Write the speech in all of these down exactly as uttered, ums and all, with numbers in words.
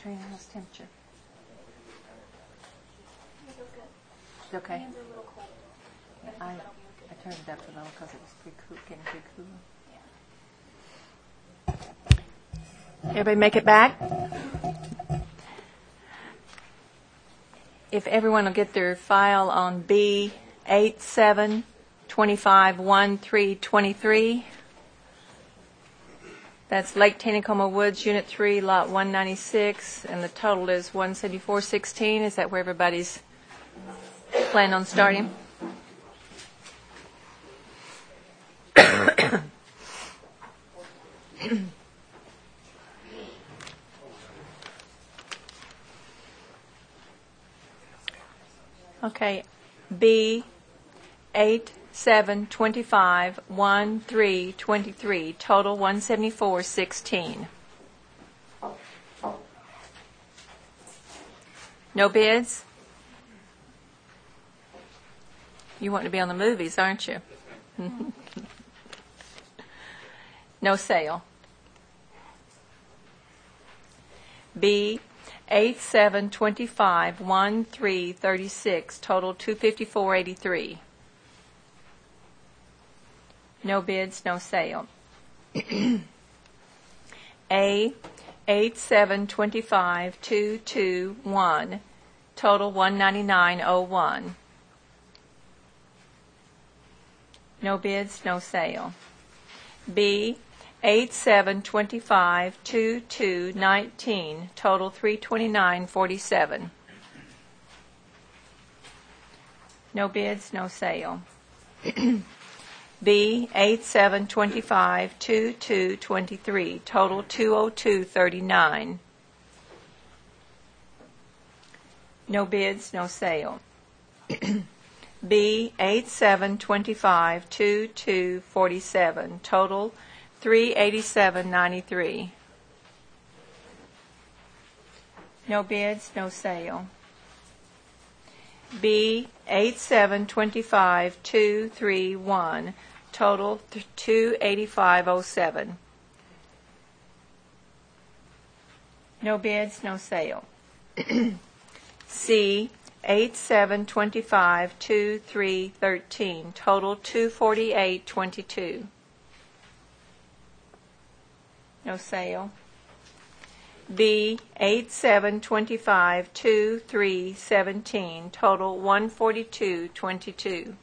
Katrina, how's temperature? It feels good. It's okay? Hands are a little cold. But I, I, think that'll be okay. I turned it up a little because it was pretty cool, getting pretty cool. Yeah. Everybody make it back? If everyone will get their file on B eight seven twenty-five one three twenty-three. That's Lake Taneycoma Woods, Unit three, Lot one ninety-six, and the total is one seventy-four sixteen. Is that where everybody's planning on starting? Okay, B eight seven twenty-five one three twenty-three, total one seventy-four sixteen. No bids? You want to be on the movies, aren't you? No sale. B eight seven twenty-five one three thirty-six, total two fifty-four eighty-three. No bids, no sale. A eight seven twenty-five two two one, total one ninety-nine oh one. No bids, no sale. B eight seven twenty-five two two nineteen, total three twenty-nine forty-seven. No bids, no sale. B eight seven twenty-five two two twenty-three, total two oh two thirty-nine. No bids, no sale. B eight seven twenty-five two two forty-seven, total three eighty-seven ninety-three. No bids, no sale. B eight seven twenty-five two three one, total two eighty-five oh seven. No bids, no sale. C eight seven twenty-five two three thirteen, total two forty-eight twenty-two. No sale. B eight seven twenty-five two three seventeen, total one forty-two twenty-two.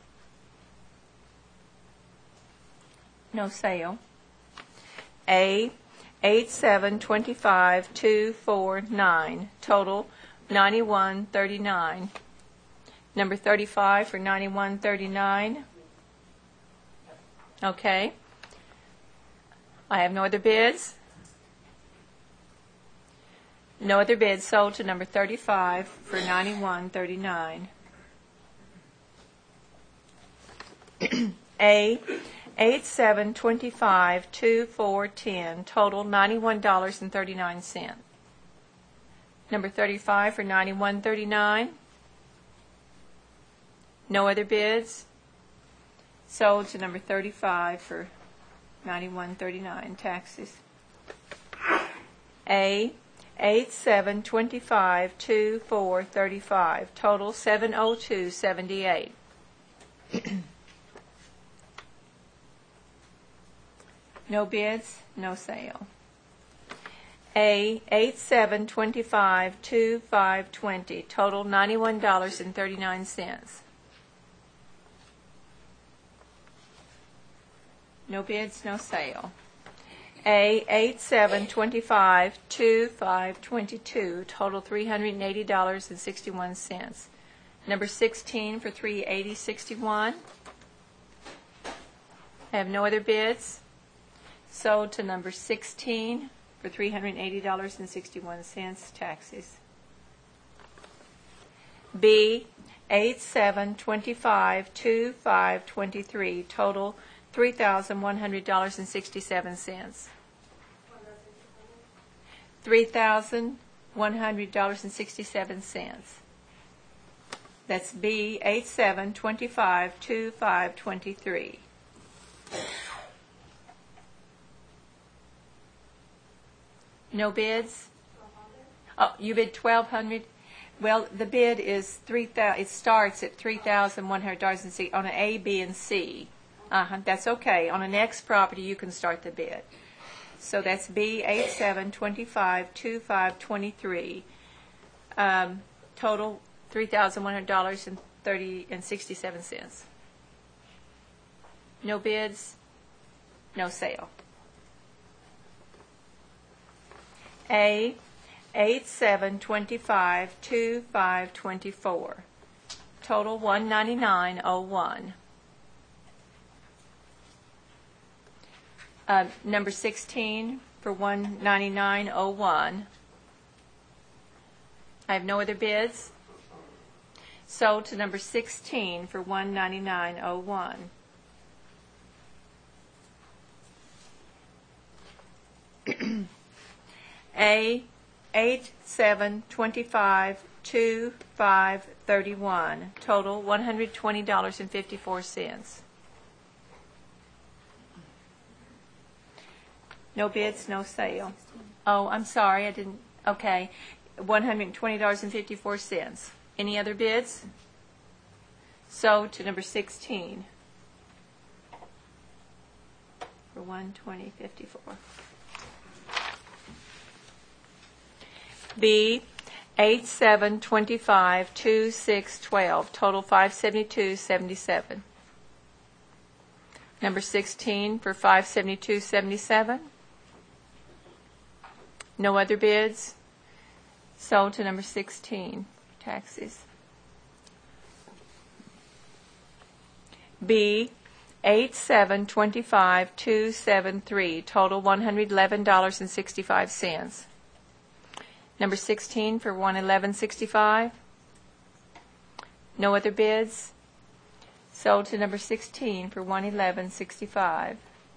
No sale. A eight seven twenty-five two four nine, total ninety-one thirty-nine. Number thirty-five for ninety-one thirty-nine. Okay. I have no other bids. No other bids, sold to number thirty-five for ninety-one thirty-nine. A eight seven twenty-five two four ten, total ninety-one dollars and thirty-nine cents. Number thirty-five for ninety-one thirty-nine. No other bids. Sold to number thirty-five for ninety-one thirty-nine. Taxes. A eight seven twenty-five two four thirty-five, total seven oh two seventy-eight. No bids, no sale. A eight seven twenty-five two five twenty, total ninety-one dollars and thirty-nine cents. No bids, no sale. A eight seven twenty-five two five twenty-two, total three hundred eighty dollars and sixty-one cents. Number sixteen for three eighty sixty-one. I have no other bids. Sold to number sixteen for three hundred eighty dollars and sixty-one cents. Taxes. B eight seven twenty-five two five twenty-three, total three thousand one hundred dollars and sixty-seven cents. three thousand one hundred dollars and sixty-seven cents. That's B eight seven twenty-five two five twenty-three. No bids? Oh, you bid twelve hundred. Well, the bid is three thousand. It starts at three thousand one hundred dollars and C on an A, B, and C. Uh huh. That's okay. On the next property, you can start the bid. So that's B eight seven twenty-five two five twenty-three. Um, total three thousand one hundred dollars and thirty and sixty-seven cents. No bids. No sale. A eight seven twenty-five two five twenty-four. Total one ninety-nine oh one. Uh, number sixteen for one ninety-nine oh one. I have no other bids. Sold to number sixteen for one ninety-nine oh one. A eight seven twenty-five two five thirty-one. Total one hundred twenty dollars and fifty-four cents. No bids, no sale. Oh, I'm sorry, I didn't. Okay, one hundred twenty dollars and fifty-four cents. Any other bids? Sold to number sixteen for one twenty fifty-four. B eight seven twenty-five two six twelve. Total five seventy-two seventy-seven. Number sixteen for five seventy-two seventy-seven. No other bids. Sold to number sixteen. Taxes. B eight seven twenty-five two seven three. Total one hundred eleven dollars and sixty-five cents. Number sixteen for one eleven sixty-five. No other bids. Sold to number sixteen for one eleven sixty-five.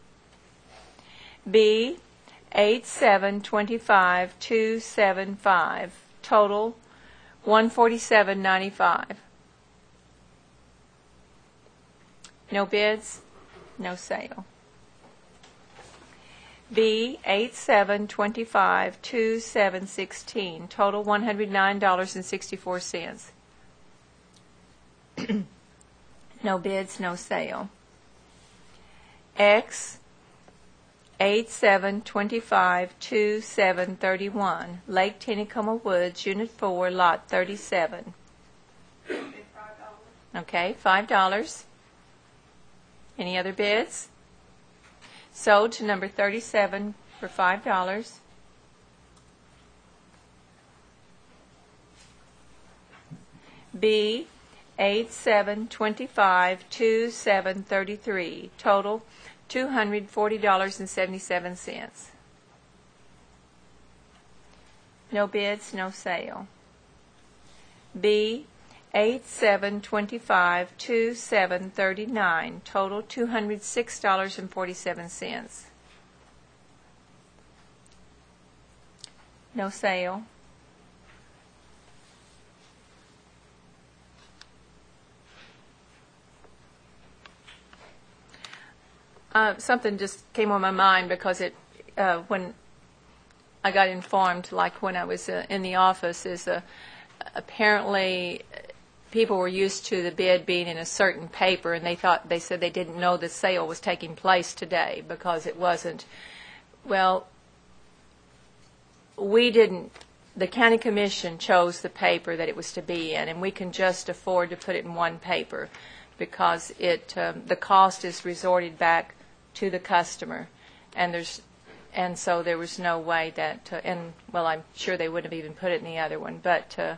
B eight seven twenty-five two seven five. Total one forty-seven ninety-five. No bids. No sale. B eight seven twenty-five two seven sixteen. Total one hundred nine dollars and sixty-four cents. No bids, no sale. X eight seven twenty-five two seven thirty-one. Lake Tennecoma Woods, Unit four, Lot thirty-seven. Okay, five dollars. Any other bids? Sold to number thirty-seven for five dollars. B eight seven twenty-five two seven thirty-three. Total two hundred forty dollars and seventy-seven cents. No bids, no sale. B eight seven twenty-five two seven thirty-nine. Total two hundred six dollars and forty-seven cents. No sale. Uh, something just came on my mind because it, uh, when I got informed, like when I was uh, in the office, is uh, apparently people were used to the bid being in a certain paper, and they thought they said they didn't know the sale was taking place today because it wasn't. Well, we didn't. The county commission chose the paper that it was to be in, and we can just afford to put it in one paper because it um, the cost is resorted back to the customer, and there's and so there was no way that uh, and well, I'm sure they wouldn't have even put it in the other one, but. Uh,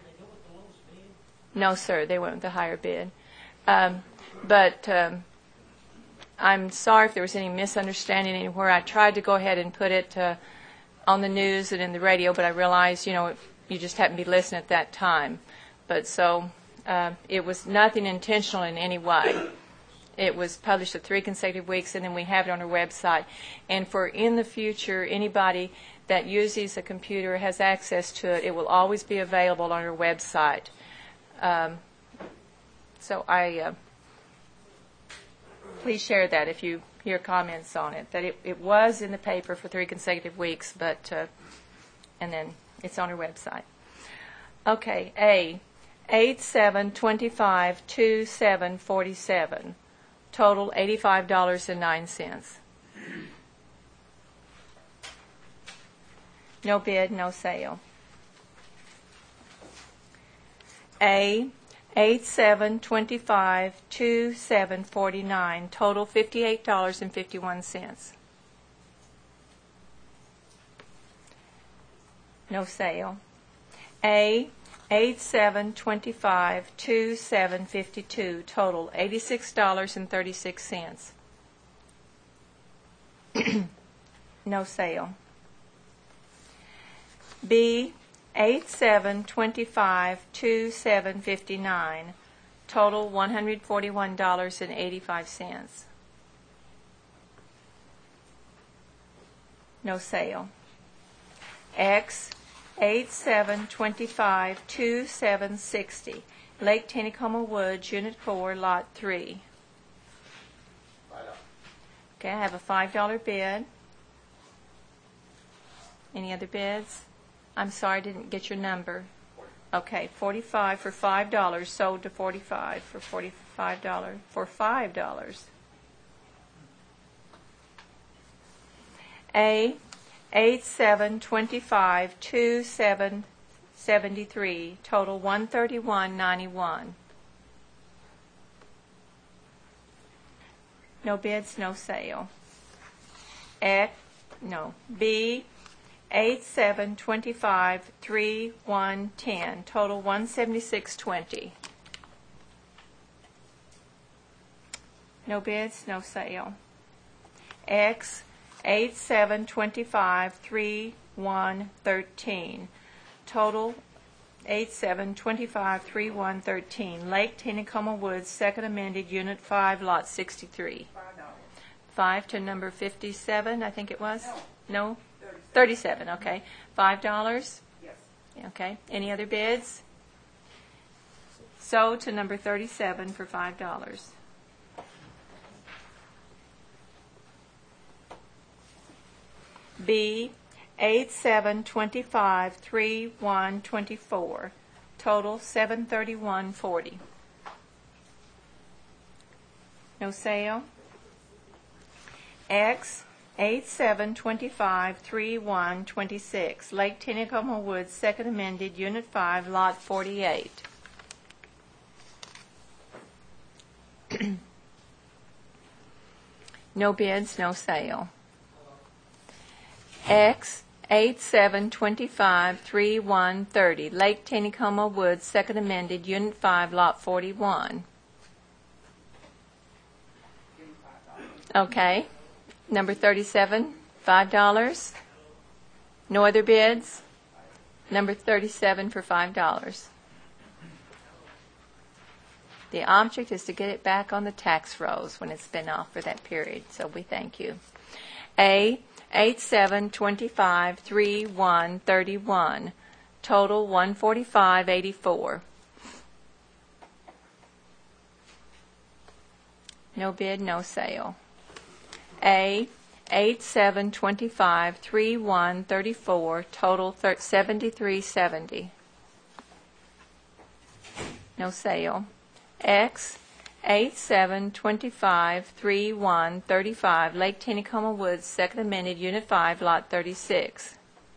No, sir, they went with the higher bid. Um, but um, I'm sorry if there was any misunderstanding anywhere. I tried to go ahead and put it uh, on the news and in the radio, but I realized, you know, you just happened to be listening at that time. But so uh, it was nothing intentional in any way. It was published at three consecutive weeks, and then we have it on our website. And for in the future, anybody that uses a computer, has access to it, it will always be available on our website. Um, so I uh, please share that if you hear comments on it, that it, it was in the paper for three consecutive weeks, but uh, and then It's on our website. Okay, A, eight seven twenty-five two seven forty-seven. Total eighty-five dollars and nine cents. No bid, no sale. A, eight seven twenty-five two seven forty-nine. Total fifty-eight dollars and fifty-one cents. No sale. A, eight seven twenty-five two seven fifty-two. Total eighty-six dollars and thirty-six cents. No sale. B, eight seven twenty-five two seven fifty-nine. Total one hundred forty-one dollars and eighty-five cents. No sale. X, eight seven twenty-five two seven sixty. Lake Taneycomo Woods, Unit four, Lot three. Okay, I have a five dollar bid. Any other bids? I'm sorry, I didn't get your number. Okay, forty-five for five dollars, sold to forty-five for forty-five dollars, for five dollars. A, eight seven twenty-five two seven seventy-three, total one thirty-one ninety-one. No bids, no sale. X, no. B, eight seven twenty-five three one ten, total one seventy-six twenty. No bids, no sale. X, eight seven twenty-five three one thirteen, total eight seven twenty-five three one thirteen. Lake Taneycomo Woods, second amended, Unit five, Lot sixty-three. Five to number fifty-seven, I think it was? No. No? thirty-seven, okay. Five dollars? Yes. Okay. Any other bids? So to number thirty-seven for five dollars. B, eight seven twenty-five three one twenty-four. Total seven thirty-one forty. No sale. X, eight seven twenty-five three one twenty-six. Lake Taneycomo Woods, second amended, Unit five, Lot forty-eight. No bids, no sale. X, eight seven twenty-five three one thirty. Lake Taneycomo Woods, second amended, Unit five, Lot forty-one. Okay. Number thirty-seven, five dollars. No other bids? Number thirty-seven for five dollars. The object is to get it back on the tax rolls when it's been off for that period, so we thank you. A, eight seven twenty-five three one thirty-one. Total one forty-five eighty-four. No bid, no sale. A, eight seven twenty-five three one thirty-four. Total seventy-three seventy. No sale. X, eight seven twenty-five three one thirty-five. Lake Taneycomo Woods, second amended, Unit five, Lot thirty-six.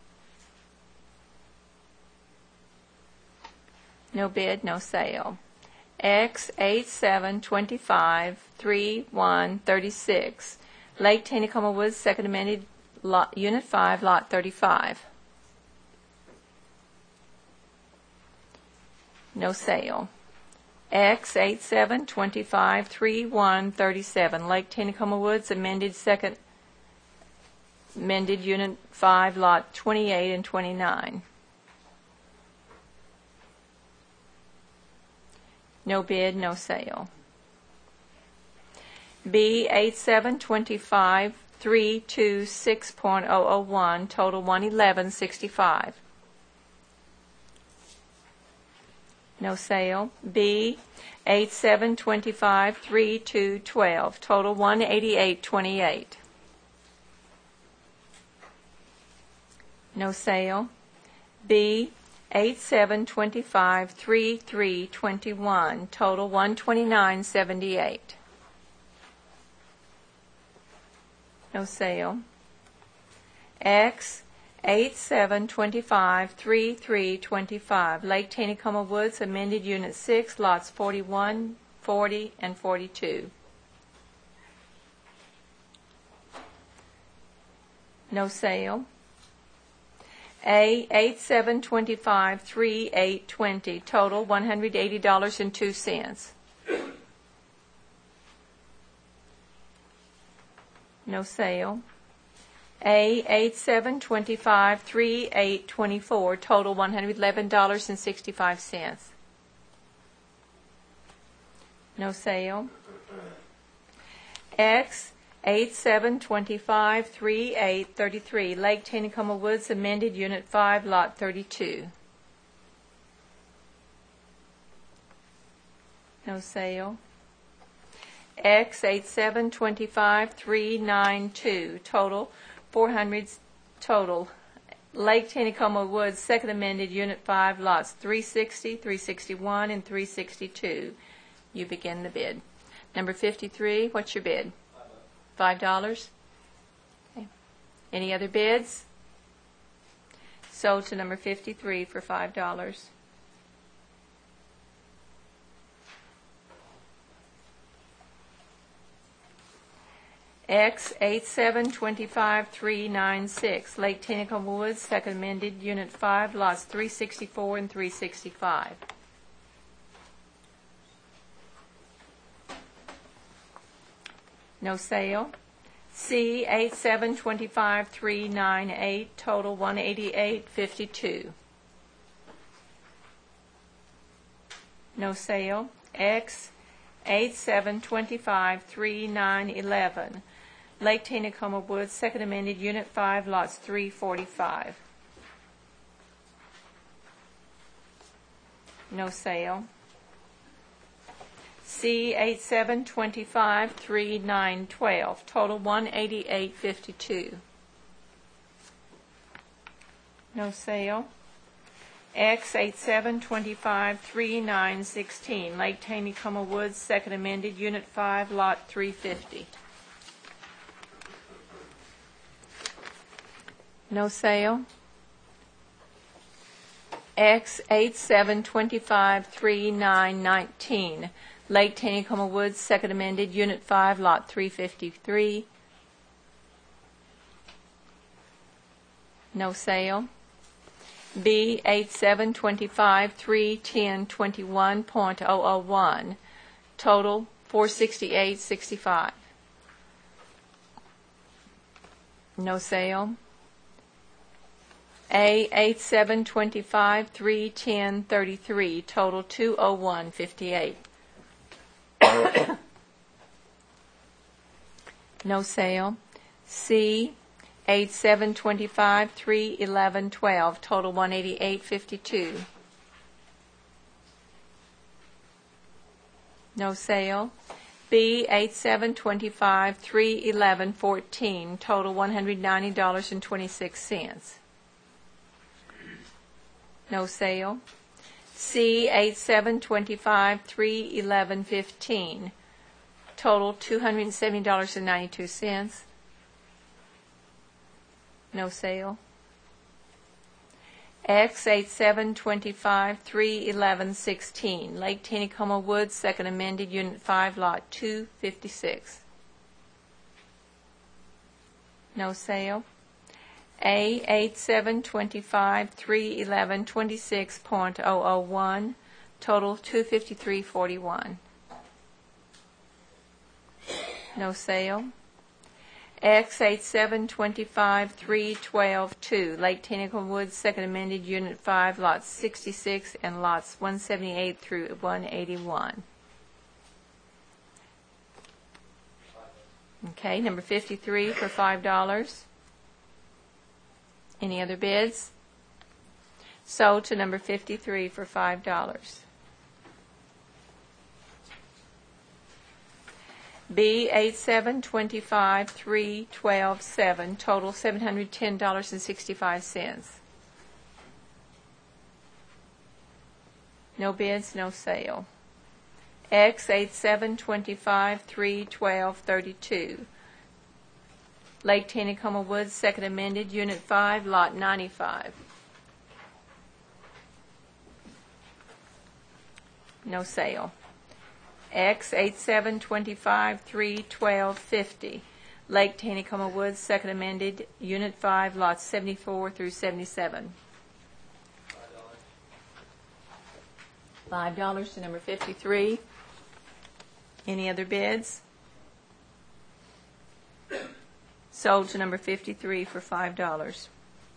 No bid, no sale. X, eight seven twenty-five three one thirty-six. Lake Taneycomo Woods, second amended, lot, Unit five, Lot thirty-five. No sale. X, eight seven twenty-five three one thirty-seven. Lake Taneycomo Woods, amended, second amended, Unit five, Lot twenty-eight and twenty-nine. No bid, no sale. B, eight seven twenty-five three two six point zero zero one. Total one eleven sixty-five. No sale. B, eight seven twenty-five three two twelve. Total one eighty-eight twenty-eight. No sale. B eight seven twenty-five three three twenty-one, total one twenty-nine seventy-eight. No sale. X eight seven twenty-five three three twenty-five, Lake Taneycomo Woods, amended Unit six, lots forty-one, forty, and forty-two. No sale. A eight seven twenty-five three eight twenty, total one hundred eighty dollars and two cents. No sale. A eight seven twenty-five three eight twenty-four, total one hundred eleven dollars and sixty-five cents. No sale. X eight seven twenty-five three eight thirty-three, Lake Taneycomo Woods, amended Unit five, Lot thirty-two. No sale. X eight seven twenty-five three nine two, total four hundred total. Lake Taneycomo Woods, second amended Unit five, lots three sixty, three sixty-one, and three sixty-two. You begin the bid. Number fifty-three, what's your bid? Five dollars. Okay. Any other bids? Sold to number fifty-three for five dollars. X eight seven twenty-five three nine six, Lake Taneycomo Woods, second amended Unit five, lots three sixty-four and three sixty-five. No sale. C eight seven twenty-five three nine eight, total one eighty-eight fifty-two. No sale. X eight seven twenty-five three nine eleven, Lake Taneycomo Woods, second amended Unit five, lots three forty-five. No sale. C eight seven twenty-five three nine twelve, total one eighty-eight fifty-two. No sale. X eight seven twenty-five three nine sixteen, Lake Taneycomo Woods, second amended Unit five, lot three fifty. No sale. X eight seven twenty-five three nine nineteen, Lake Taneycomo Woods, second amended Unit five, lot three fifty-three. No sale. B eight seven twenty-five three ten twenty-one point zero zero one, total four sixty-eight sixty-five. No sale. A eight seven twenty-five three ten thirty-three, total two oh one fifty-eight. No sale. C eight seven twenty-five three eleven twelve, total one eighty-eight fifty-two. No sale. B eight seven twenty-five three eleven fourteen, total one hundred ninety dollars and twenty-six cents. No sale. C eight seven twenty-five three eleven fifteen, total two hundred seventy dollars and ninety-two cents. No sale. X eight seven twenty-five three eleven sixteen, Lake Taneycomo Woods, second amended Unit five, lot two fifty-six. No sale. A eight seven twenty-five three eleven twenty-six point zero zero one, total two fifty-three forty-one. No sale. X eight seven twenty-five three twelve two, Lake Taneycomo Woods, second amended Unit five, lots sixty-six and lots one seventy-eight through one eighty-one. Okay, number fifty-three for five dollars. Any other bids? Sold to number fifty-three for five dollars. B eight seven twenty-five three twelve seven, total seven hundred ten dollars and sixty-five cents. No bids, no sale. X eight seven twenty-five three twelve thirty-two. Lake Taneycomo Woods, second amended, Unit five, Lot ninety-five. No sale. X eight seven twenty-five three twelve fifty. Lake Taneycomo Woods, second amended, Unit five, Lots seventy-four through seventy-seven. Five dollars to number fifty-three. Any other bids? Sold to number fifty-three for five dollars.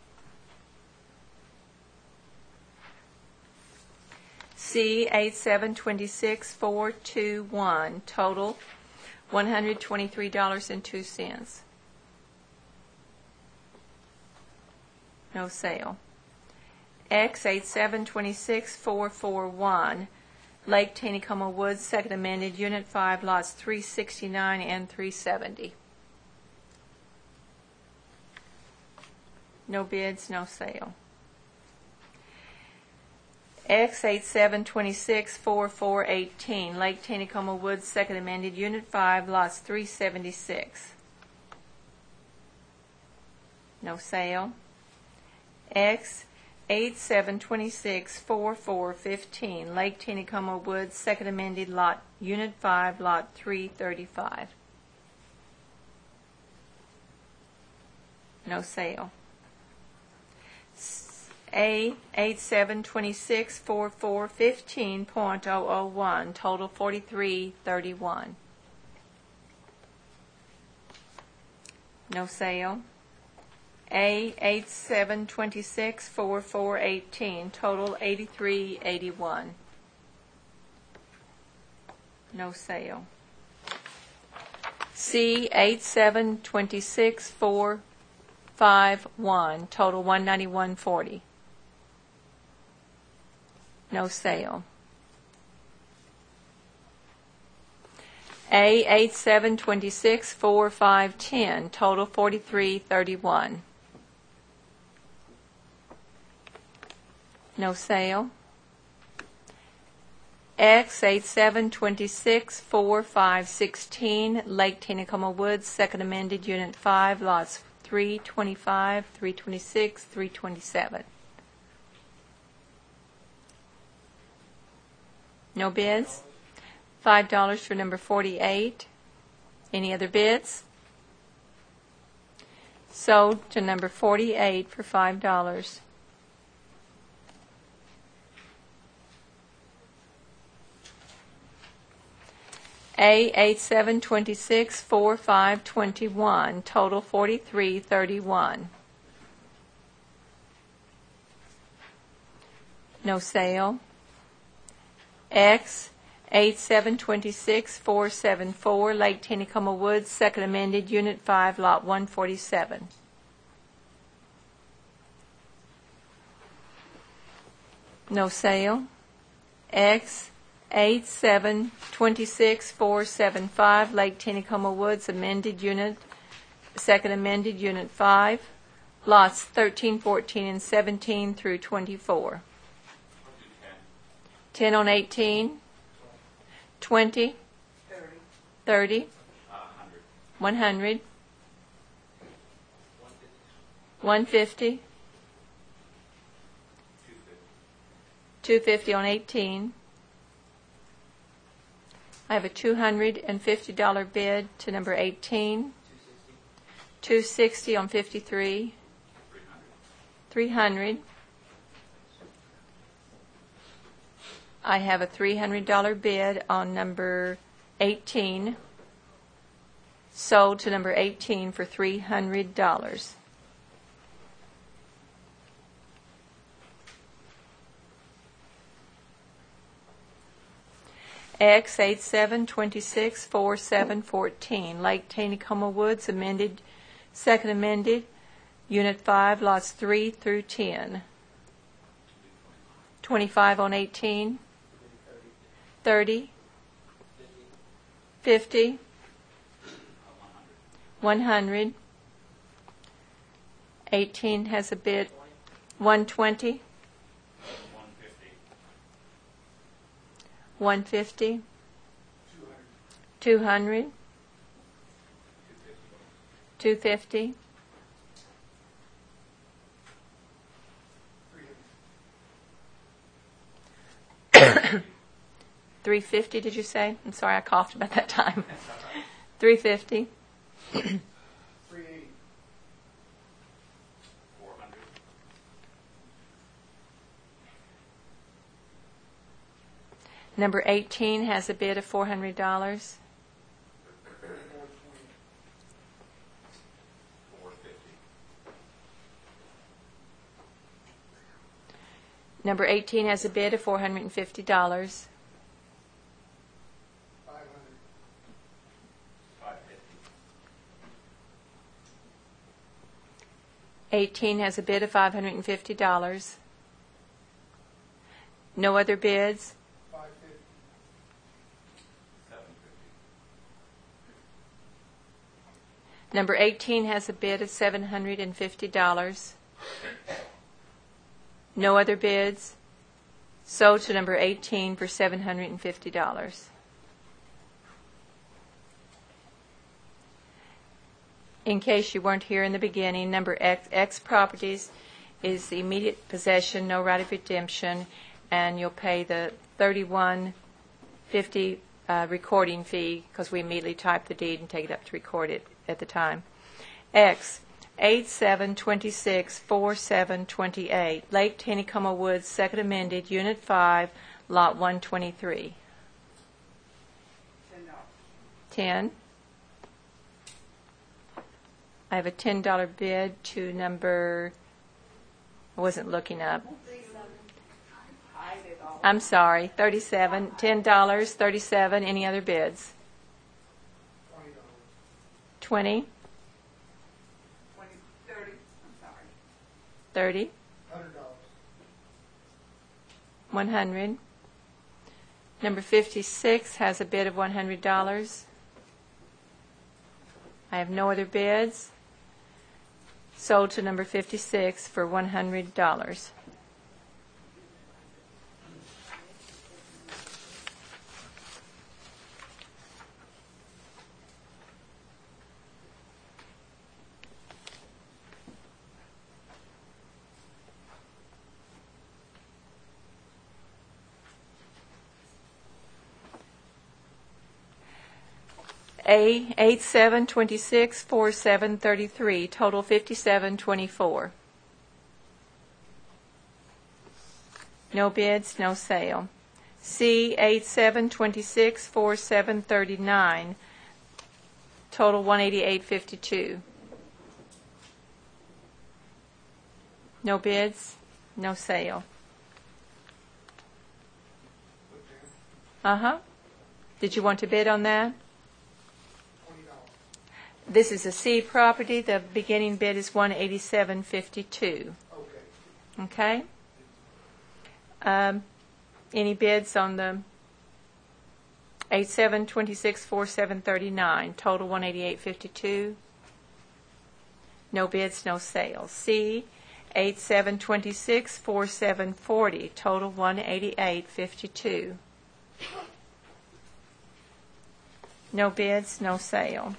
C eight seven two six four two one. Total one hundred twenty-three dollars and two cents. No sale. X eight seven two six four four one. Lake Taneycomo Woods, second amended, Unit five, Lots three sixty-nine and three seventy. No bids, no sale. X eight seven two six four four one eight. Lake Taneycomo Woods, second amended, Unit five, Lots three seventy-six. No sale. X eight seven two six four four one five. Lake Taneycomo Woods, second amended, Lot Unit five, Lot three thirty-five. No sale. A eight seven two six four four one five point zero zero one. Total forty-three thirty-one. No sale. A eight seven two six four four one eight. Total eighty-three eighty-one. No sale. C eight seven two six four five one. Total one ninety-one forty. No sale. A eight seven two six four five one zero. Total forty-three thirty-one. No sale. X eight seven two six four five one six. Lake Taneycomo Woods, second amended, Unit five, Lots three twenty-five, three twenty-six, three twenty-seven. No bids? five dollars for number forty-eight. Any other bids? Sold to number forty-eight for five dollars. A eight seven two six four five two one. Total forty-three thirty-one. No sale. X eight seven two six four seven four. Lake Taneycomo Woods, second amended, Unit five, Lot one forty-seven. No sale. X eight seven two six four seven five. Lake Taneycomo Woods, amended Unit, second amended, Unit five, Lots thirteen, fourteen, and seventeen through twenty-four. ten on eighteen. twenty. thirty. one hundred. one fifty. two fifty on eighteen. I have a two hundred fifty dollars bid to number eighteen. two sixty on fifty-three. three hundred. I have a three hundred dollars bid on number eighteen. Sold to number eighteen for three hundred dollars. X eight seven two six four seven one four. Lake Taneycomo Woods, amended, second amended, Unit five, Lots three through ten. twenty-five on eighteen. thirty. fifty. one hundred. eighteen has a bid. one twenty. one fifty, two hundred, two fifty, three fifty. Did you say? I'm sorry, I coughed about that time. three fifty, three eighty. Four hundred. number eighteen has a bid of four hundred dollars. Four fifty. Number eighteen has a bid of four hundred fifty dollars. Five hundred. Five fifty. eighteen has a bid of five hundred fifty dollars. No other bids. Five fifty. Seven fifty. Number eighteen has a bid of seven hundred fifty dollars. No other bids. Sold to number eighteen for seven hundred fifty dollars. In case you weren't here in the beginning, number X, X properties is the immediate possession, no right of redemption, and you'll pay the thirty-one fifty uh, recording fee because we immediately type the deed and take it up to record it at the time. X, eight seven twenty-six forty-seven twenty-eight, Lake Taneycomo Woods, second amended, Unit five, Lot one twenty-three. ten. I have a ten dollar bid to number, I wasn't looking up. I'm sorry, thirty-seven, ten dollars, thirty-seven. Any other bids? Twenty dollars. twenty, Twenty, thirty, I'm sorry. thirty, Hundred dollars. one hundred. Number fifty-six has a bid of one hundred dollars. I have no other bids. Sold to number fifty-six for one hundred dollars. A, eight seven twenty-six forty-seven thirty-three, total fifty-seven twenty-four. No bids, no sale. C, eight seven twenty-six forty-seven thirty-nine, total one eighty-eight fifty-two. No bids, no sale. Uh-huh. Did you want to bid on that? Twenty dollars. This is a C property. The beginning bid is one eighty-seven fifty-two. Okay. Okay? Um, any bids on the eight seven twenty-six forty-seven thirty-nine, total one eighty-eight fifty-two? No bids, no sales. C, eight seven twenty-six forty-seven forty, total one eighty-eight fifty-two. No bids, no sale.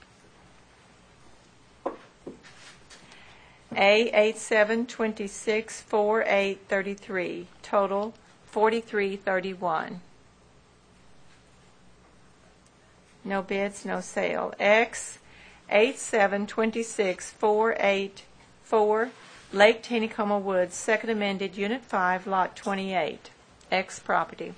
A, eight seven twenty-six forty-eight thirty-three, total forty-three thirty-one. No bids, no sale. X, eight seven twenty-six forty-eight four, Lake Taneycomo Woods, second amended, Unit five, Lot twenty-eight. X property.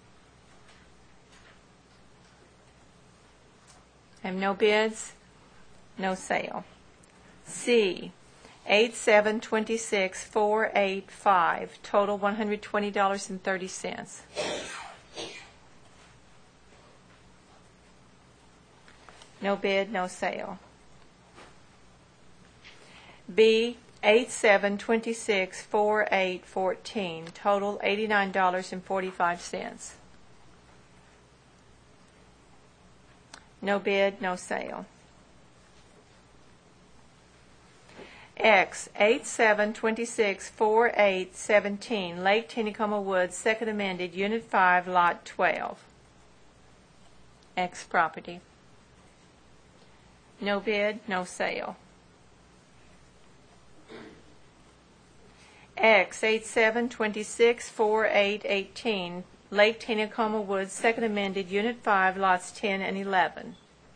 I have no bids, no sale. C, eight seven twenty-six forty-eight five, total one hundred twenty dollars and thirty cents. No bid, no sale. B, eight seven twenty-six forty-eight fourteen, total eighty-nine dollars and forty-five cents. No bid, no sale. X eight seven twenty-six four eight seventeen, Lake Tenecoma Woods, second amended, Unit five, Lot twelve. X property. No bid, no sale. X eight seven twenty-six four eight eighteen, Lake Tenecoma Woods, second amended, Unit five, Lots ten and eleven.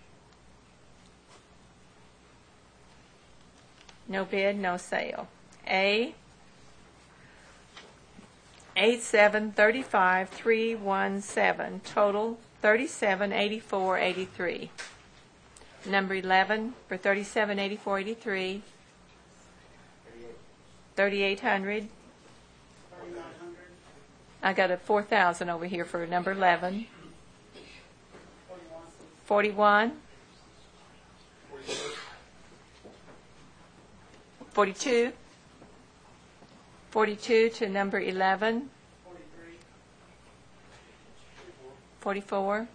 No bid, no sale. A eight seven thirty-five three one seven, total thirty-seven eighty-four eighty-three. Number eleven for thirty-seven eighty-four eighty-three. thirty-eight hundred. I got a four thousand over here for number eleven. forty-one. forty-two. forty-two to number eleven. forty-four.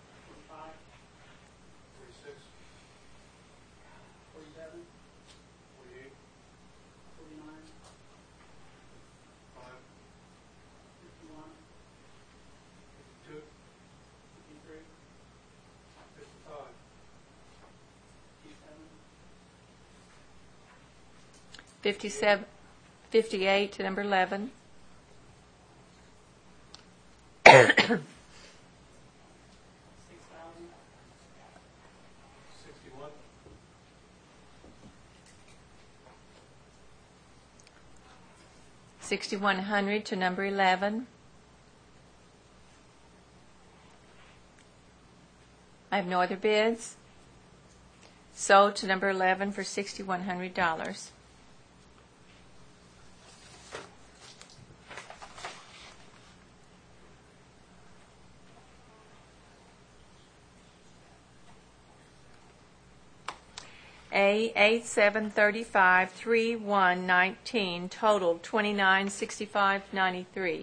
fifty-seven, fifty-eight to number eleven. sixty-one. sixty-one hundred to number eleven. I have no other bids. Sold to number eleven for sixty-one hundred dollars. A eight seven thirty-five three one nineteen, total twenty-nine sixty-five ninety-three.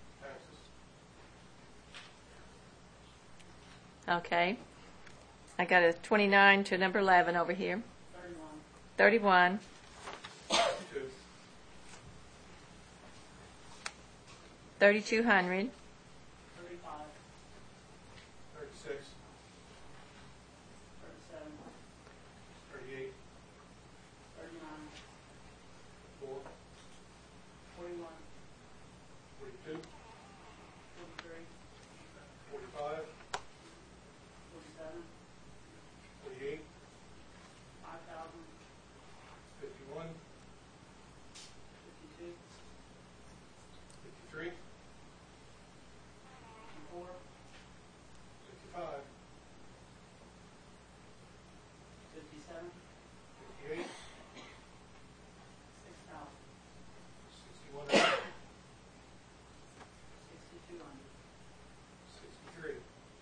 Okay. I got a twenty-nine to number eleven over here. thirty-one. Two. thirty-two hundred. thirty-six. thirty-eight. four. forty-two. forty-five. forty-eight. fifty-one. fifty-three. fifty-five. fifty-eight. sixty-one. sixty-three.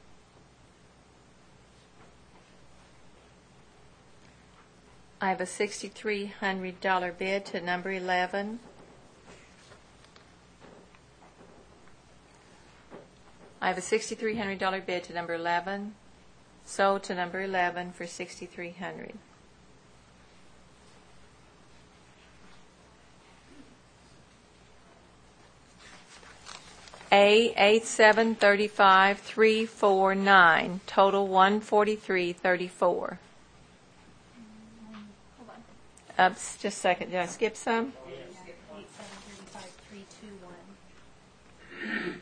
I have a sixty-three hundred dollars bid to number eleven. I have a sixty-three hundred dollars bid to number eleven. Sold to number eleven for sixty-three hundred dollars. A eight seven thirty-five three four nine, total one forty-three thirty-four. Hold on. Ups, just a second. Did I skip some? Eight seven thirty-five three two one.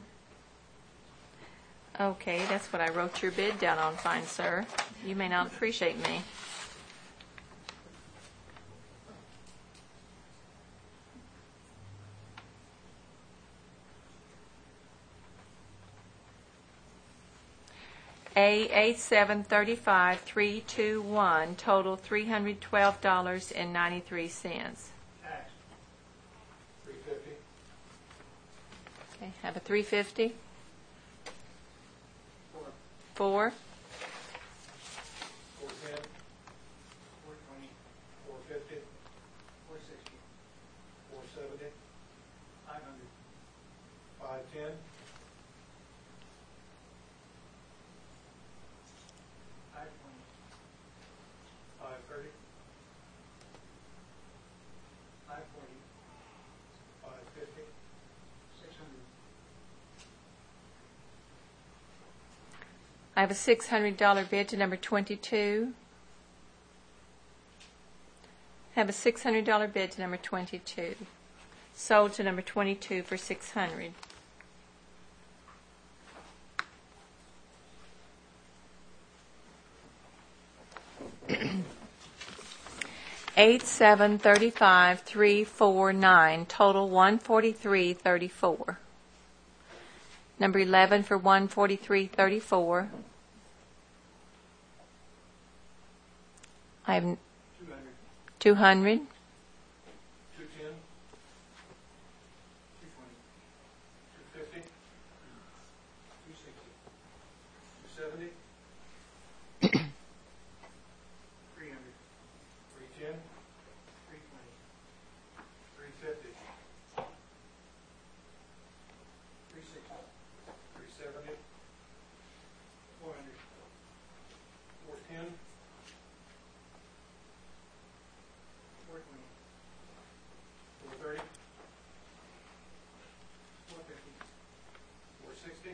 Okay, that's what I wrote your bid down on, fine sir. You may not appreciate me. A eight seven thirty-five three two one, total three hundred twelve dollars and ninety-three cents. Tax. three fifty. Okay, have a three fifty. Four. Four. four ten. four twenty. four fifty. four sixty. four seventy. five hundred. five ten. five twenty. five thirty. I have a six hundred dollar bid to number twenty-two. I have a six hundred dollar bid to number twenty-two. Sold to number twenty-two for six hundred dollars. Eight seven thirty-five three four nine, total one forty-three thirty-four. Number eleven for one forty-three thirty-four. I have Two hundred. two hundred. Two ten. Two twenty. Two fifty. Two sixty. Two seventy. Three hundred. Three ten. Three twenty. Three fifty. Three sixty. Three seventy. Four hundred. Four ten. Four twenty. Four thirty. Four fifty. Four sixty.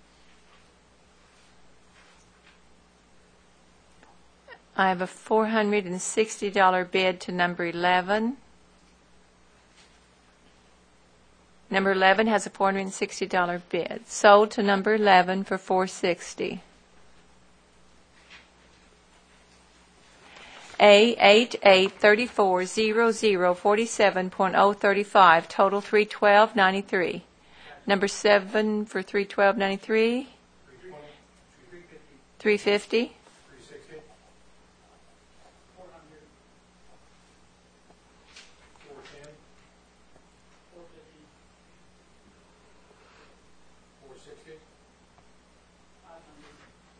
I have a four hundred sixty dollar bid to number eleven. Number eleven has a four hundred sixty dollar bid. Sold to number eleven for four hundred sixty dollars. A eight eight three four zero zero four seven point zero three five, total three twelve ninety three. Number seven for three twelve ninety three. Three twenty. Three fifty. Three fifty. Three sixty. Four hundred. Four ten. Four fifty. Four sixty. Five hundred.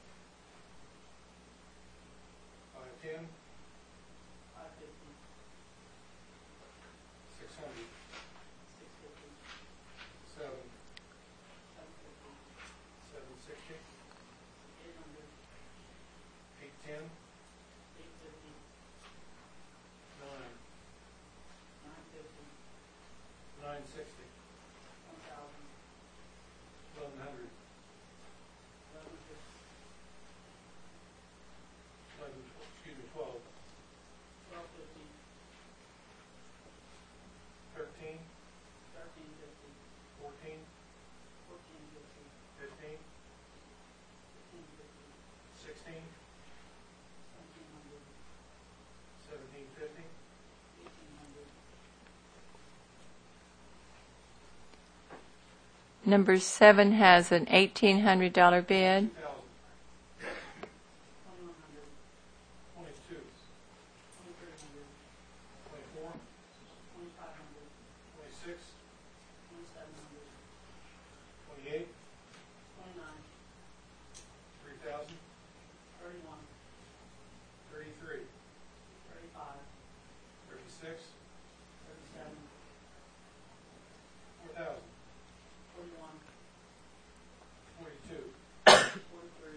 Five ten. Five fifty. Six hundred. Six fifty. Seven. Seven fifty. Seven sixty. Eight hundred. Eight ten. Eight fifty. Nine. Nine fifty. Nine sixty. One thousand. Eleven hundred. Eleven fifty. Eleven, excuse me, twelve. Twelve fifty. Thirteen. Thirteen fifty. Fourteen. Fourteen fifty. Fifteen. Fifteen fifty. Sixteen. Seventeen hundred. Seventeen fifty. Eighteen hundred. Number seven has an eighteen hundred dollar bid. Two thousand. Twenty-one hundred. Twenty-two. Twenty-three hundred. Twenty-four. Twenty-five hundred. Twenty-six. Twenty-seven hundred. Twenty-eight. Twenty-nine. Three thousand. Thirty-one. Thirty-three. Thirty-five. Thirty-six. Thirty-seven. Four thousand. Forty-one. Forty-two. Forty-three.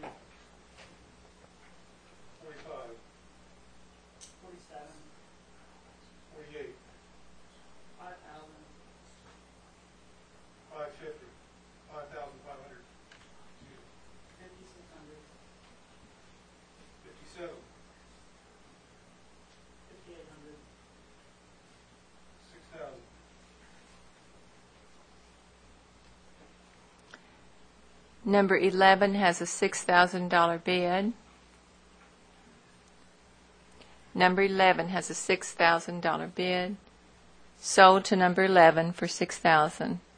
Forty-five. Forty-seven. Forty-eight. Five thousand. Five fifty. Five thousand five hundred. Fifty-six hundred. Fifty-seven. Fifty-eight hundred. Six thousand. Number eleven has a six thousand dollar bid. Number eleven has a six thousand dollar bid. Sold to number eleven for six thousand dollars.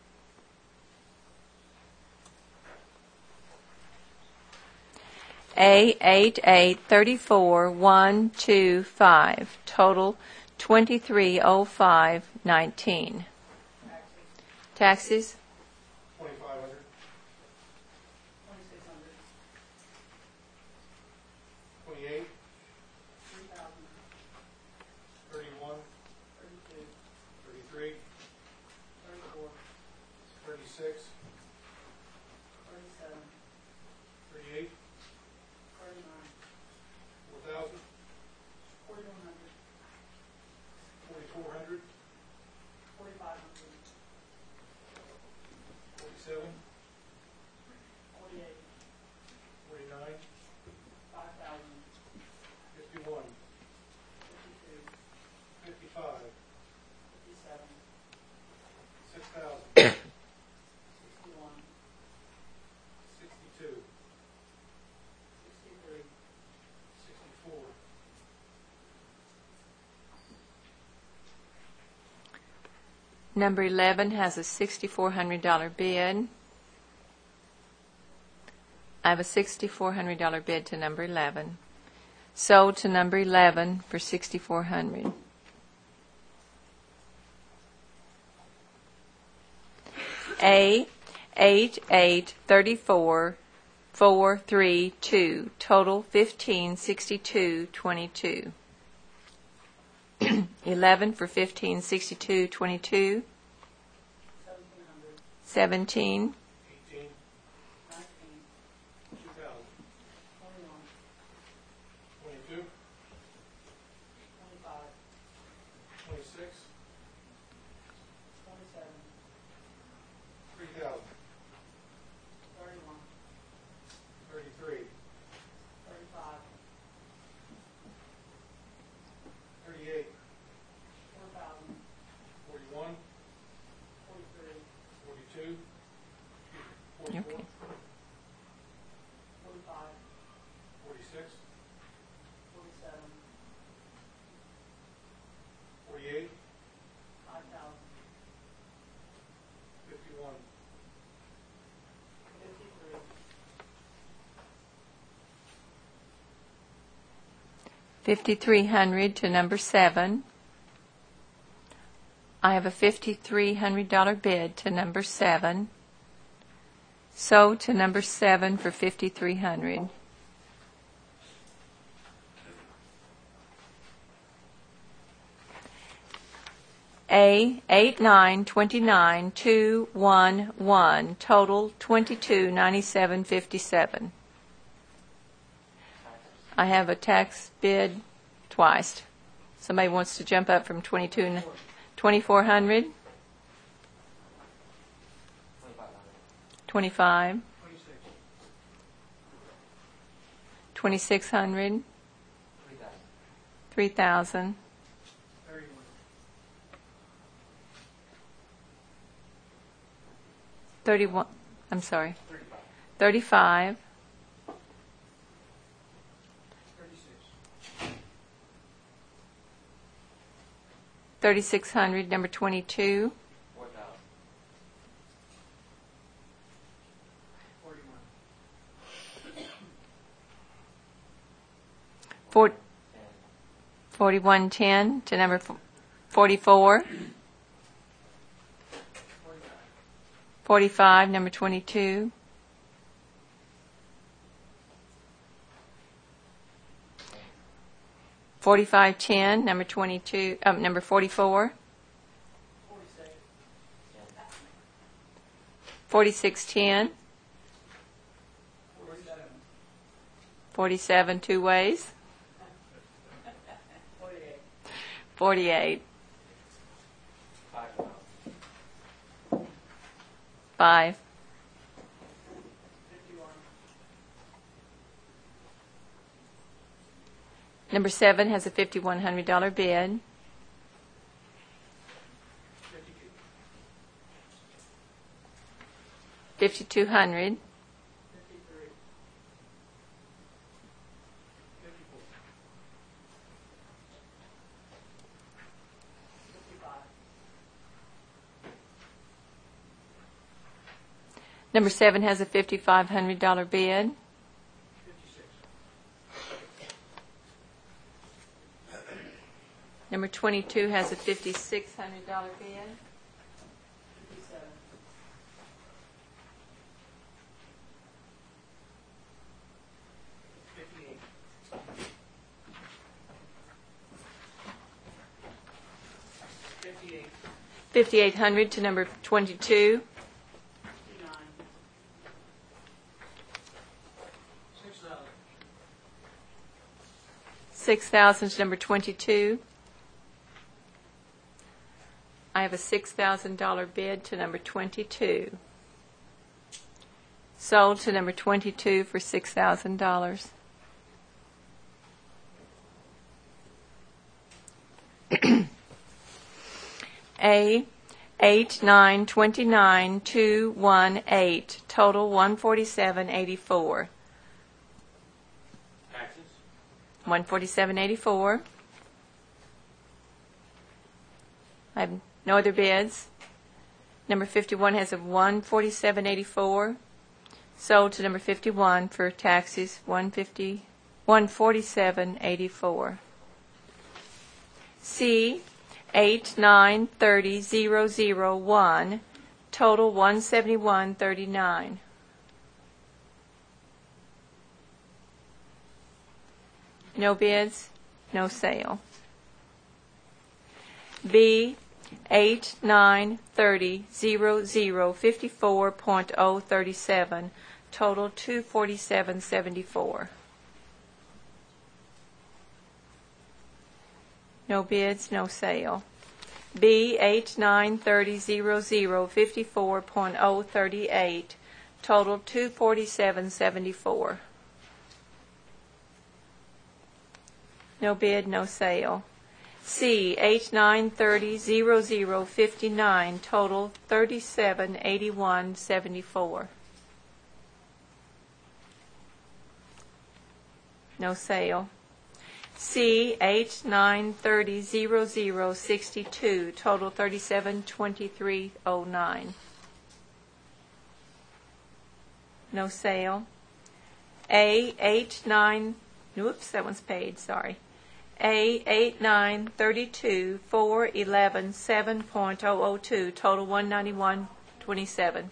A eight eight three four one two five, total twenty-three oh five nineteen. Taxes? Twenty-five hundred. Twenty-six hundred. Twenty-eight. Three thousand. Thirty-one. Thirty-two. Thirty-three. Thirty-four. Thirty-six. Thirty-seven. Thirty-eight. Thirty-nine. Four thousand. Forty-one hundred. Forty-four hundred. Forty-five hundred. Forty-seven. Forty-eight. Forty-nine. Number eleven has a six thousand four hundred dollars bid. I have a six thousand four hundred dollars bid to number eleven. Sold to number eleven for six thousand four hundred dollars. A eight eight three four four three two, total fifteen sixty-two twenty-two. eleven for fifteen sixty-two twenty-two. seventeen. eighteen, two thousand, twenty-two, twenty-six, three thousand, thirty-three, thirty-eight, forty-one, forty-two, forty-four, Okay. forty-six, forty-eight, fifty-one, fifty-three hundred to number seven. I have a fifty-three hundred dollars bid to number seven. Sold to number seven for fifty-three hundred dollars. A eight nine twenty-nine two one one, total twenty-two ninety-seven fifty-seven. I have a tax bid twice. Somebody wants to jump up from twenty-two, twenty-four hundred, twenty-five, twenty-six hundred, three thousand, thirty-one. I'm sorry, thirty-five, thirty-six hundred, number twenty-two, four, forty-one ten to number f- forty-four, forty-five, number twenty-two, forty-five ten, number twenty-two, um, number forty-four, forty-six ten, forty-seven two ways, forty-eight, five, number seven has a fifty-one hundred dollars bid. fifty-two hundred, number seven has a fifty-five hundred dollars bid. Number twenty-two has a fifty-six hundred dollars bid. fifty-eight hundred to number twenty-two. six thousand to number twenty-two. I have a six thousand dollars bid to number twenty-two. Sold to number twenty-two for six thousand dollars. A eight nine twenty-nine two one eight, total one forty-seven eighty-four. taxes, one forty-seven eighty-four. I have no other bids. Number fifty-one has a one forty-seven eighty-four. Sold to number fifty-one for taxes one fifty, one forty-seven eighty-four. C eight nine thirty zero zero one. Total one seventy-one thirty-nine. No bids, no sale. B eight nine thirty zero zero fifty-four point oh thirty-seven. Total two forty-seven seventy-four. No bids, no sale. B eight nine thirty zero zero fifty-four point oh thirty-eight. Total two forty-seven seventy-four. No bid, no sale. C eight nine thirty zero zero fifty-nine. Total thirty-seven eighty-one seventy-four. No sale. C eight nine thirty zero zero sixty-two. Total thirty-seven twenty-three oh nine. No sale. A eight nine. Oops, that one's paid. Sorry. A eight nine thirty-two four eleven seven point oh oh two. Total one ninety-one twenty-seven.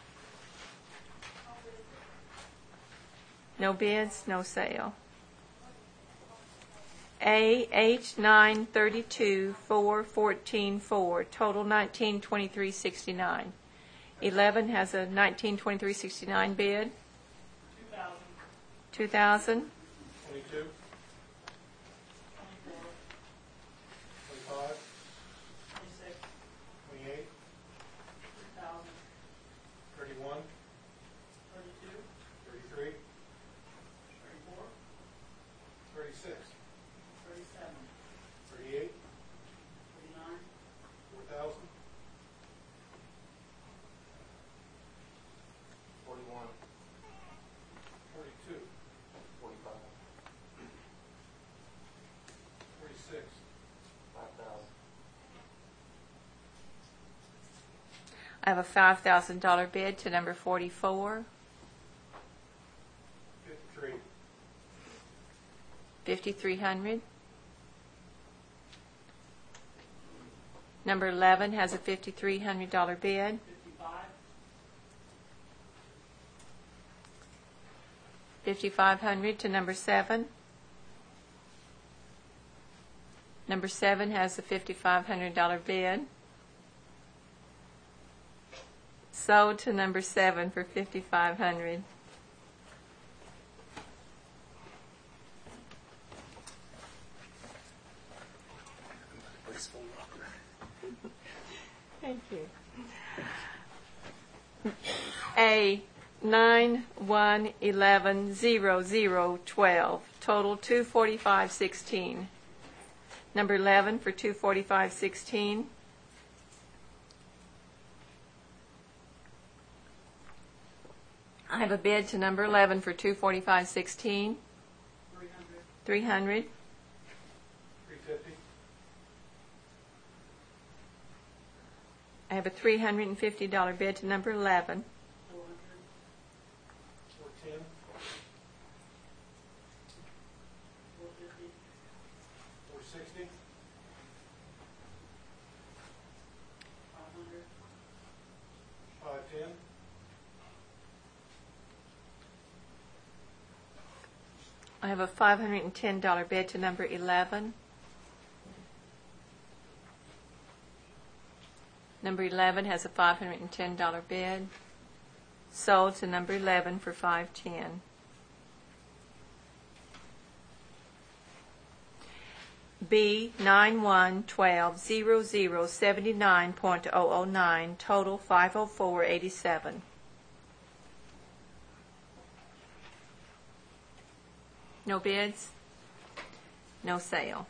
No bids, no sale. A eight nine thirty-two four fourteen four. Total nineteen twenty-three sixty-nine. Eleven has a nineteen twenty-three sixty-nine bid. Two thousand. Twenty-two. Twenty-five. Twenty-six. Twenty-eight. Three thousand. Thirty-one. Thirty-two. Thirty-three. Thirty-four. Thirty-six. Thirty-seven. Thirty-eight. Thirty-nine. Four thousand. Forty-one. Forty-two. Forty-five. Forty-six. Five thousand. I have a five thousand dollars bid to number forty-four. Fifty-three. fifty-three hundred. Number eleven has a fifty-three hundred dollars bid. Fifty-five. fifty-five hundred to number seven. Number seven has a fifty-five hundred dollars bid. Sold to number seven for fifty-five hundred dollars. Thank you. A nine one eleven zero zero twelve. Total two forty five sixteen. Number eleven for two forty five sixteen. I have a bid to number eleven for two forty five sixteen. Three hundred. Three hundred. Three fifty. I have a three hundred and fifty dollar bid to number eleven. Four hundred. Four ten. Four fifty. Four sixty. Five hundred. Five ten. I have a five hundred and ten dollar bid to number eleven. Number eleven has a five hundred and ten dollar bid. Sold to number eleven for five hundred ten dollars. B nine one twelve zero zero seventy nine point oh oh nine. Total five oh four eighty seven. No bids, no sale.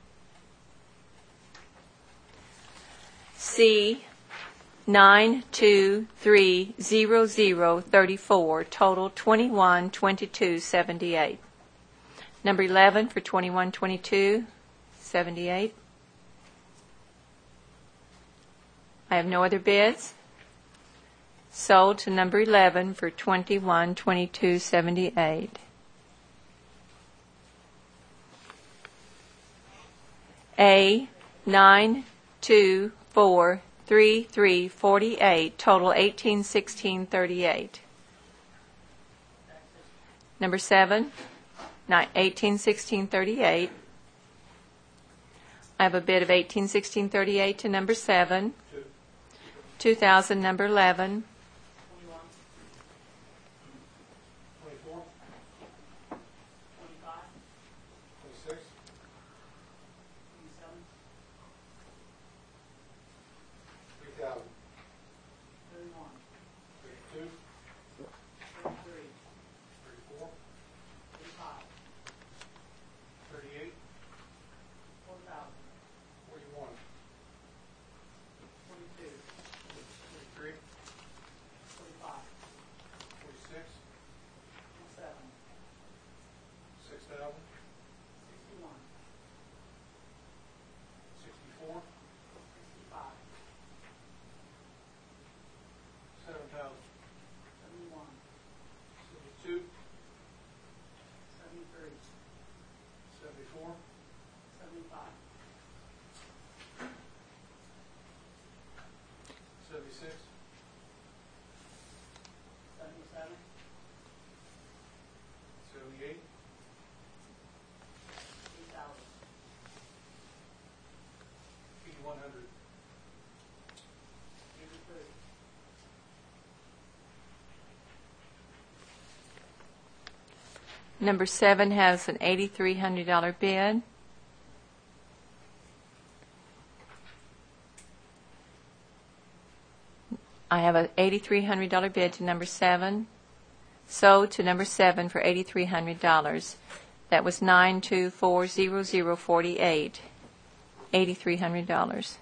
C nine two three zero zero three four. Total twenty one twenty two seventy eight. Number eleven for twenty one twenty two seventy eight. I have no other bids. sold to number eleven for twenty-one twenty-two seventy-eight. A nine two four three three forty-eight, total eighteen sixteen thirty-eight. Number seven, ni- eighteen sixteen thirty-eight. I have a bid of eighteen sixteen thirty-eight to number seven. Two. Two thousand, number eleven. Twenty-one, Twenty-four, twenty-five, twenty-six, twenty-seven, three thousand, thirty-one, thirty-two, thirty-three, thirty-four, thirty-five, thirty-eight, four thousand, forty-one, forty-two, forty-three, forty-five, forty-six, forty-seven, six thousand, sixty-one, sixty-four, sixty-five, seven thousand, seventy-one, seventy-two, seventy-three, seventy-four, seventy-five, seventy-six, seventy-seven, seventy-eight, eight thousand, eighty-one hundred, eighty-three, Number seven has an eighty-three hundred dollars bid. I have an eighty-three hundred dollars bid to number seven. Sold to number seven for eighty-three hundred dollars. That was nine two four zero zero forty-eight. eighty-three hundred dollars.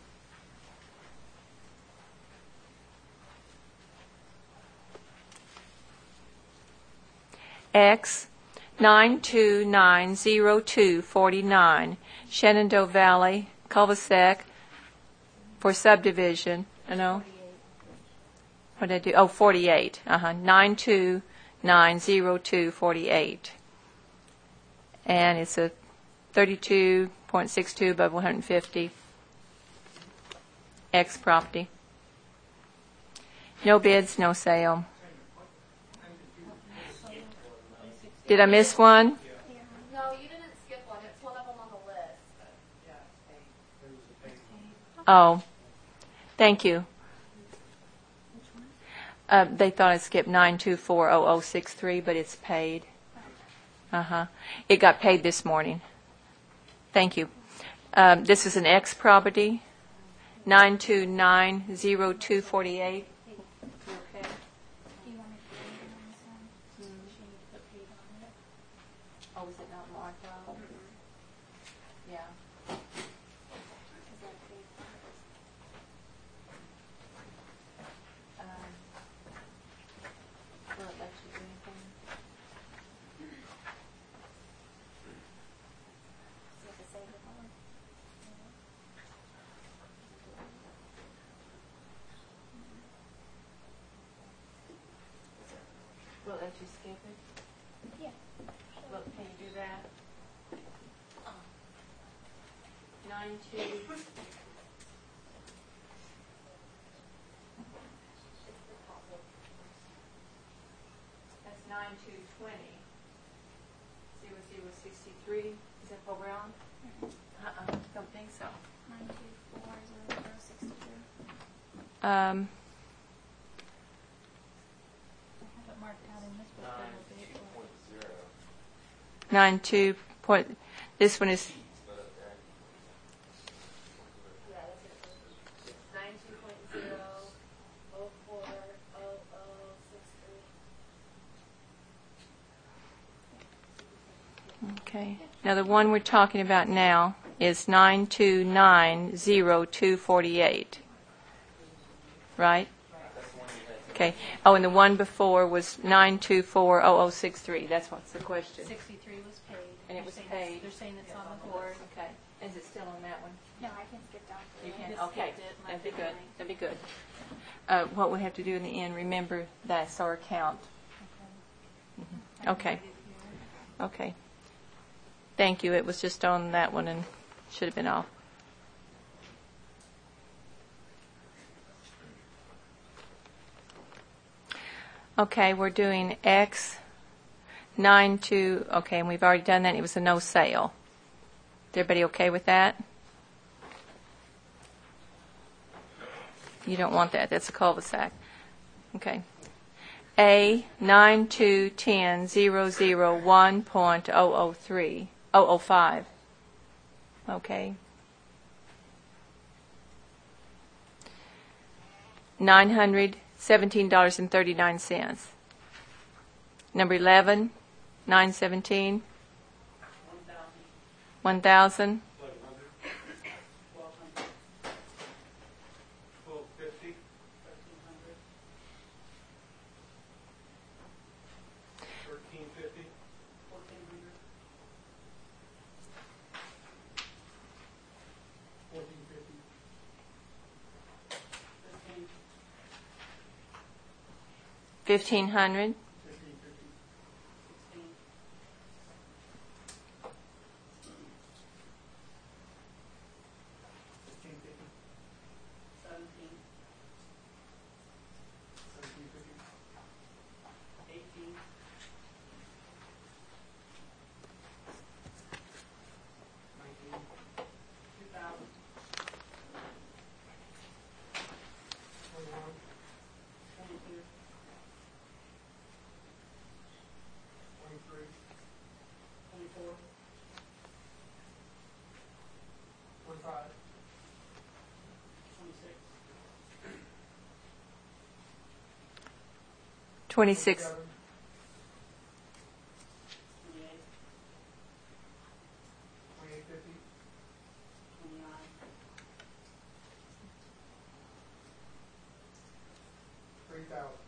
X nine two nine zero two forty-nine, Shenandoah Valley, cul-de-sac for subdivision. I know. What did I do? Oh, forty-eight. Uh-huh. nine two nine zero two forty-eight. And it's a thirty-two point six two above one hundred fifty. X property. No bids, no sale. Did I miss one? No, you didn't skip one. It's one of them on the list. there was a payment. Oh, thank you. Uh, they thought I skipped nine two four zero zero six three, but it's paid. Uh-huh. It got paid this morning. Thank you. Um, this is an X property, nine two nine zero two forty-eight. Okay. Do you want me to put it on this one? She needs to put paid on it. Oh, is it not marked out? Yeah. Is that paid on it? Um, will it let you do anything? Does it have to save it on? Will it let you skip it? Yeah. Look, can you do that? Nine two. That's nine two twenty. Zero zero sixty-three. Is that what we're on? Uh-uh, don't think so. Nine two four zero zero six two. Um, I have it marked out in this book a little bit. but- nine two point, this one is Yeah, that's it. Nine two point zero oh four oh oh six three. okay. Now the one we're talking about now is nine two nine zero two forty-eight. Right? Okay. Oh, and the one before was nine two four zero zero six three. That's what's the question. Sixty-three was paid. And it They're was saying paid. it's- They're saying it's on the board. Okay. Is it still on that one? No, I can skip down. to You it. can, I just okay. skipped it, my That'd be good. memory. That'd be good. uh, what we have to do in the end, remember that's our account. Mhm. Okay. Okay. Thank you. It was just on that one and should have been off. Okay, we're doing X nine two, okay, and we've already done that. It was a no sale. Is everybody okay with that? You don't want that. That's a cul-de-sac. Okay. A nine two ten zero zero one point oh oh three oh oh five. Okay. Nine hundred seventeen dollars and thirty nine cents. Number eleven, nine seventeen. One thousand. One thousand. Eleven hundred, Twelve hundred. twelve fifty, Thirteen hundred. thirteen fifty, Fourteen hundred. Fourteen fifty, Fifteen. Fifteen hundred. fifteen fifty, Sixteen. fifteen fifty, Seventeen. seventeen fifty, Eighteen. nineteen, Two thousand. twenty-one, Twenty-two. twenty-three, Twenty-four. twenty-five, Twenty-six. Twenty-six. twenty-seven, Twenty-eight. twenty-eight fifty, Twenty-nine. three thousand,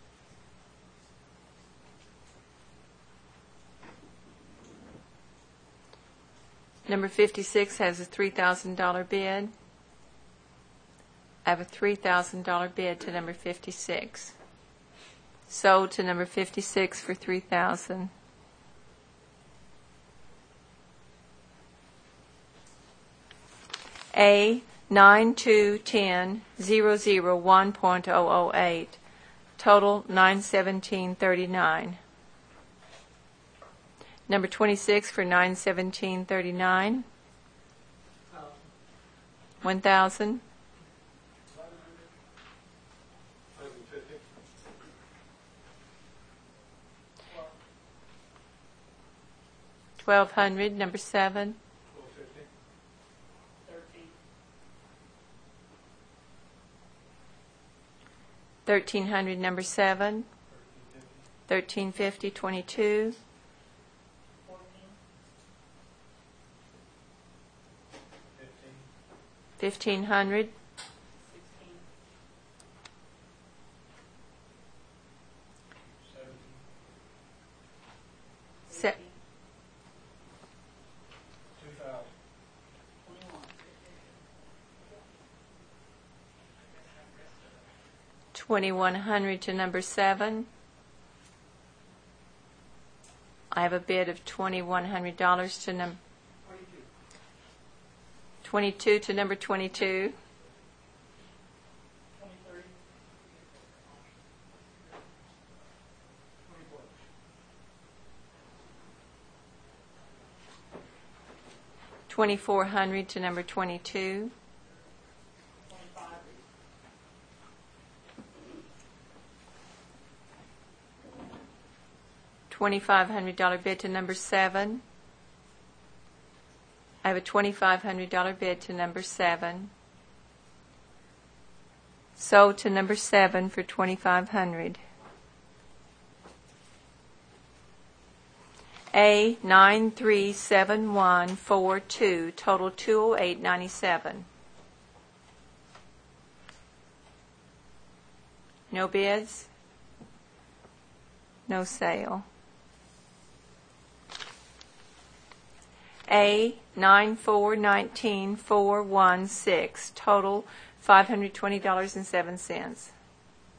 Number fifty-six has a three thousand dollars bid. I have a three thousand dollars bid to number fifty-six. Sold to number fifty-six for three thousand dollars. A nine two ten zero zero one point oh oh eight. Total nine seventeen thirty-nine. Number twenty-six for nine seventeen thirty-nine. thousand, One thousand. Eleven hundred. eleven fifty, Twelve. Twelve hundred. Number seven. twelve fifty, Thirteen. Thirteen hundred. Number seven. thirteen fifty, Thirteen fifty. Twenty-two. Fourteen. fifteen, Fifteen hundred. Sixteen. seventeen, Se- Eighteen. two thousand, Twenty-one. Twenty-one hundred to number seven. I have a bid of twenty-one hundred dollars to num. twenty-two, Twenty-two to number twenty-two. Twenty-three. twenty-four, Twenty-four hundred to number twenty-two. Twenty-five. Twenty-five hundred dollar bid to number seven. I have a twenty-five hundred dollar bid to number seven. Sold to number seven for twenty-five hundred. A nine three seven one four two, total two oh eight ninety-seven. No bids? No sale. A nine four nineteen four one six, total five hundred twenty dollars and seven cents.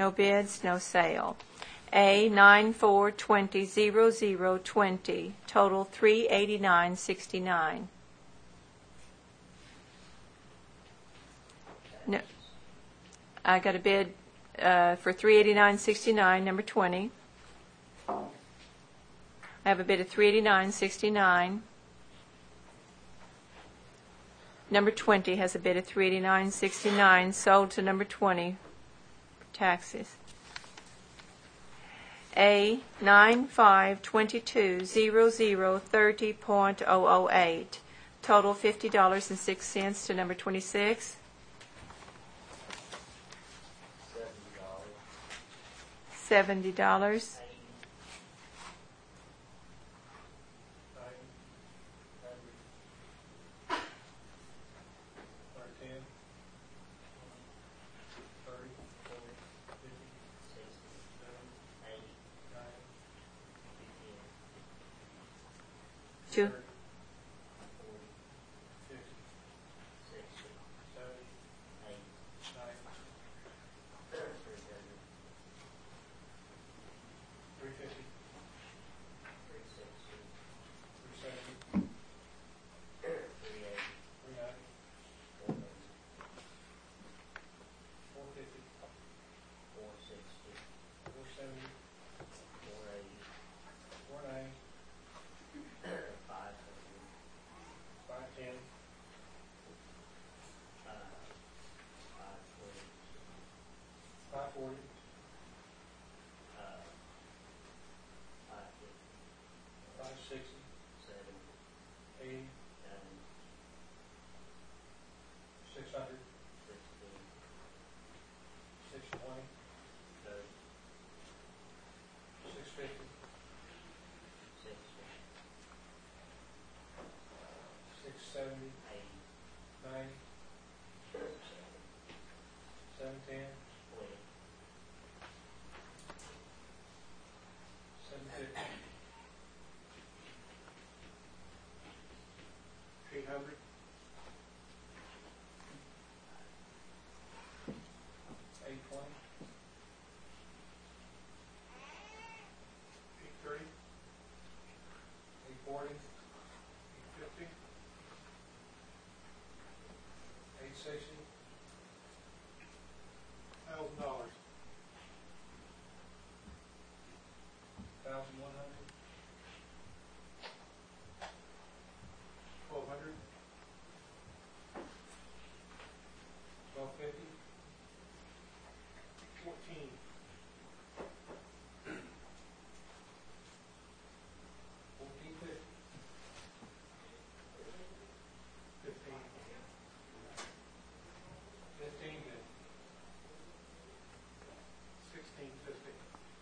No bids, no sale. A nine four twenty zero zero twenty, total three eighty-nine sixty-nine. No, I got a bid uh, for three eighty-nine sixty-nine, number twenty. I have a bid of three eighty-nine sixty-nine. Number twenty has a bid of three eighty-nine sixty-nine, sold to number twenty for taxes. A nine five twenty-two zero zero thirty point oh oh eight, total fifty dollars and six cents to number twenty-six. Seventy dollars. Ninety, hundred, or ten, thirty, forty, fifty, sixty, seventy, eighty, ninety, Two. thirty, forty, fifty, sixty, seventy, eighty, ninety, three fifty, three sixty, three seventy, three eighty, three ninety, four eighty, four fifty, four sixty, four seventy, four eighty, four ninety, five hundred, five ten, five forty, five forty, five fifty, five sixty, seventy, eighty, ninety, six hundred, sixteen, six twenty, thirty, six fifty, sixty, six seventy, eighty, ninety, seven ten, twenty, seven fifty, eight hundred, eight twenty, eight thirty, eight forty, eight fifty, eight sixty, thousand dollars, thousand one hundred, twelve hundred, twelve fifty, fourteen, fourteen fifty, fifteen, fifteen fifty, sixteen fifty,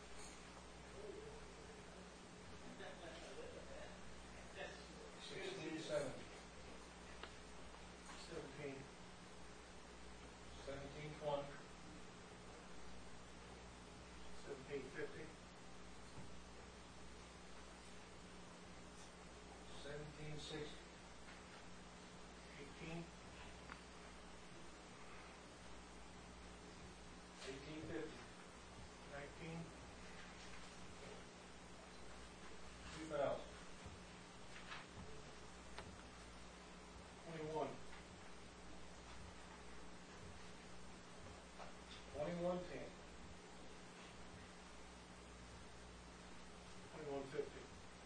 sixteen seventy, seventeen, seventeen twenty, seventeen fifty, seventeen sixty, eighteen, eighteen fifty, nineteen, two thousand, twenty-one, twenty-one ten, twenty-one fifty,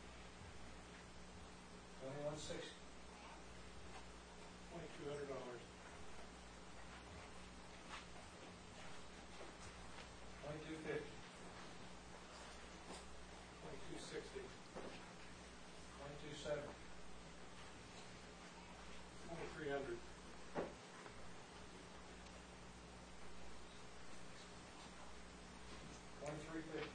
twenty-one sixty, twenty-two hundred dollars, twenty-two fifty, twenty-two sixty, twenty-two seventy, twenty-three hundred, twenty-three fifty,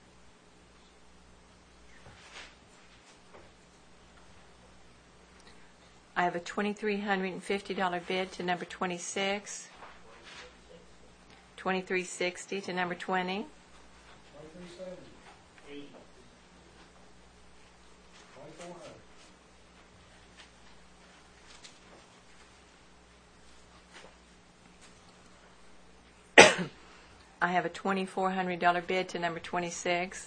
I have a twenty-three hundred fifty dollars bid to number twenty-six. twenty-three sixty to number twenty. twenty-three seventy, eighty, twenty-four hundred, I have a twenty-four hundred dollars bid to number twenty-six.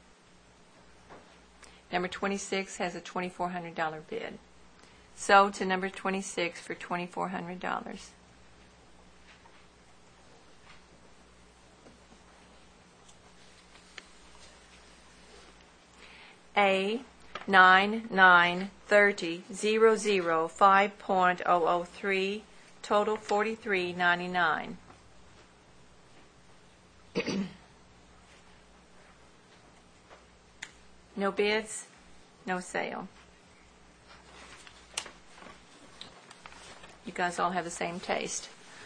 Number twenty-six has a twenty-four hundred dollars bid. So to number twenty-six for twenty-four hundred dollars. A nine nine thirty zero zero five point zero zero three, total forty-three ninety-nine. No bids, no sale. You guys all have the same taste.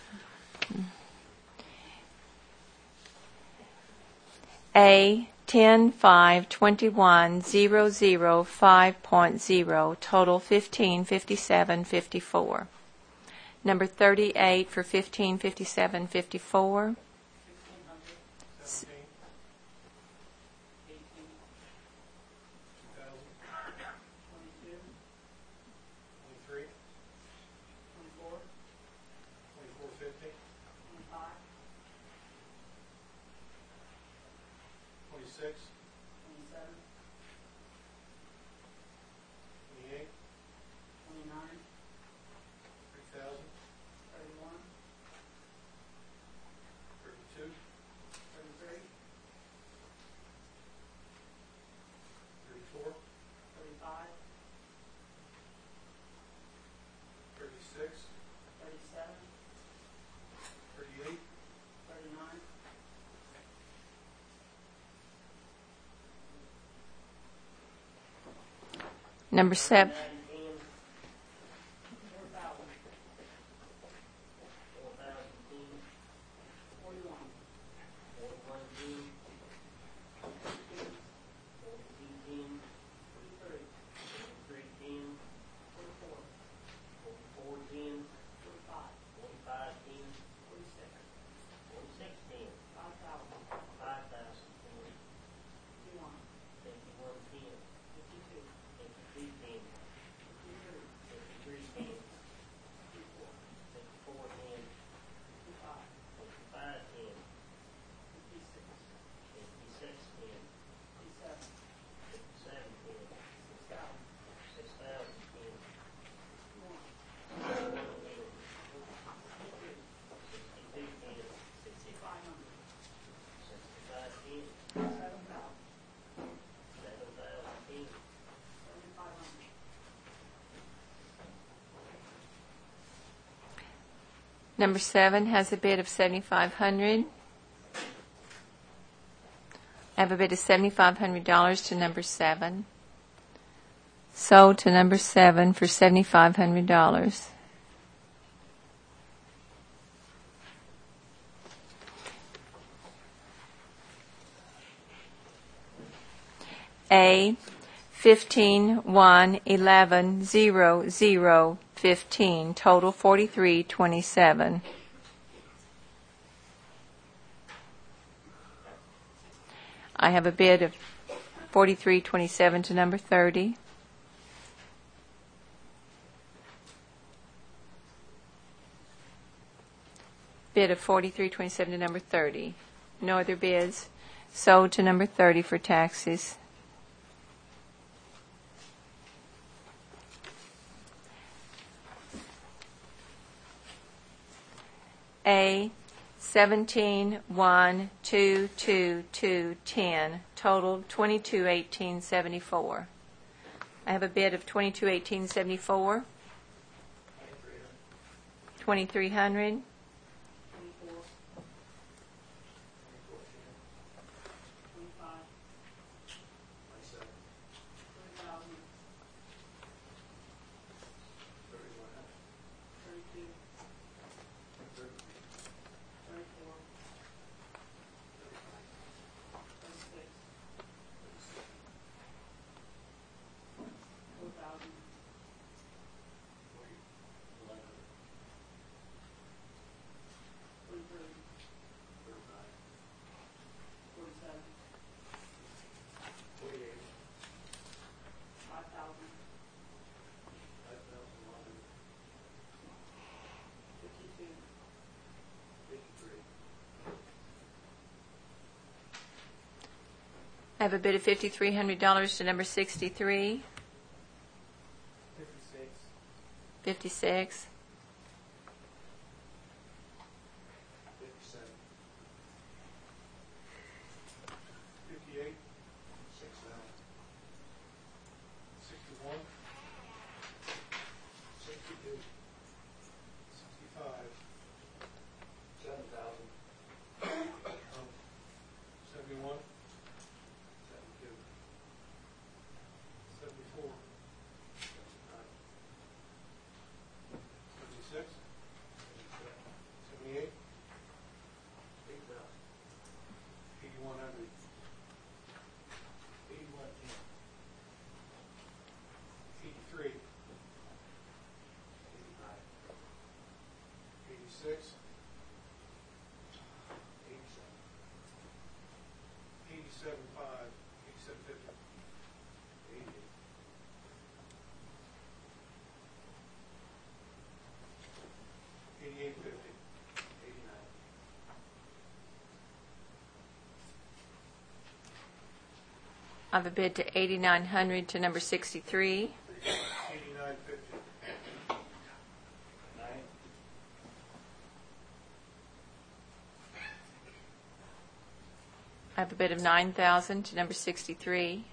A ten five twenty-one zero zero five point zero, total fifteen fifty-seven fifty-four. Number thirty-eight for fifteen fifty-seven fifty-four. Sixteen hundred, Seventeen, eighteen, two thousand, twenty-two, twenty-three, twenty-four, twenty-four fifty, twenty-five, twenty-six, twenty-seven, twenty-eight, twenty-nine, three thousand, thirty-one, thirty-two, thirty-three, thirty-four, thirty-five, thirty-six, thirty-seven, thirty-eight, thirty-nine, Number seven. nineteen, four thousand, four thousand ten, forty-one, forty-one ten, forty-two, forty-two ten, forty-three, forty-three ten, forty-four, forty-four ten, forty-five, forty-five ten, forty-six, forty-six ten, five thousand, five thousand ten, fifty-one, fifty-one ten, fifty-two, fifty-two ten, fifty-three, fifty-three ten, fifty-four, fifty-four ten, fifty-five, fifty-five ten, fifty-six, fifty-six ten, fifty-seven, fifty-seven ten, six thousand, six thousand ten, sixty-one, sixty-one ten, sixty-two, sixty-two ten, sixty-five hundred, sixty-five ten, seven thousand, seven thousand ten, seventy-five hundred. Number seven has a bid of seventy-five hundred dollars. I have a bid of seventy-five hundred dollars to number seven. Sold to number seven for seventy-five hundred dollars. A fifteen one eleven zero zero fifteen, total forty-three twenty-seven. I have a bid of forty-three twenty-seven to number thirty. Bid of forty-three twenty-seven to number thirty. No other bids. Sold to number thirty for taxes. A seventeen one two two two ten, total twenty-two eighteen seventy-four. I have a bid of twenty-two eighteen seventy-four. Twenty-three hundred. Twenty-four, twenty-five, twenty-seven, thirty thousand, thirty-one hundred, thirty-two, thirty, thirty-four, thirty-six, four thousand, forty, eleven hundred, have a bid of fifty-three hundred dollars to number sixty-three. Fifty-six. fifty-six. Fifty-seven. Fifty-eight. Sixty-nine. Sixty-one. Sixty-two. Sixty-five. Seven thousand. Seventy-one. Seventy-two. Seventy-four. Seventy-nine. Seventy-six. Seventy-seven. Seventy-eight. Eight thousand. Eighty-one hundred. Eighty-one ten. Eighty-three. Eighty-nine. Eighty-six. Eighty-seven. Eighty-seven five. Eighty-seven fifty. Eighty-eight. Eighty-eight fifty. Eighty-nine. I have a bid to eighty-nine hundred to number sixty-three. Eighty-nine fifty. Nine. I have a bid of nine thousand to number sixty-three.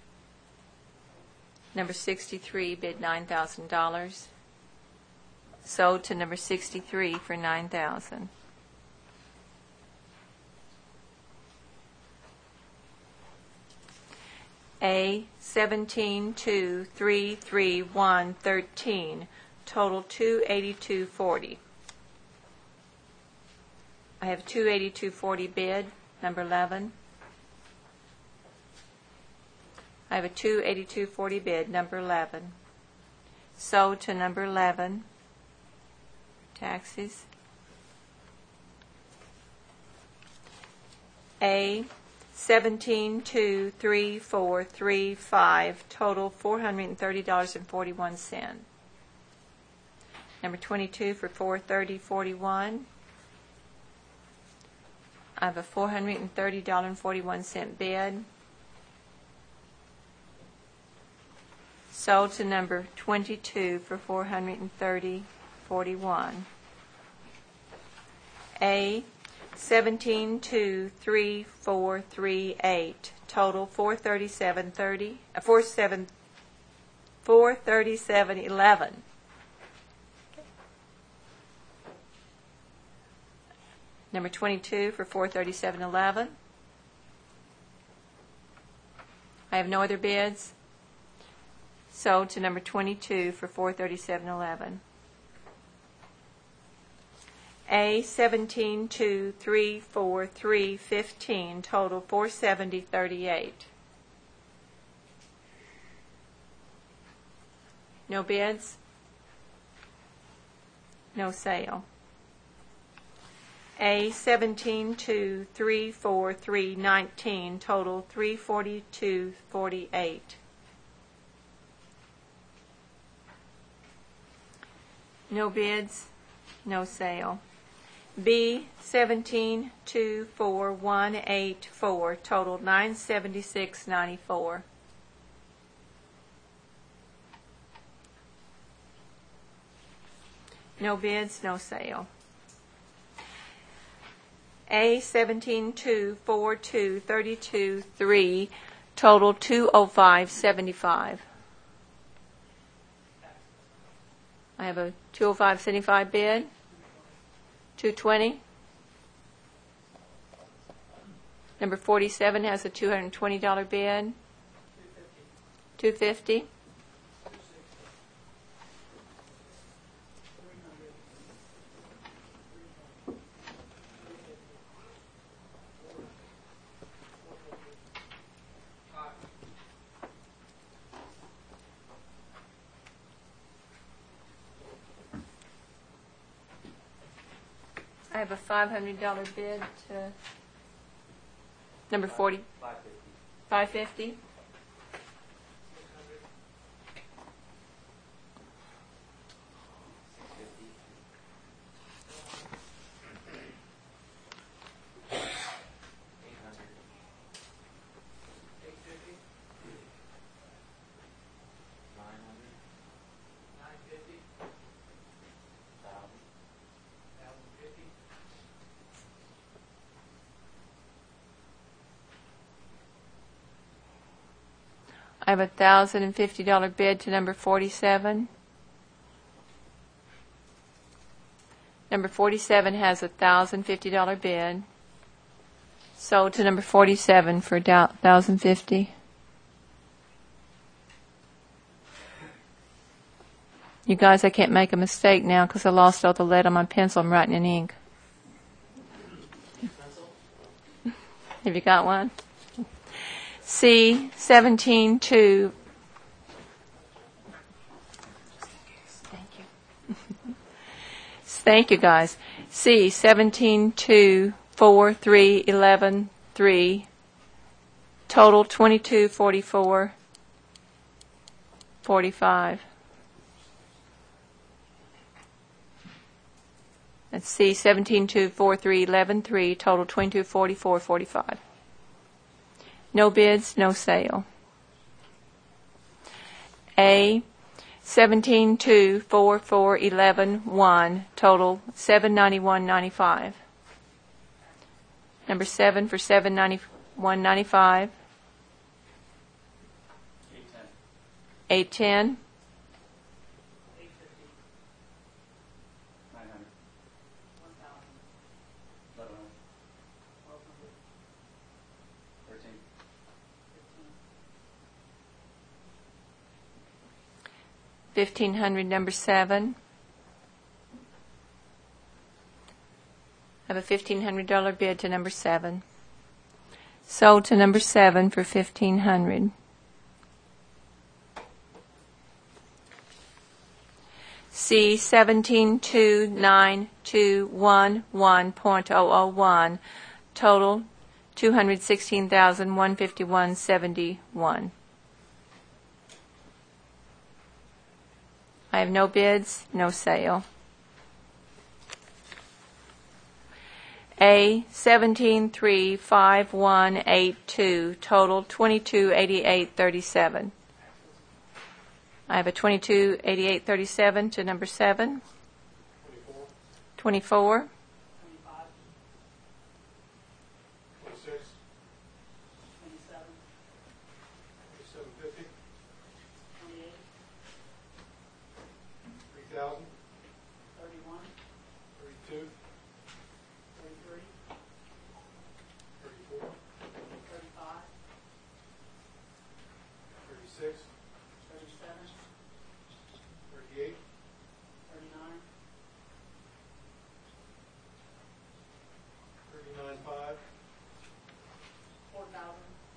Number sixty-three bid nine thousand dollars. Sold to number sixty-three for nine thousand dollars. A seventeen two three three one thirteen, total two eighty-two forty. I have two eighty-two forty bid, number eleven. I have a two eighty-two forty bid, number eleven. Sold to number eleven. Taxes. A seventeen two three four three five, total four hundred thirty dollars and forty-one cents. Number twenty-two for four thirty forty-one. I have a four hundred thirty dollars and forty-one cents bid. Sold to number twenty-two for four hundred thirty dollars and forty-one cents. A seventeen two three four three eight, total four thirty-seven thirty, uh, four seven four thirty-seven eleven. Number twenty-two for four thirty-seven eleven. I have no other bids. Sold to number twenty-two for four thirty-seven eleven. A seventeen two three four three fifteen, total four seventy thirty-eight. No bids. No sale. A seventeen two three four three nineteen, total three forty-two forty-eight. No bids. No sale. B seventeen two four one eight four, total nine seventy-six ninety-four. No bids, no sale. A seventeen two four two thirty-two three, total two oh five seventy-five. I have a two oh five seventy-five bid. two twenty. Number forty-seven has a two hundred twenty dollars bid. two fifty. I have a five hundred dollars bid to number forty. five fifty. have a one thousand fifty dollars bid to number forty-seven. Number forty-seven has a one thousand fifty dollars bid. Sold to number forty-seven for one thousand fifty dollars. You guys, I can't make a mistake now because I lost all the lead on my pencil. I'm writing in ink. Have you got one? C seventeen two. Thank you. Thank you, guys. C seventeen two four three eleven three. Total twenty two forty four forty five. Let's see, seventeen two four three eleven three, total twenty-two forty-four forty-five. No bids, no sale. A, seventeen two four four eleven one, total seven ninety-one ninety-five. Number seven for seven ninety-one ninety-five. Eight ten. Eight fifty. Nine hundred. One thousand. Eleven hundred. Twelve hundred. Thirteen. Fifteen. Fifteen hundred, number seven. I have a fifteen hundred dollars bid to number seven. Sold to number seven for fifteen hundred dollars. C seventeen two nine two one one point zero zero one, total two hundred sixteen thousand one hundred fifty-one dollars and seventy-one cents. I have no bids, no sale. A seventeen three five one eight two, total twenty-two eighty-eight thirty-seven. I have a twenty-two eighty-eight thirty-seven to number seven. Twenty-four, twenty-four. Twenty-five. twenty-six, Twenty-seven. twenty-seven fifty, Twenty-eight. three thousand, Thirty-one. thirty-two, Thirty-three. thirty-four, Thirty-five. thirty-six, Thirty-seven. thirty-eight, Thirty-nine. thirty-nine five, Four thousand.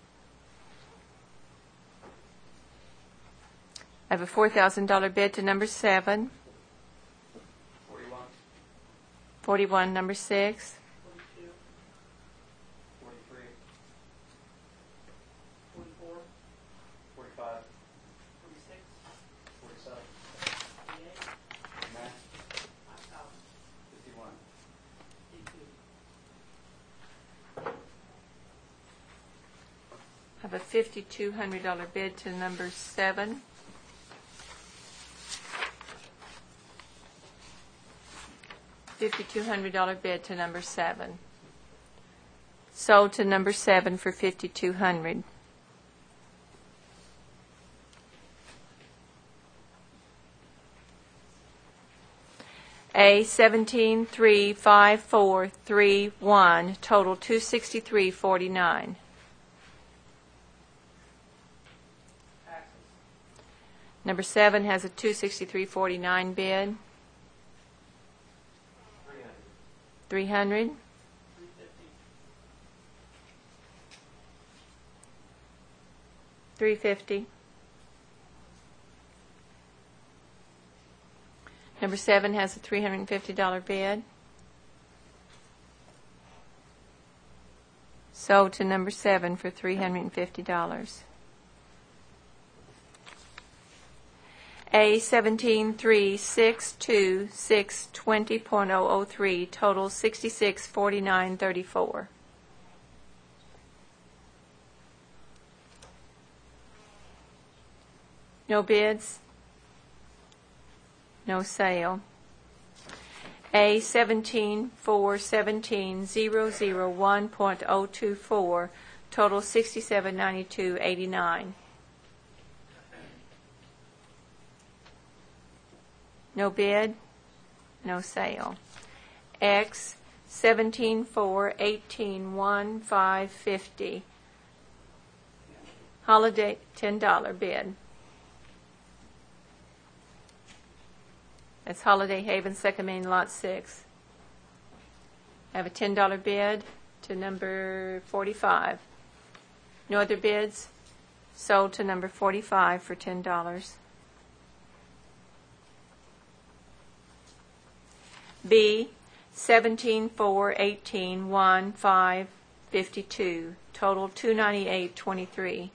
I have a four thousand dollars bid to number seven. Forty-one. forty-one, number six. Forty-two. Forty-three. Forty-four. Forty-five. Forty-six. Forty-seven. Forty-eight. Nine. Five thousand. Fifty-one. Fifty-two. I have a fifty-two hundred dollars bid to number seven. fifty-two hundred dollars bid to number seven. Sold to number seven for fifty-two hundred dollars. A seventeen three five four three one, total two sixty-three forty-nine. Taxes. Number seven has a two sixty-three forty-nine bid. three hundred, three hundred. Three fifty. three fifty. Number seven has a three hundred fifty dollars bid. Sold to number seven for three hundred fifty dollars. A seventeen three six two six twenty point zero zero three, total sixty-six forty-nine thirty-four. No bids. No sale. A seventeen four seventeen zero zero one point zero two four, total sixty-seven ninety-two eighty-nine. No bid, no sale. X seventeen four eighteen one five fifty. Holiday ten dollar bid. That's Holiday Haven, second main, lot six. I have a ten dollar bid to number forty-five. No other bids? Sold to number forty-five for ten dollars. B, seventeen four eighteen one five fifty-two. Total two ninety-eight twenty-three.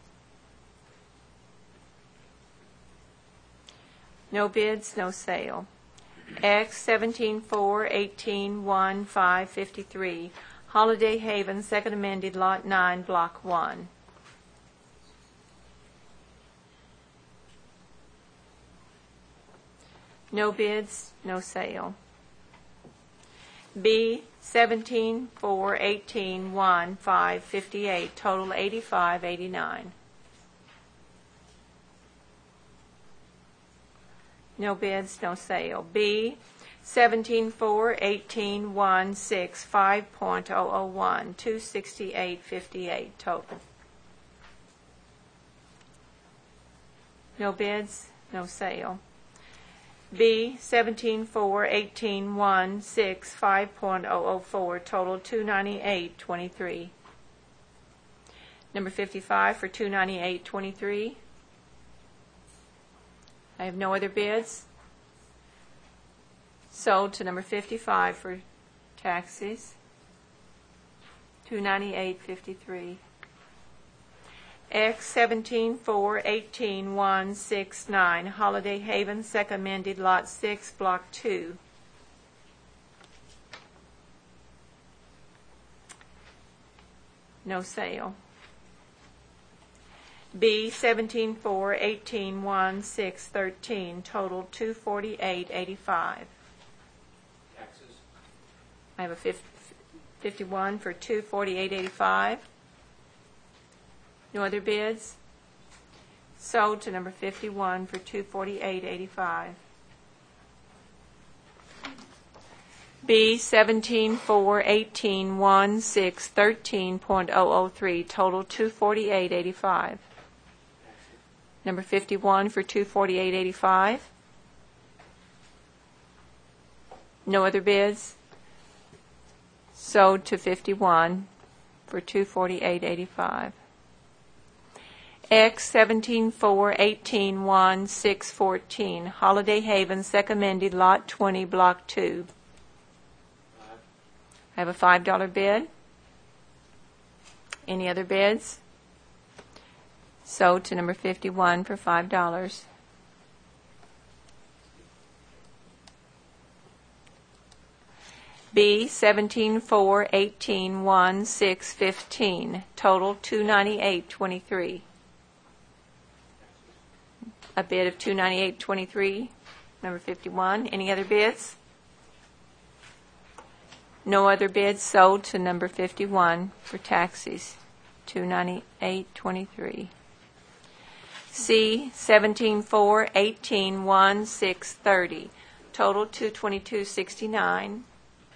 No bids, no sale. X seventeen four eighteen one five fifty-three. Holiday Haven, second amended, lot nine, block one. No bids, no sale. B seventeen four eighteen one five fifty-eight. Total eighty-five eighty-nine. No bids, no sale. B seventeen four eighteen one six five point oh oh one. Two sixty-eight fifty-eight total. No bids, no sale. B seventeen four eighteen one six five point oh oh four. Total two ninety-eight twenty-three. Number fifty-five for two ninety-eight twenty-three. I have no other bids. Sold to number fifty-five for taxes. two ninety-eight fifty-three. X seventeen four eighteen one six nine. Holiday Haven, second amended, lot six, block two. No sale. B seventeen four eighteen one six thirteen. Total two forty-eight eighty-five. Taxes. I have a fifty-one for two forty-eight eighty-five. No other bids. Sold to number fifty-one for two forty-eight eighty-five. B seventeen four eighteen one six thirteen point oh oh three. Total two forty-eight eighty-five. Number fifty-one for two forty-eight eighty-five. No other bids. Sold to fifty-one for two forty-eight eighty-five. X seventeen four eighteen one six fourteen. Holiday Haven, second amended, lot twenty, block two. I have a five dollar bid. Any other bids? Sold to number fifty-one for five dollars. B seventeen four eighteen one six fifteen. Total two ninety-eight twenty-three. A bid of two ninety-eight twenty-three. Number fifty-one. Any other bids? No other bids. Sold to number fifty-one for taxis. two ninety-eight twenty-three. C seventeen four eighteen one six thirty. Total two twenty-two sixty-nine.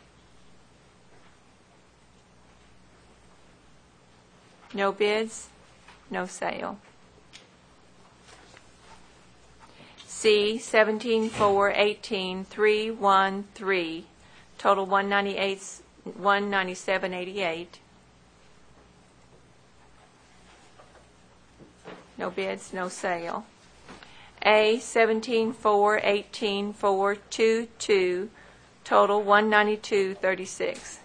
No bids, no sale. C seventeen four eighteen three one three. Total one ninety-eight one ninety-seven eighty-eight. No bids, no sale. A seventeen four eighteen four two two. Total one ninety-two thirty-six.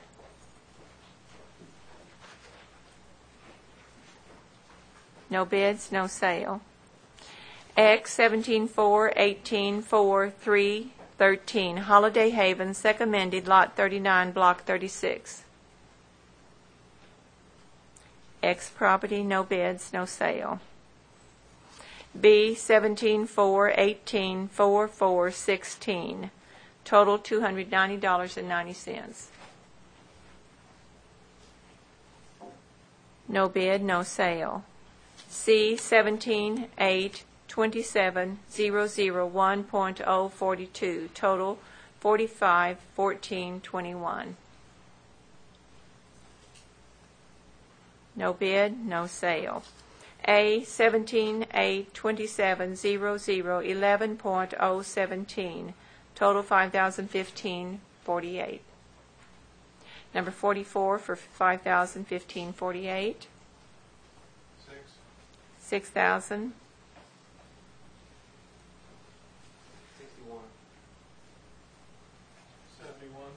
No bids, no sale. X seventeen four eighteen four three thirteen. Holiday Haven, second amended, lot thirty-nine, block thirty-six. X property, no bids, no sale. B seventeen four eighteen four four sixteen. Total two hundred ninety dollars and ninety cents. No bid, no sale. C seventeen eight twenty-seven thousand one point oh four two, total forty-five fourteen twenty-one. No bid, no sale. A seventeen A twenty-seven thousand eleven point oh seventeen, total five thousand fifteen forty-eight. Number forty-four for five thousand fifteen forty-eight. Six. Six thousand. Sixty-one. Seventy-one.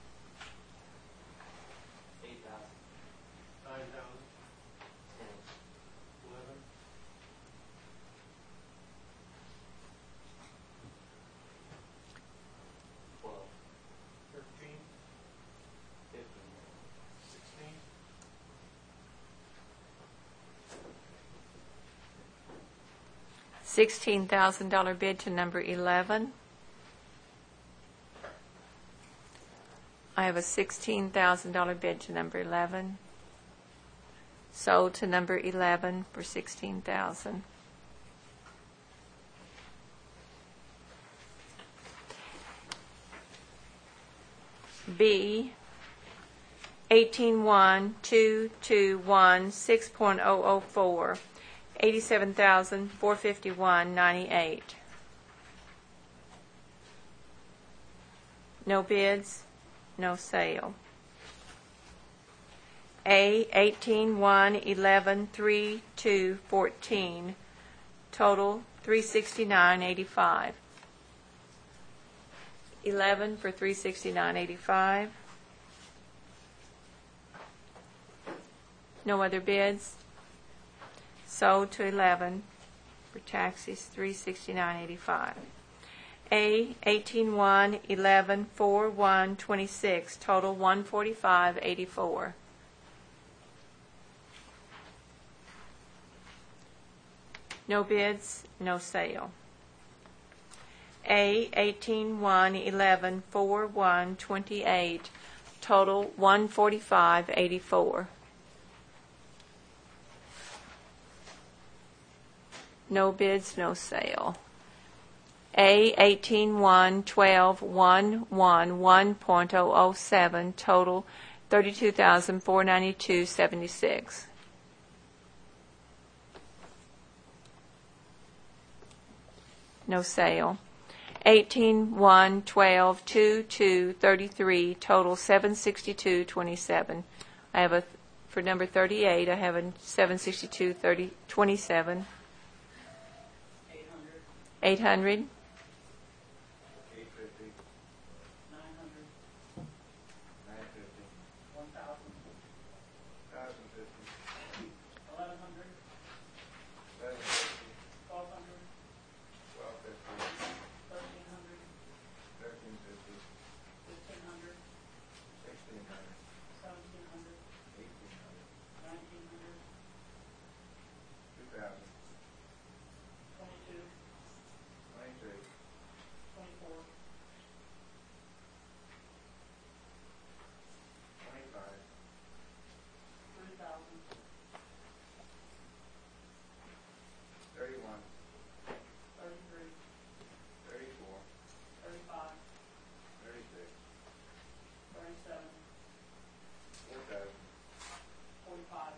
Eight thousand. Nine thousand. Ten. Eleven. Twelve. Thirteen. Fifteen. Sixteen. Sixteen thousand dollar bid to number eleven. I have a sixteen thousand dollar bid to number eleven. Sold to number eleven for sixteen thousand. B eighteen one two two one six point oh oh four, eighty-seven thousand four fifty one ninety eight. No bids, no sale. A eighteen one eleven three two fourteen, total three sixty nine eighty five. Eleven for three sixty nine eighty five. No other bids. Sold to eleven for taxis three sixty nine eighty five. A eighteen one eleven four one twenty six, total one forty five eighty four. No bids, no sale. A eighteen one eleven four one twenty eight, total one forty five eighty four. No bids, no sale. A eighteen one twelve one one one point oh oh seven, total thirty two thousand four ninety two seventy six. No sale. Eighteen one twelve two two thirty three, total seven sixty two twenty seven. I have a for number thirty eight. I have a seven sixty two thirty twenty seven. Eight hundred. Eight hundred. Eight fifty. Nine hundred. Nine fifty. One thousand. Thousand fifty. Eleven hundred. Eleven fifty. Twelve hundred. Twelve fifty. Thirteen hundred. Thirteen fifty. Fifteen hundred. Sixteen hundred. Seventeen hundred. Eighteen hundred. Nineteen hundred. Two thousand. Twenty-two. Twenty-three. Twenty-four. Twenty-five. Three thousand. Thirty-one. Thirty-three. Thirty-four. Thirty-five. Thirty-six. Thirty-seven. Four thousand. Forty-five.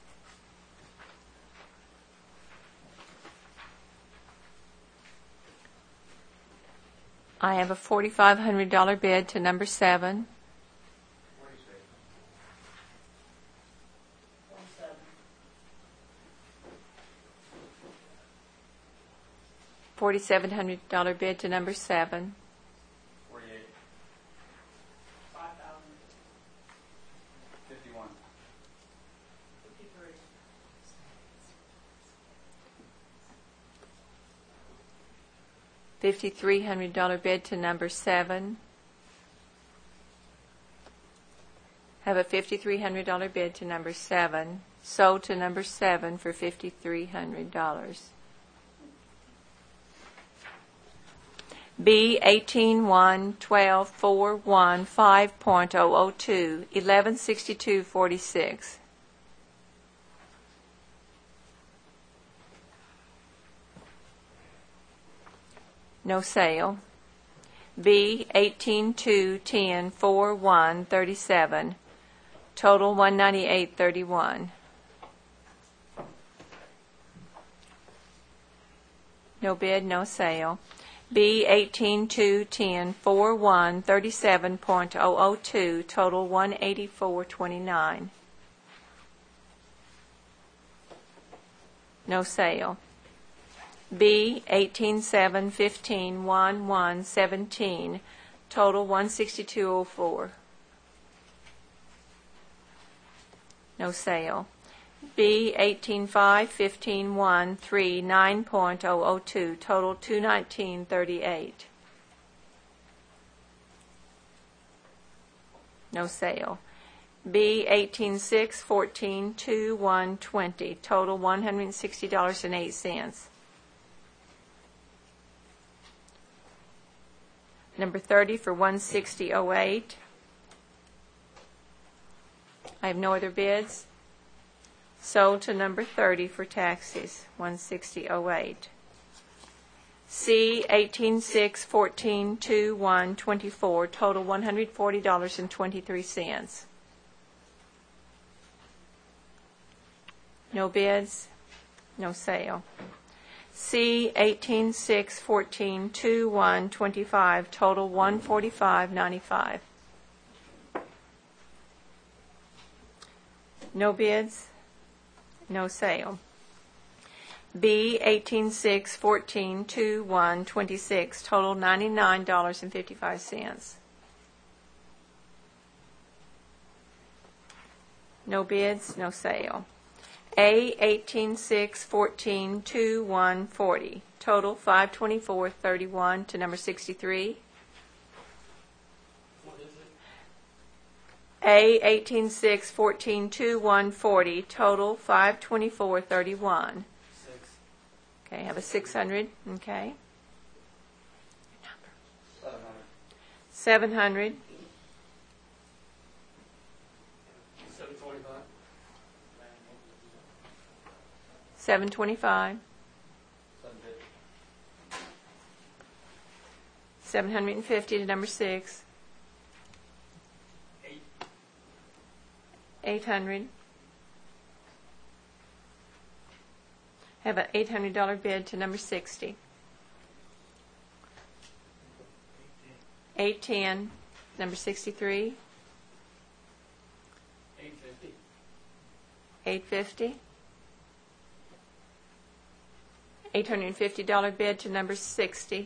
I have a forty-five hundred dollar bid to number seven. Forty-six. Twenty-seven. Forty-seven hundred dollar bid to number seven. Forty-eight. Five thousand. Fifty-one. Fifty-three. Fifty-three hundred dollar bid to number seven. Have a fifty-three hundred dollar bid to number seven. Sold to number seven for fifty-three hundred dollars. B eighteen one twelve four one five point oh oh two, eleven sixty two forty six. No sale. B, eighteen two ten four one thirty-seven, total one ninety-eight thirty-one. No bid, no sale. B, eighteen two ten four one thirty-seven point oh oh two, total one eighty-four twenty-nine. No sale. B, eighteen seven fifteen one one seventeen, total one sixty-two oh four. No sale. B, eighteen five fifteen one three nine point oh oh two, total two nineteen thirty-eight. No sale. B, eighteen six fourteen two one twenty, total one hundred sixty dollars and eight cents. Number thirty for one sixty oh eight. I have no other bids. Sold to number thirty for taxis, one sixty oh eight. C, eighteen six fourteen two one twenty-four, total one hundred forty dollars and twenty-three cents. No bids, no sale. C, eighteen six fourteen two one twenty-five, total one forty-five ninety-five. No bids, no sale. B, eighteen six fourteen two one twenty-six, total ninety-nine dollars and fifty-five cents. No bids, no sale. A, eighteen six fourteen two one forty, total five twenty-four thirty-one to number sixty-three. What is it? A, eighteen six fourteen two one forty, total five twenty-four thirty-one. Six. Okay, have a six hundred. Okay. Seven hundred. seven hundred. Seven twenty-five. seven twenty-five. Seven fifty. seven hundred fifty to number six. Eight. eight hundred. Have an eight hundred dollars bid to number sixty. eight ten, number sixty-three. Eight fifty. eight fifty. eight hundred fifty dollars bid to number sixty.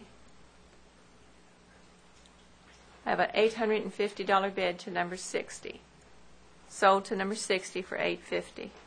I have an eight hundred fifty dollars bid to number sixty. Sold to number sixty for eight hundred fifty dollars.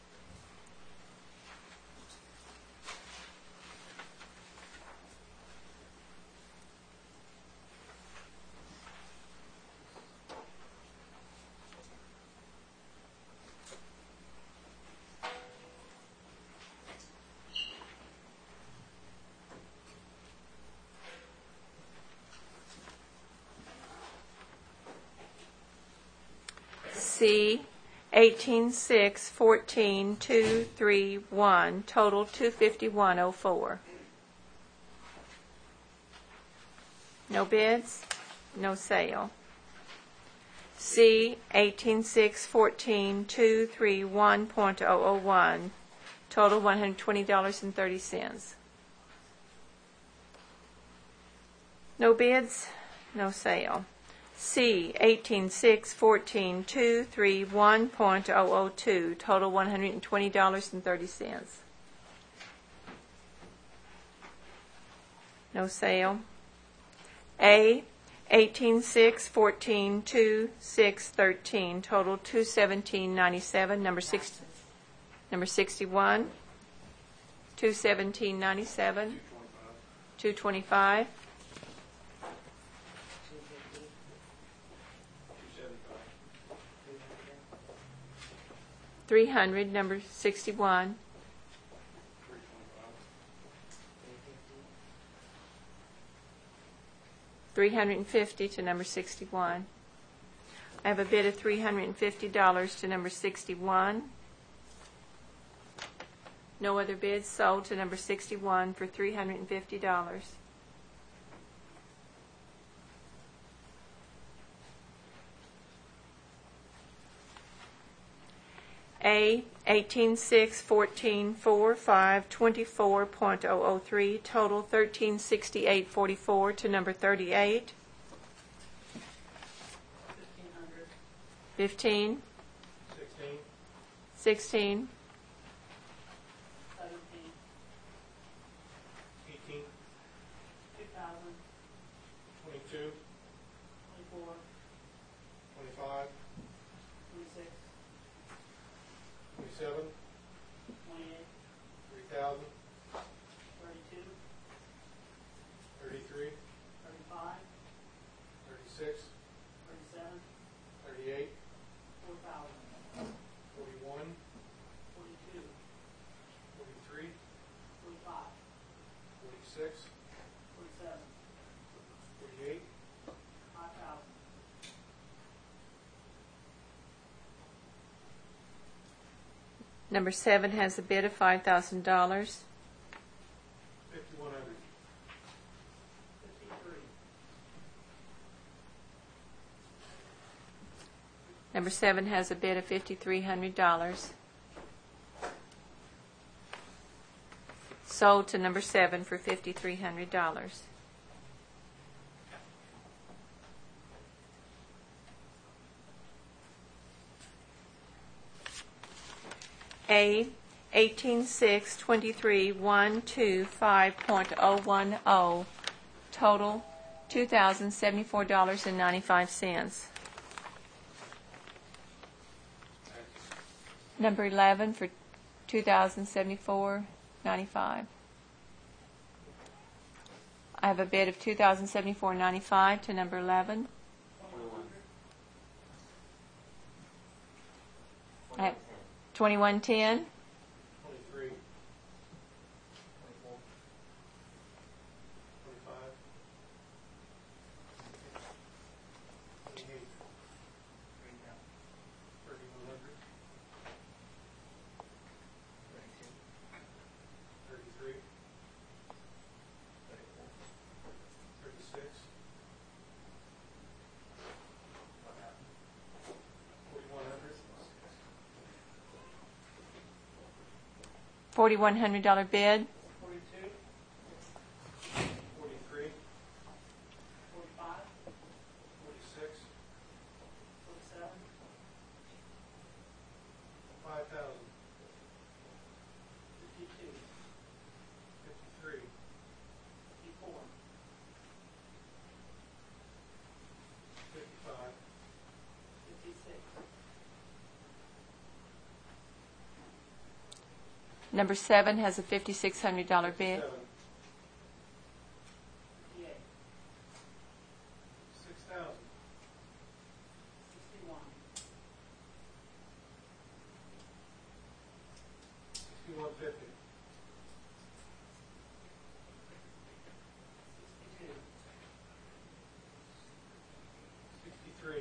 C, eighteen six fourteen two three one, total two fifty-one oh four. No bids, no sale. C, eighteen six fourteen two three one point oh oh one, total one hundred twenty dollars and thirty cents. No bids, no sale. C, eighteen six fourteen two three one point oh oh two, total one hundred twenty dollars and thirty cents. No sale. A, eighteen six fourteen two six thirteen, total two seventeen ninety-seven, number six, number sixty-one, two seventeen ninety-seven, two twenty-five. three hundred, number sixty-one. three hundred fifty to number sixty-one. I have a bid of three hundred fifty dollars to number sixty-one. No other bids. Sold to number sixty-one for three hundred fifty dollars. A eighteen six fourteen four five twenty-four point zero zero three, total thirteen sixty-eight forty-four to number thirty-eight. Fifteen hundred. Fifteen. Sixteen. Sixteen. Seventeen. Eighteen. Two thousand. Twenty-two. Twenty-four. Twenty-five. Twenty-six. Twenty-seven. Twenty-eight. Three thousand. Thirty-two. Thirty-three. Thirty-five. Thirty-six. Thirty-seven. Thirty-eight. Four thousand. Forty-one. Forty-two. Forty-three. Forty-five. Forty-six. Forty-seven. Forty-eight. Five thousand. Number seven has a bid of five thousand dollars. Fifty-one hundred. Fifty-three. Number seven has a bid of fifty-three hundred dollars. Sold to number seven for fifty-three hundred dollars. A eighteen six twenty-three one two five point zero one zero, total two thousand seventy-four dollars and ninety-five cents. Number eleven for two thousand seventy-four ninety-five. I have a bid of two thousand seventy-four ninety-five to number eleven. Twenty-one hundred. I have twenty-one ten. Twenty-three. Twenty-four. Twenty-five. Twenty-eight. Thirty-one hundred. Thirty-two. Thirty-three. Thirty-four. Thirty-six. Forty-one hundred. Forty-one hundred dollar bid. Forty-two. Forty-three. Forty-five. Forty-six. Forty-seven. Five thousand. Fifty-two. Fifty-three. Fifty-four. Fifty-five. Fifty-six. Number seven has a fifty-six hundred dollar bid. Seven. Fifty-eight. Six thousand. Sixty-one. Sixty-one fifty. Sixty-two. Sixty-three.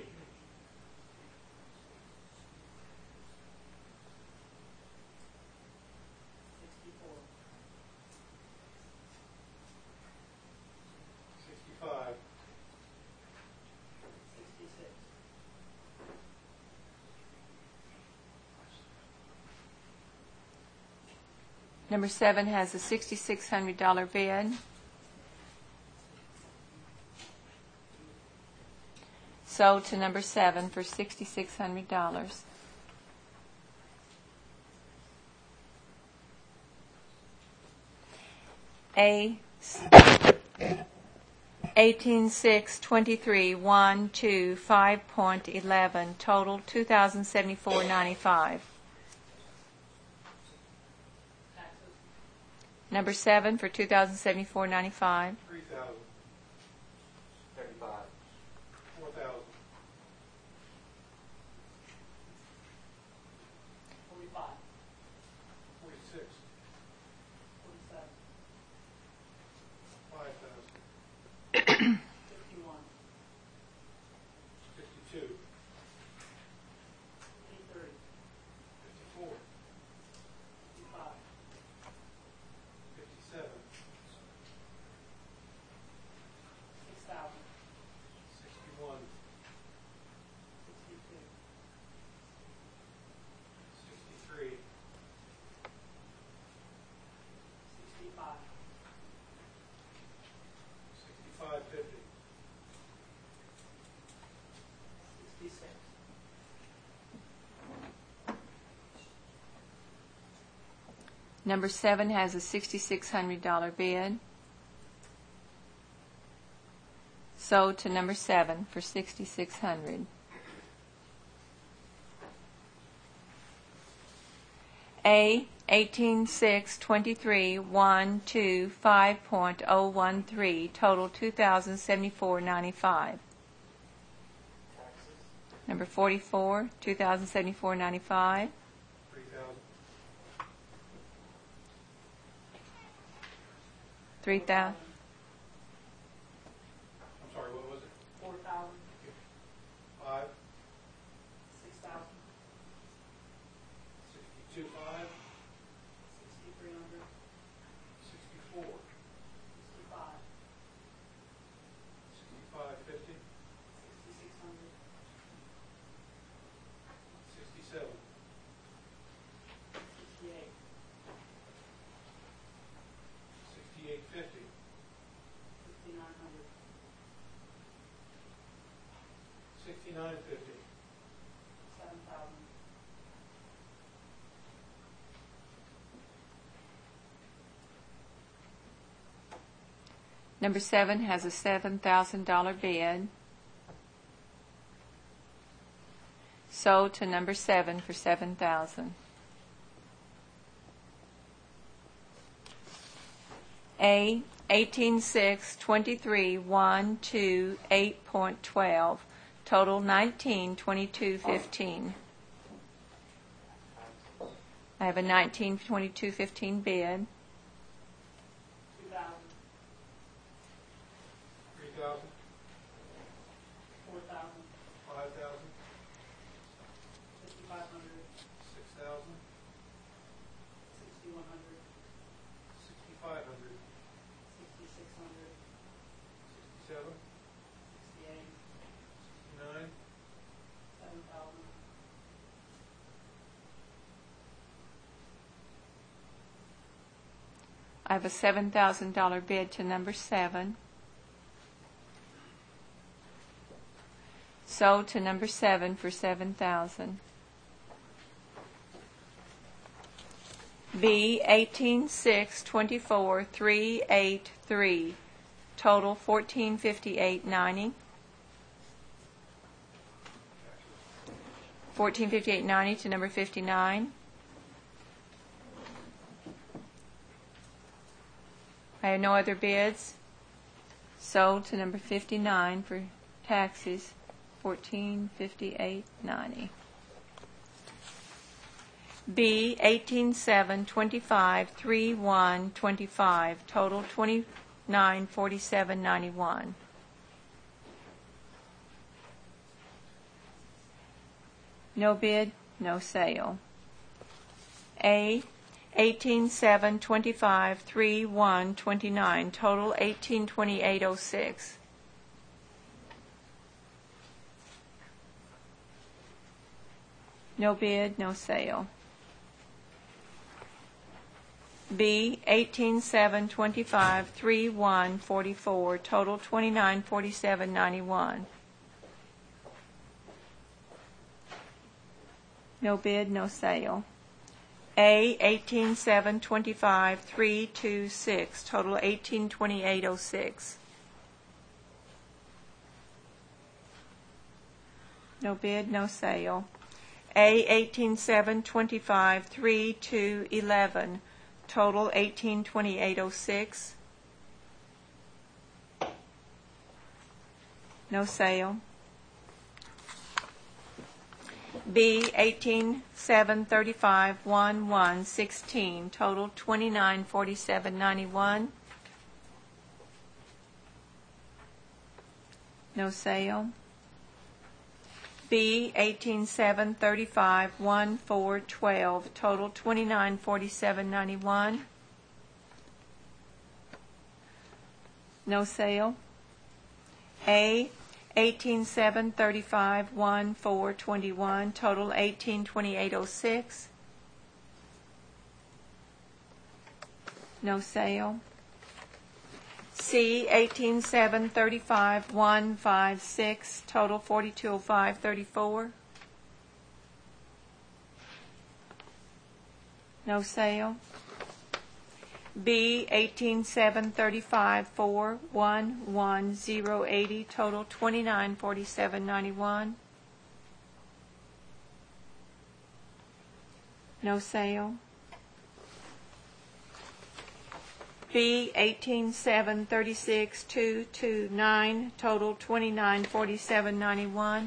Sixty-four. Sixty-five. Sixty-six. Number seven has a sixty-six hundred dollar bid. Sold to number seven for sixty-six hundred dollars. A eighteen six twenty-three one two five point eleven, total two thousand seventy-four ninety-five. Taxes. Number seven for two thousand seventy-four ninety-five. Three thousand. Thirty-five. Four thousand. Forty-five. Forty-six. Forty-seven. Five thousand. Fifty-one. Fifty-two. Fifty-three. Fifty-four. Fifty-five. Fifty-seven. Number seven has a sixty-six hundred dollars bid. Sold to number seven for sixty-six hundred dollars. A eighteen six twenty-three one two five point oh one three, total two thousand seventy-four ninety-five. Taxes. Number forty-four, two thousand seventy-four ninety-five. Three thousand. Three thousand. I'm sorry, what was it? Four thousand, Five, six thousand, sixty-two, five, sixty-three hundred, sixty-four, sixty-five, sixty-five, fifty, sixty-six hundred, sixty-seven, sixty-eight, sixty-eight, fifty, fifty-nine hundred, sixty-nine, fifty, seven thousand, Number seven has a seven thousand dollars bid. Sold to number seven for seven thousand dollars. A eighteen six twenty-three one two eight point twelve, total nineteen twenty-two fifteen. I have a nineteen twenty-two fifteen bid. two thousand, three thousand, four thousand, five thousand, fifty-five hundred, six thousand, sixty-one hundred, sixty-five hundred, sixty-six hundred, sixty-seven, sixty-eight, sixty-nine, seven thousand, I have a seven thousand dollars bid to number seven. Sold to number seven for seven thousand dollars. B eighteen six twenty-four three eight three, total fourteen fifty-eight ninety. Fourteen fifty-eight ninety to number fifty-nine. I have no other bids. Sold to number fifty-nine for taxes, fourteen fifty-eight ninety. B eighteen seven twenty-five three one twenty-five, total twenty-nine forty-seven ninety-one. No bid, no sale. A eighteen seven twenty-five three one twenty-nine, total eighteen twenty-eight oh six. No bid, no sale. B eighteen seven twenty-five three one forty-four, total twenty-nine forty-seven ninety-one. No bid, no sale. A eighteen seven twenty-five three two six, total eighteen twenty-eight oh six. No bid, no sale. A eighteen seven twenty-five three two eleven, total eighteen twenty-eight oh six. No sale. B eighteen seven thirty-five one one sixteen, total twenty-nine forty-seven ninety-one. No sale. B eighteen seven thirty-five one four twelve, total twenty-nine forty-seven ninety-one. No sale. A eighteen seven thirty-five one four twenty-one, total eighteen twenty-eight oh six. No sale. C eighteen seven thirty-five one five six, total forty-two oh five thirty-four. No sale. B eighteen seven thirty-five four one one zero eighty, total twenty-nine forty-seven ninety-one. No sale. B eighteen seven thirty-six two two nine, total twenty-nine forty-seven ninety-one.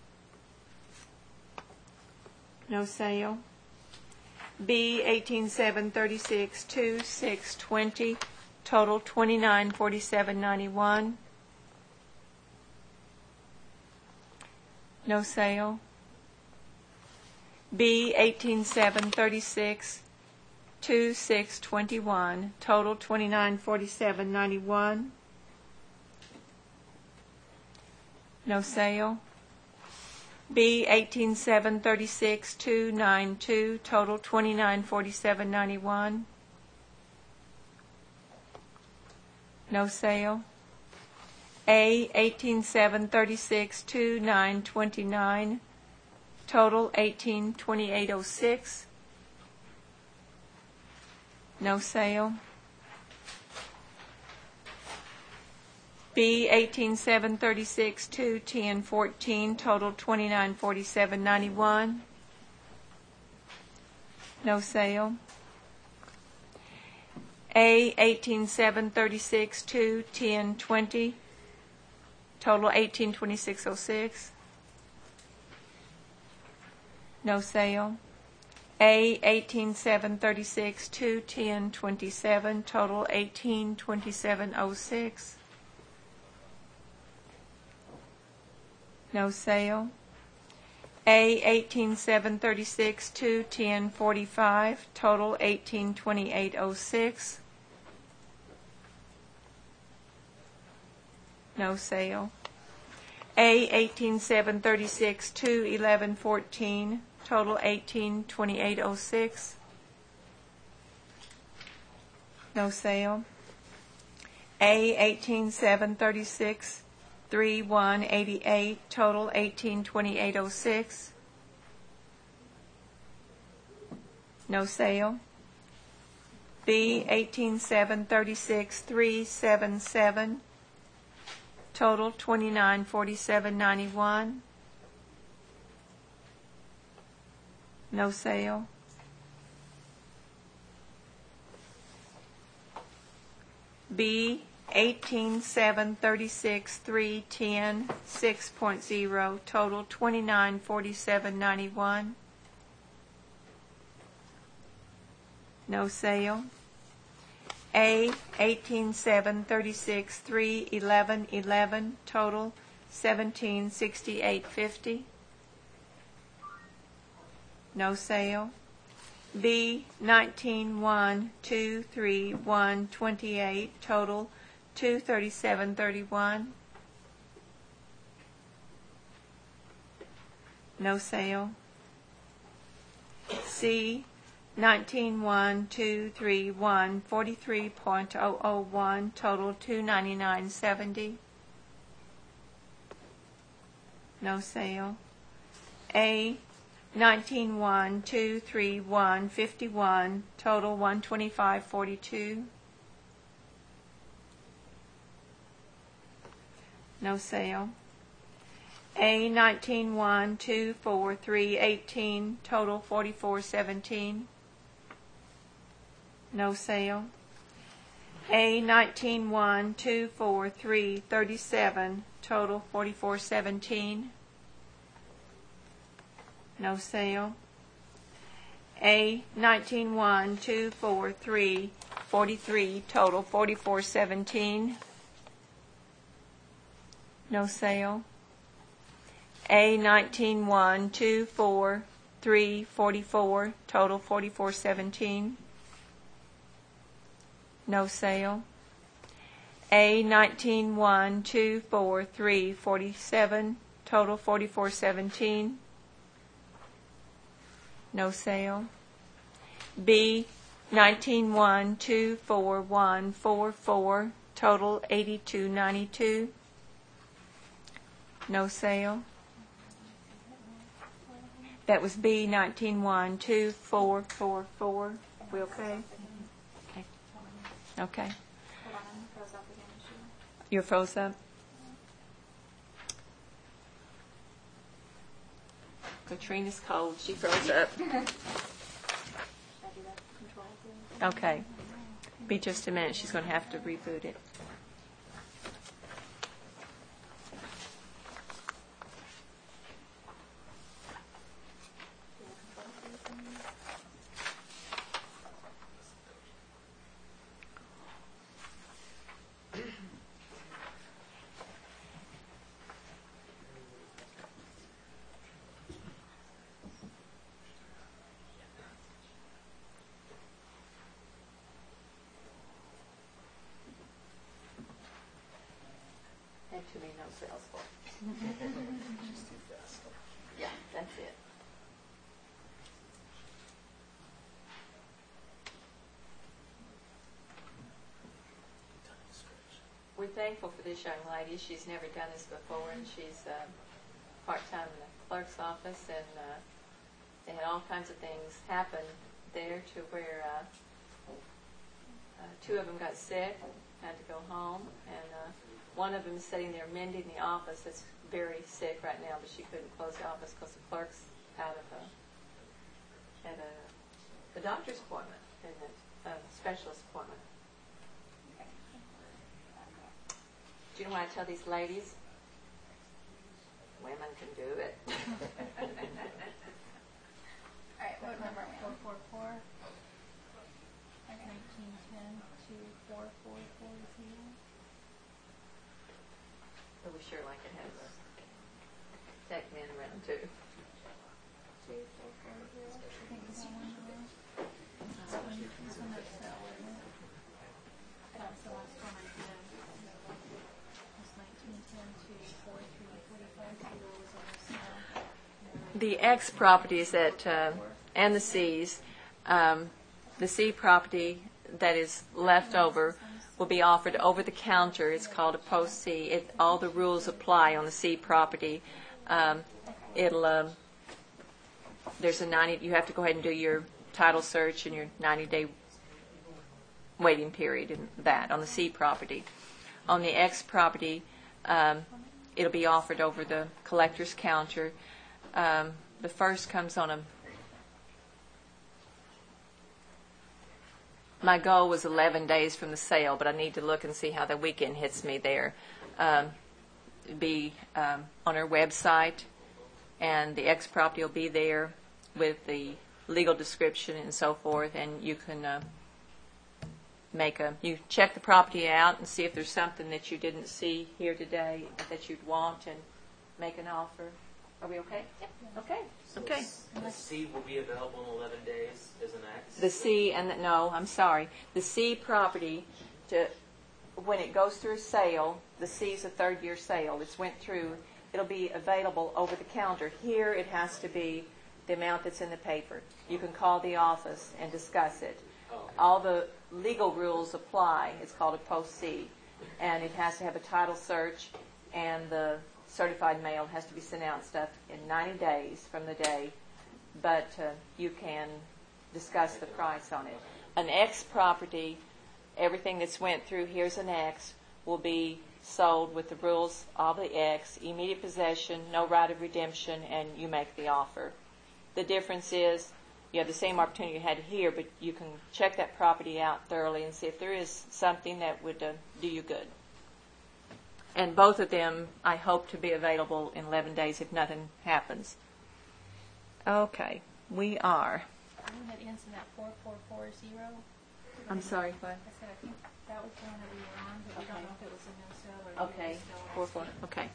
No sale. B eighteen seven thirty-six two six twenty, total twenty-nine forty-seven ninety-one. No sale. B eighteen seven thirty-six two six twenty-one, total twenty-nine forty-seven ninety-one. No sale. B eighteen seven thirty-six two ninety-two, total twenty-nine forty-seven ninety-one. No sale. A eighteen seven thirty-six two nine twenty-nine, total eighteen twenty-eight oh six. No sale. B eighteen seven thirty-six two ten fourteen, total twenty-nine forty-seven ninety-one. No sale. A eighteen seven thirty-six two ten twenty, total eighteen twenty-six oh six. No sale. A eighteen seven thirty-six two ten twenty-seven, total eighteen twenty-seven oh six. No sale. A eighteen seven thirty-six two ten forty-five, total eighteen twenty-eight oh six. No sale. A eighteen seven thirty-six two eleven fourteen, total eighteen twenty-eight oh six. No sale. A eighteen seven thirty-six three one eighty-eight, total eighteen twenty-eight oh six. No sale. B eighteen seven thirty-six three seventy-seven, total twenty-nine forty-seven ninety-one. No sale. B eighteen seven thirty-six three ten six point zero, total twenty-nine forty-seven ninety-one. No sale. A eighteen seven thirty-six three eleven eleven, total seventeen sixty-eight fifty. No sale. B nineteen one two three one twenty-eight, total two thirty-seven thirty-one. No sale. C nineteen one two three one forty-three point oh oh one, total two ninety-nine seventy. No sale. A nineteen one two three one fifty-one, total one twenty-five forty-two. No sale. A nineteen one two four three eighteen, total forty-four seventeen. No sale. A nineteen one two four three thirty-seven, total forty-four seventeen. No sale. A nineteen one two four three forty-three, total forty-four seventeen. No sale. A nineteen one two four three forty-four, total forty-four seventeen. No sale. A nineteen one two four three forty-seven, total forty-four seventeen. No sale. B nineteen one two four one four four, total eighty-two ninety-two. No sale. That was B nineteen one two four four four. We okay? Okay. Okay. Hold on, I'm froze up again. Is she- You're froze up? Katrina's cold. She froze up. Should I do that control thing? Okay. Be just a minute. She's going to have to reboot it. And too many no sales for it. She's too fast. Yeah, that's it. We're thankful for this young lady. She's never done this before, and she's uh, part-time in the clerk's office, and uh, they had all kinds of things happen there to where uh, uh, two of them got sick, had to go home, and uh, one of them is sitting there mending the office that's very sick right now, but she couldn't close the office because the clerk's out of a, at a, the doctor's appointment, and a, a specialist appointment. Do you know what I tell these ladies? Women can do it. All right, what number are we on? Four, four, four. Nineteen ten two four four four zero. But we sure like it has a tech men around too. Two four four zero. I think it's one more. This one, this one that's that one. That was the last one I did. It's nineteen ten two four three forty-five zero was on the cell. The X properties that, uh, and the C's, um, the C property that is left over will be offered over the counter. It's called a post C. It, all the rules apply on the C property. Um, it'll, um, there's a ninety, you have to go ahead and do your title search and your ninety day waiting period in that on the C property. On the X property, um, it'll be offered over the collector's counter. Um, the first comes on a, my goal was eleven days from the sale, but I need to look and see how the weekend hits me there. Um, be um, on our website, and the X property will be there with the legal description and so forth, and you can uh, make a, you check the property out and see if there's something that you didn't see here today that you'd want and make an offer. Are we okay? Yep. Okay. Okay. The C will be available in eleven days as an X. The C and the, no, I'm sorry. The C property, to when it goes through a sale, the C is a third year sale. It's went through. It'll be available over the counter. Here, it has to be the amount that's in the paper. You can call the office and discuss it. Oh. All the legal rules apply. It's called a post C, and it has to have a title search, and the certified mail has to be sent out and stuff in ninety days from the day, but uh, you can discuss the price on it. An X property, everything that's went through, here's an X, will be sold with the rules of the X, immediate possession, no right of redemption, and you make the offer. The difference is you have the same opportunity you had here, but you can check that property out thoroughly and see if there is something that would uh, do you good. And both of them, I hope to be available in eleven days if nothing happens. Okay, we are. I think that ends in that four four four zero. I'm sorry, what? I said I think that was the one that we were on, but we don't know if it was a no sale or if it Okay, was still four, active. four, okay.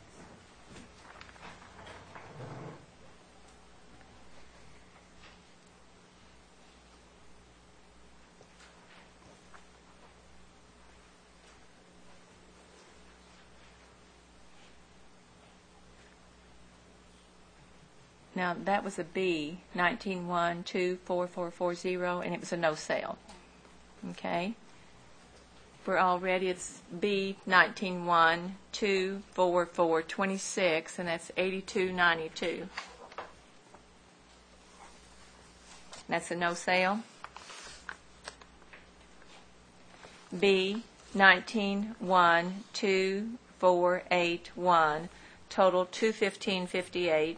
Now, that was a B, nineteen one two four four four zero, and it was a no sale. Okay? We're all ready. It's B, nineteen one two four four two six, and that's eighty-two ninety-two. That's a no sale. B, nineteen one two four eight one, total two fifteen fifty-eight.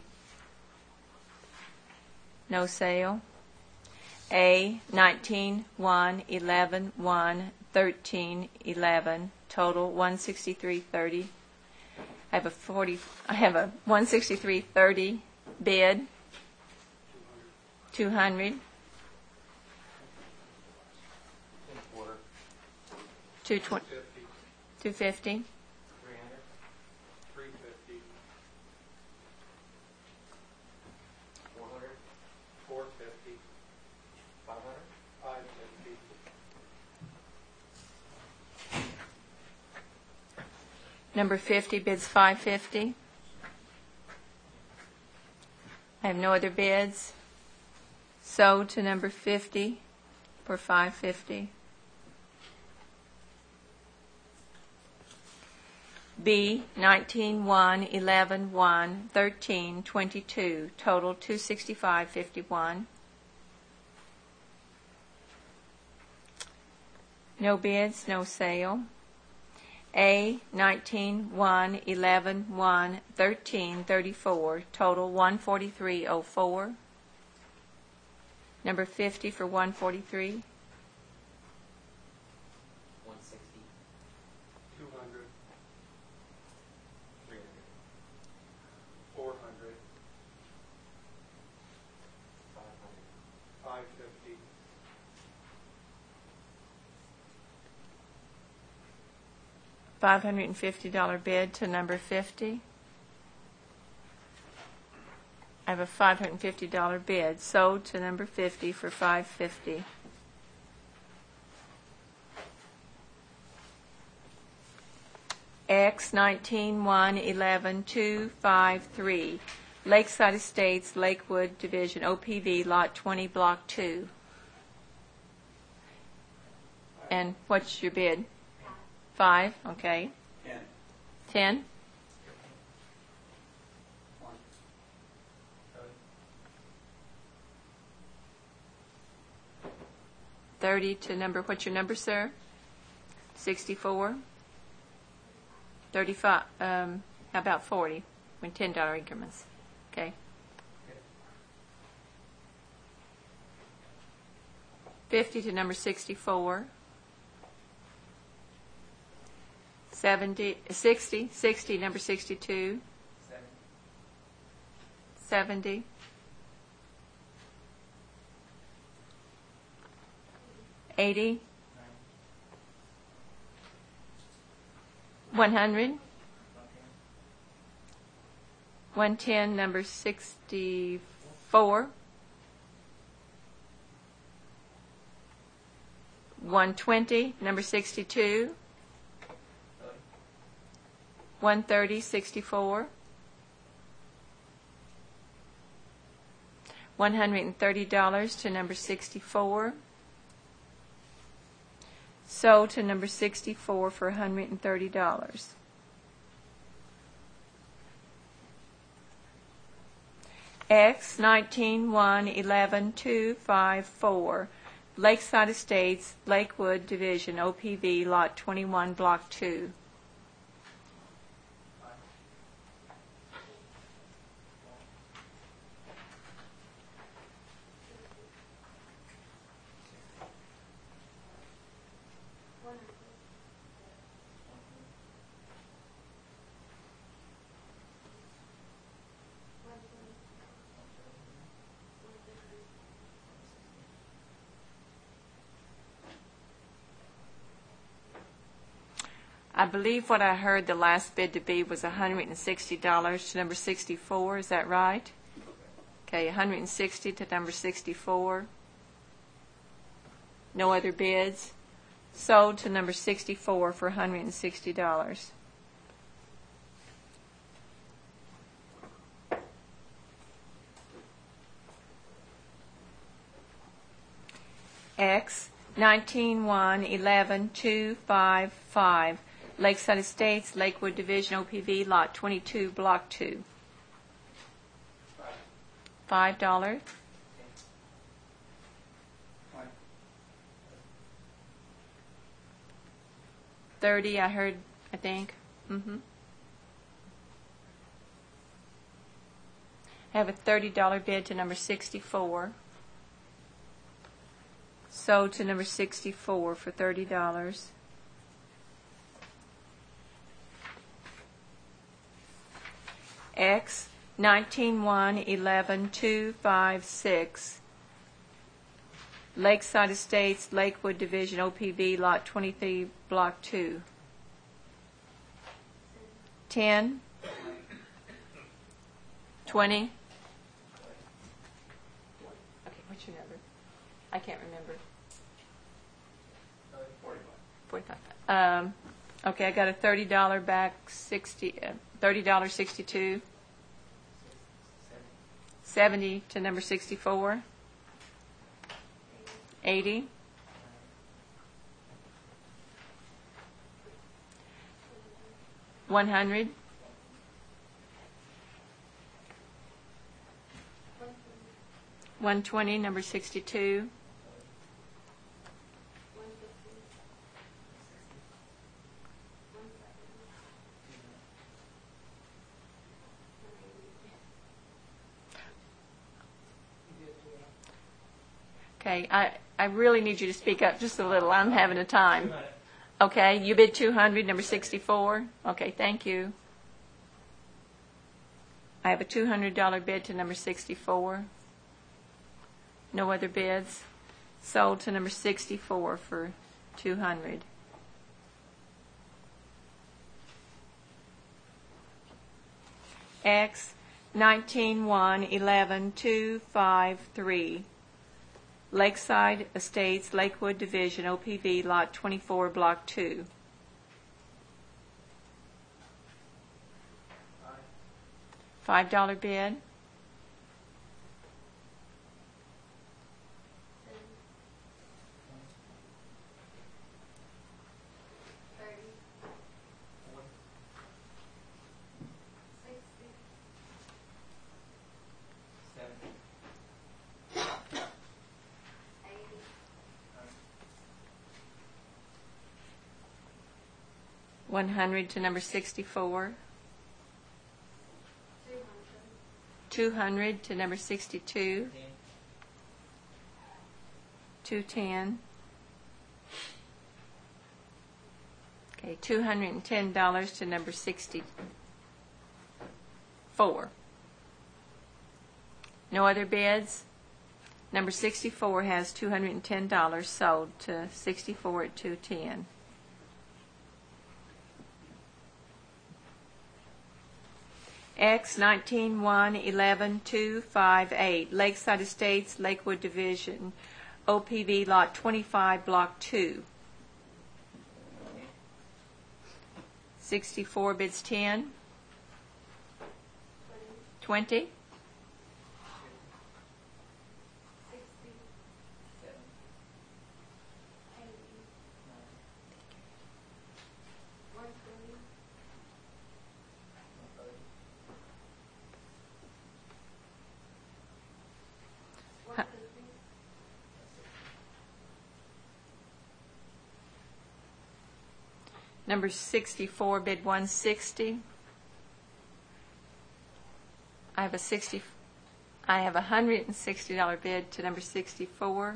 No sale. A, nineteen one eleven one thirteen eleven, total one sixty-three thirty. I have a forty. I have a one sixty-three thirty bid. Two hundred. Quarter. Two twenty. Fifty, Two fifty. Three hundred. three fifty, Four hundred. four fifty, Five hundred. five fifty, Number fifty bids five fifty. I have no other bids. Sold to number fifty for five fifty. B, nineteen one eleven one thirteen twenty-two, total two sixty-five fifty-one. No bids, no sale. A, nineteen one eleven one thirteen thirty-four, total one forty-three oh four. Number fifty for one forty-three. One sixty. two hundred, Three hundred. four hundred, Five hundred. five fifty, five hundred fifty dollars bid to number fifty. I have a five hundred fifty dollars bid sold to number fifty for five hundred fifty dollars. X nineteen one eleven two five three, Lakeside Estates, Lakewood Division, O P V, Lot twenty, Block two. And what's your bid? Five, okay. ten, Ten? one, Thirty to number, what's your number, sir? Sixty-four? Thirty-five, um, how about forty? In ten dollar increments, okay. Fifty to number sixty-four. Seventy, sixty, sixty, number sixty-two. Seven. Seventy. Eighty. One hundred. One ten, number sixty-four. One twenty, number sixty-two. One thirty, sixty-four. One hundred and thirty dollars to number sixty-four. Sold to number sixty-four for one hundred and thirty dollars. X nineteen one eleven two five four, Lakeside Estates, Lakewood Division, O P V, Lot twenty-one, Block two. I believe what I heard the last bid to be was one hundred sixty dollars to number sixty-four. Is that right? Okay, one hundred sixty dollars to number sixty-four. No other bids. Sold to number sixty-four for one hundred sixty dollars. X nineteen one eleven two five five, Lakeside Estates, Lakewood Division, O P V, Lot twenty-two, Block two. Five dollars. thirty, I heard, I think. Mm-hmm. I have a thirty dollar bid to number sixty-four. Sold to number sixty-four for thirty dollars. X nineteen one eleven two five six. Lakeside Estates, Lakewood Division, O P V, Lot twenty-three, Block two. ten. twenty. Okay, what's your number? I can't remember. forty-five. Um, okay, I got a thirty dollar back, sixty, uh, thirty dollars sixty-two. seventy to number sixty-four. eighty. one hundred. one twenty, number sixty-two. Okay, I, I really need you to speak up just a little. I'm having a time. Okay, you bid two hundred, number sixty-four. Okay, thank you. I have a two hundred dollar bid to number sixty-four. No other bids. Sold to number sixty-four for two hundred. X nineteen one eleven two five three. Lakeside Estates, Lakewood Division, O P V, Lot twenty-four, Block two. five dollar bid. one hundred to number sixty-four. two hundred to number sixty-two. two ten. Okay, two hundred ten dollars to number sixty-four. No other bids? Number sixty-four has two hundred ten dollars sold to sixty-four at two ten. X nineteen one eleven two five eight, Lakeside Estates, Lakewood Division, O P V, Lot twenty-five, Block two. sixty-four bids ten. twenty. Number sixty-four bid one sixty. I have a sixty. I have a hundred and sixty dollar bid to number sixty-four.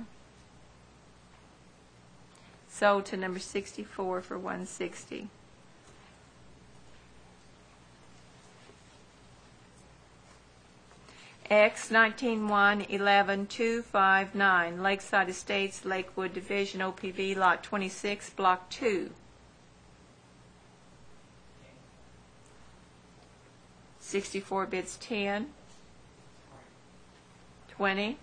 Sold to number sixty-four for one sixty. X nineteen one eleven two five nine, Lakeside Estates, Lakewood Division, O P V, Lot twenty-six, Block two. sixty-four bids ten. twenty.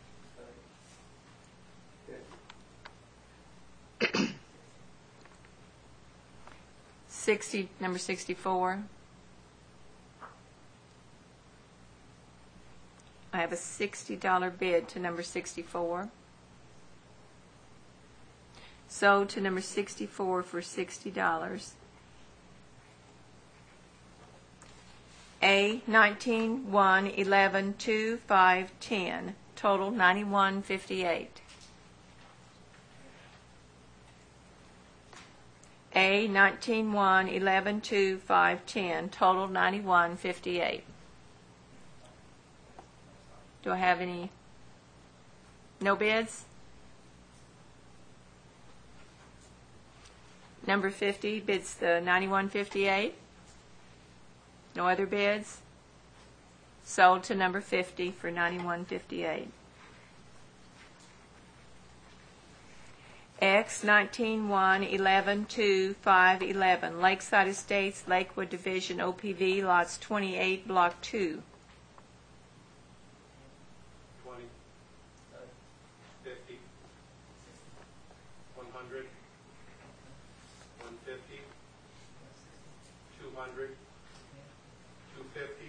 sixty, number sixty-four. I have a sixty dollar bid to number sixty-four. Sold to number sixty-four for sixty dollars. A nineteen one eleven two five ten, total ninety-one fifty-eight. A nineteen one, eleven two, five ten, total ninety-one fifty-eight. Do I have any? No bids? Number fifty bids the ninety-one fifty-eight. No other bids? Sold to number fifty for ninety-one fifty-eight. X nineteen one, eleven two, five eleven, Lakeside Estates, Lakewood Division, O P V, lots twenty-eight, block two. Twenty. Fifty. One hundred. One fifty. Two hundred. Two fifty.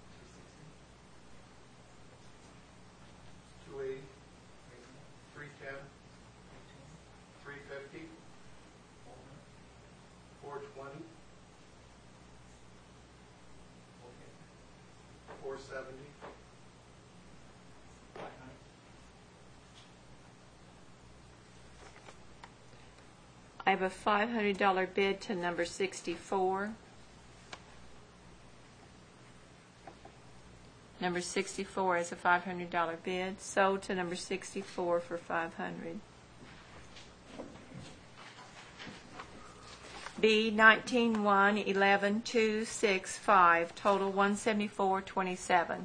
Two eighty. Three ten. Three fifty. Four twenty. Four seventy. I have a five hundred dollar bid to number sixty-four. Number sixty-four is a five hundred dollar bid, sold to number sixty-four for five hundred dollars. B nineteen one, eleven two, six five, total one seventy-four twenty-seven.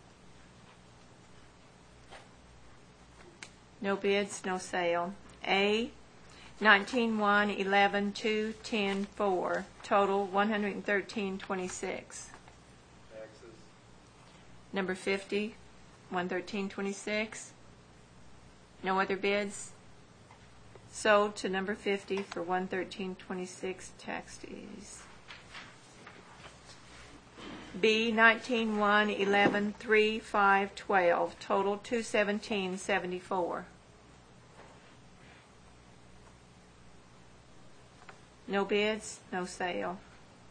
No bids, no sale. A nineteen one, eleven two, ten four, total one hundred thirteen twenty-six. Taxes. Number fifty, one thirteen twenty-six. No other bids. Sold to number fifty for one thirteen twenty-six, tax fees. B nineteen one, eleven three, five twelve, total two seventeen seventy-four. No bids, no sale.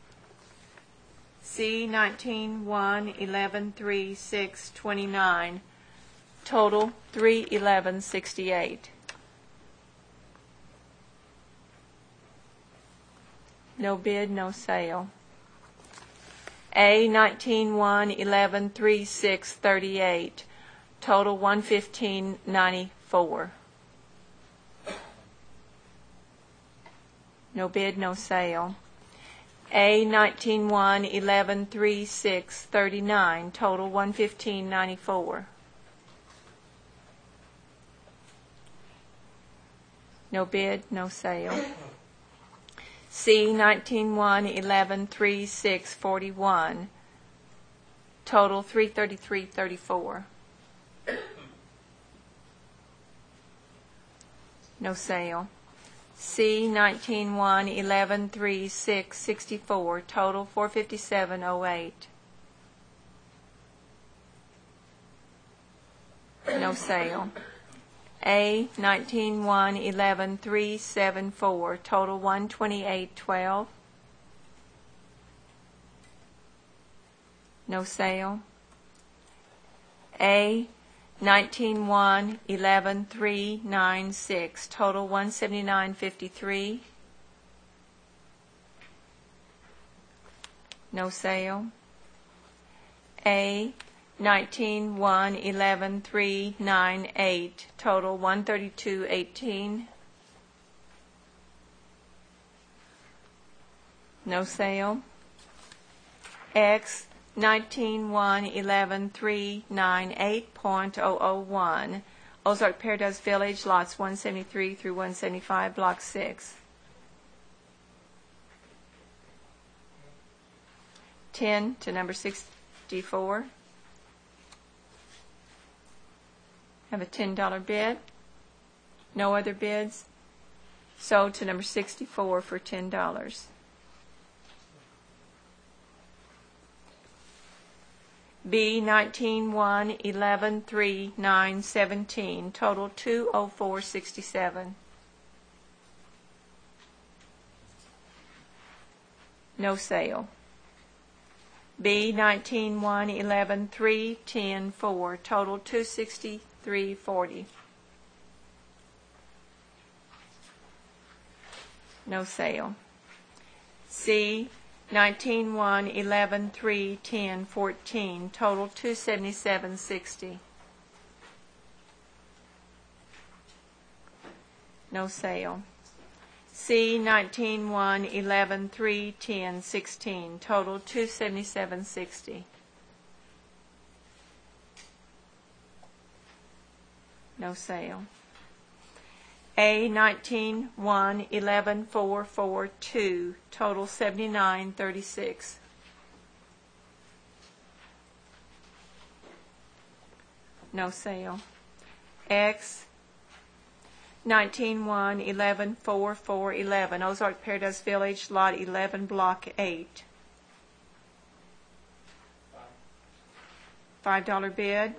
C nineteen one, eleven three, six twenty-nine, total three eleven sixty-eight. No bid, no sale. A nineteen one, eleven three, six thirty-eight, total one fifteen ninety-four. No bid, no sale. A nineteen one, eleven three, six thirty-nine, total one fifteen ninety-four. No bid, no sale. C nineteen one, eleven three, six forty-one, total three thirty-three thirty-four. No sale. C nineteen one, eleven three, six sixty-four, total four fifty-seven oh eight. No sale. A nineteen one, eleven three, seven four, total one twenty-eight twelve. No sale. A nineteen one, eleven three, nine six, total one seventy-nine fifty-three. No sale. A nineteen one, eleven three, nine eight, total one thirty-two eighteen. No sale. X nineteen one, eleven three, nine eight point oh oh one, Ozark Paradise Village, lots one seventy-three through one seventy-five, block six. ten to number sixty-four. Have a ten dollar bid. No other bids. Sold to number sixty-four for ten dollars. B nineteen one, eleven three, nine seventeen, total two oh four sixty-seven. No sale. B nineteen one, eleven three, ten four, total two sixty-three forty. No sale. C, nineteen one, eleven three, ten, fourteen, total two seventy-seven sixty. No sale. C, nineteen one, eleven three, ten, sixteen, total two seventy-seven sixty. No sale. A, nineteen one, eleven four, four, two, total seventy-nine thirty-six. No sale. X, nineteen one, eleven four, four, eleven, Ozark Paradise Village, Lot eleven, Block eight. Five dollar bid.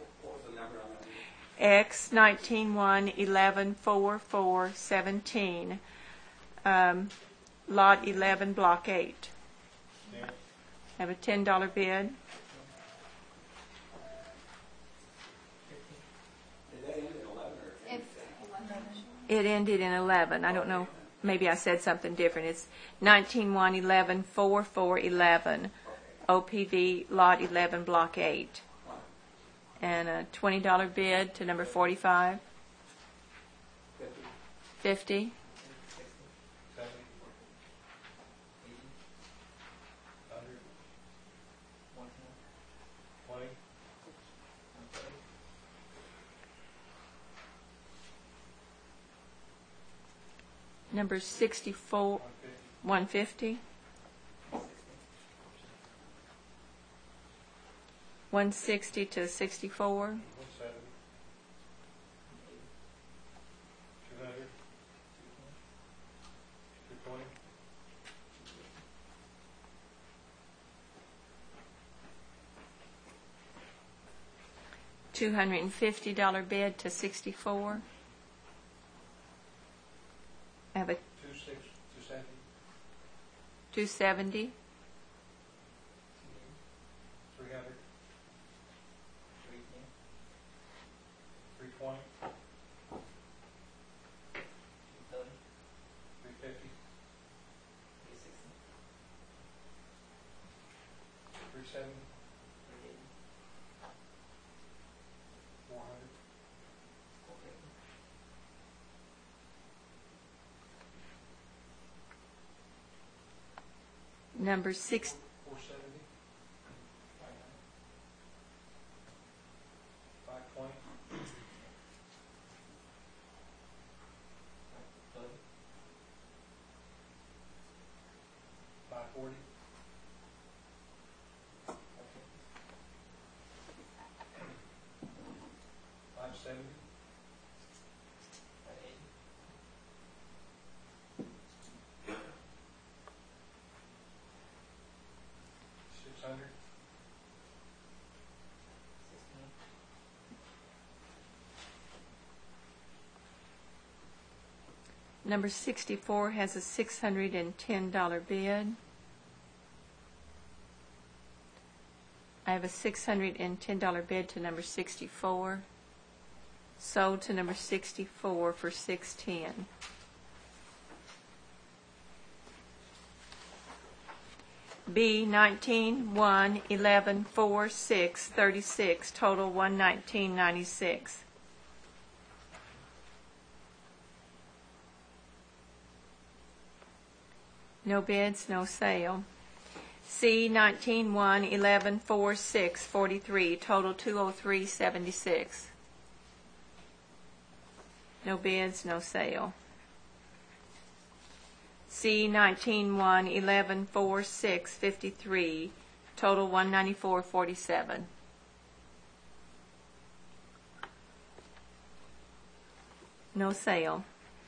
X, nineteen one, eleven four, four, seventeen, um, Lot eleven, Block eight. Have a ten dollar bid. It ended in eleven. I don't know. Maybe I said something different. It's nineteen one, eleven four, four, eleven, O P V, Lot eleven, Block eight. And a twenty dollar bid to number forty-five. fifty. seventy, eighty, one hundred, twenty, Number sixty-four, one fifty, one fifty. one sixty to sixty-four. one seventy, two hundred, two twenty, two hundred fifty dollar bid to sixty-four. I have a two six, two seventy, two seventy. three hundred, three twenty, three fifty, three seventy, four hundred, Number six, four seventy, five hundred, five twenty, five forty, five seventy, six hundred, number sixty-four has a six hundred ten dollar bid. I have a six hundred ten dollar bid to number sixty-four. Sold to number sixty-four for six ten. B, nineteen one, eleven four, six, thirty-six, total one nineteen ninety-six. No bids, no sale. C, nineteen one, eleven four, six, forty-three, total two oh three seventy-six. No bids, no sale. C, nineteen one, eleven four, six, fifty-three, total one ninety-four forty-seven. No sale.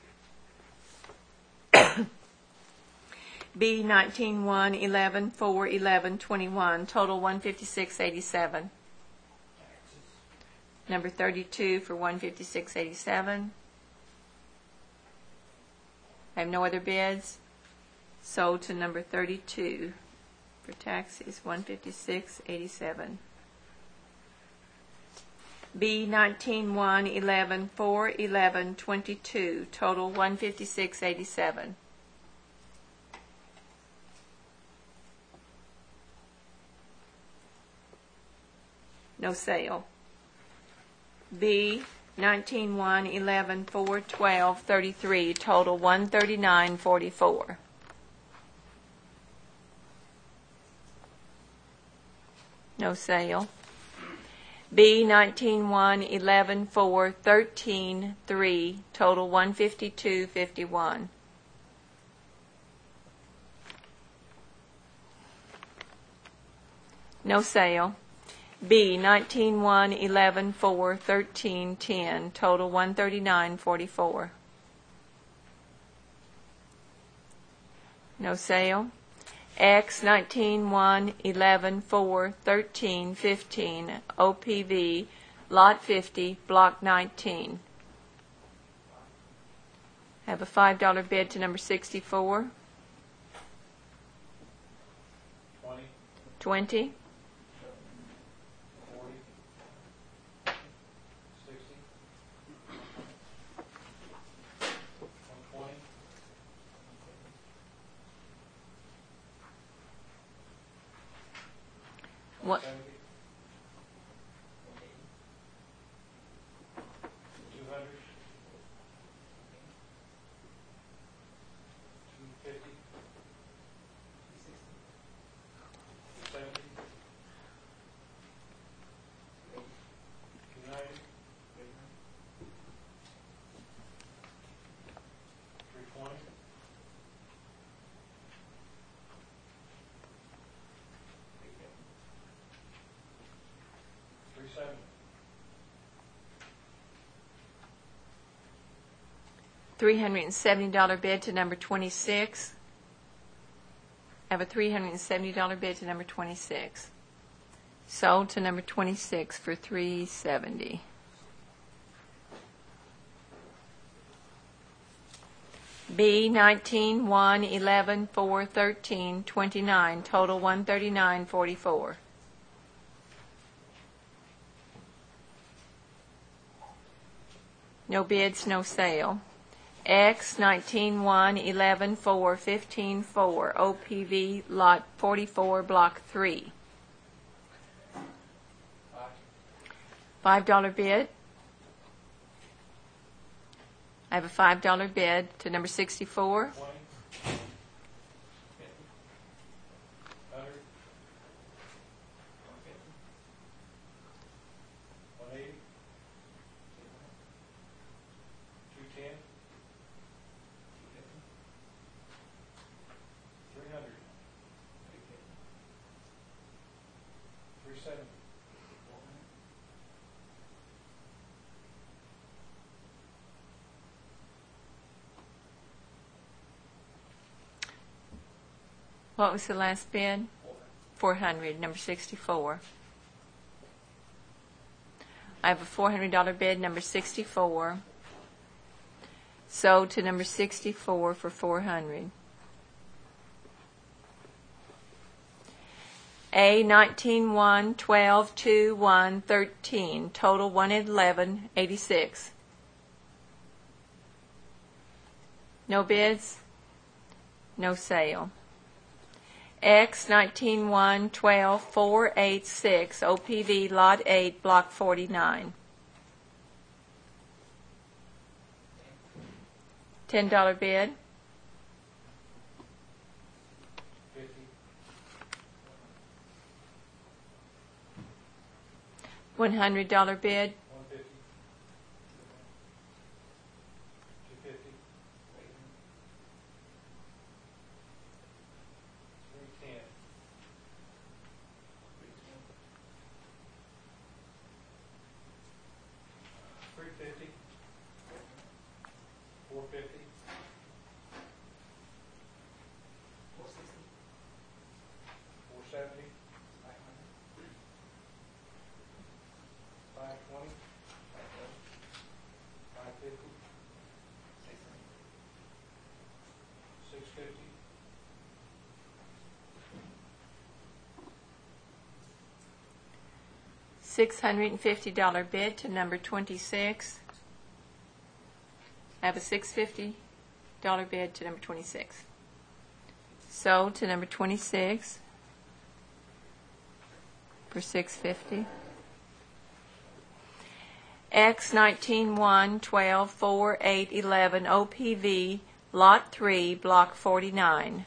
B, nineteen one, eleven four, eleven, twenty-one, total one fifty-six eighty-seven. Number thirty-two for one fifty-six eighty-seven. I have no other bids. Sold to number thirty-two for taxes, one fifty-six eighty-seven. B, nineteen one, eleven four, eleven, twenty-two, total one fifty-six eighty-seven. no sale. B, nineteen one, eleven four, twelve, thirty-three, total one thirty-nine forty-four. No sale. B, nineteen one, eleven four, thirteen, three, total one fifty-two fifty-one. No sale. B, nineteen one, eleven four, thirteen, ten, total one thirty-nine forty-four. No sale. X, nineteen one, eleven four, thirteen, fifteen, O P V, lot fifty, block nineteen. Have a five dollar bid to number sixty-four. Twenty, twenty. forty, sixty, one twenty, What? seventy, two hundred, two fifty, seventy, two ninety, three twenty, three seventy, three hundred seventy dollar bid to number twenty-six. I have a three hundred seventy dollar bid to number twenty-six. Sold to number twenty-six for three hundred seventy dollars. B, nineteen one, eleven four, thirteen, twenty-nine, total one thirty-nine forty-four. No bids, no sale. X, nineteen one, eleven four, fifteen four, O P V, lot forty-four, block three. five, five dollar bid. I have a five dollar bid to number sixty-four. twenty, hundred, one eighty, two ten, three hundred, three seventy, What was the last bid? four hundred, number sixty-four. I have a four hundred dollar bid, number sixty-four. Sold to number sixty-four for four hundred. A, nineteen one, twelve two, one, thirteen, total one eleven eighty-six. No bids, no sale. X, nineteen one, twelve four, eight, six, O P V, lot eight, block forty-nine. ten dollar bid. fifty, one hundred dollar bid. one fifty, two fifty, three ten, three fifty, four fifty, four seventy, five twenty, five fifty, six fifty, six hundred fifty dollar bid to number twenty-six. I have a six hundred fifty dollar bid to number twenty-six. Sold to number twenty-six for six hundred fifty dollars. X nineteen one twelve four eight eleven O P V Lot three Block forty-nine.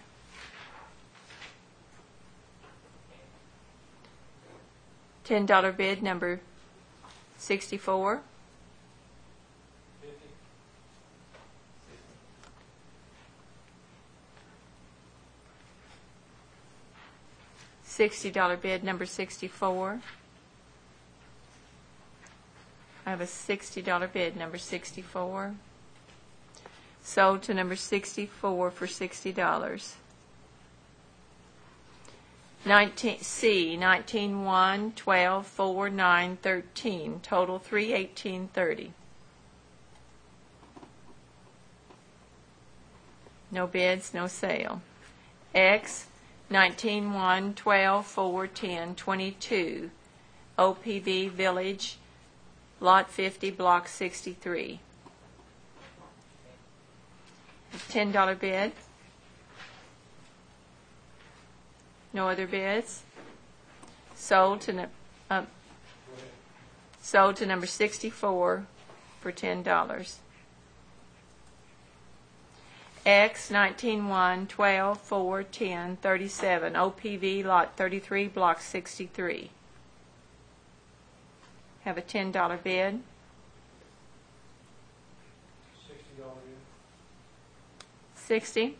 ten dollar bid number sixty-four. Fifty. sixty dollar bid number sixty-four. I have a sixty dollar bid number sixty-four. Sold to number sixty-four for sixty dollars. nineteen C nineteen one twelve four nine thirteen, total three eighteen thirty. No bids, no sale. X nineteen one twelve four ten twenty-two, O P V Village, Lot fifty, Block sixty-three. ten dollar bid. No other bids. Sold to num- uh, Go ahead. sold to number sixty-four for ten dollars. X nineteen one twelve four ten thirty-seven, O P V Lot thirty-three, Block sixty-three. Have a ten dollar bid. Sixty dollar bid. sixty.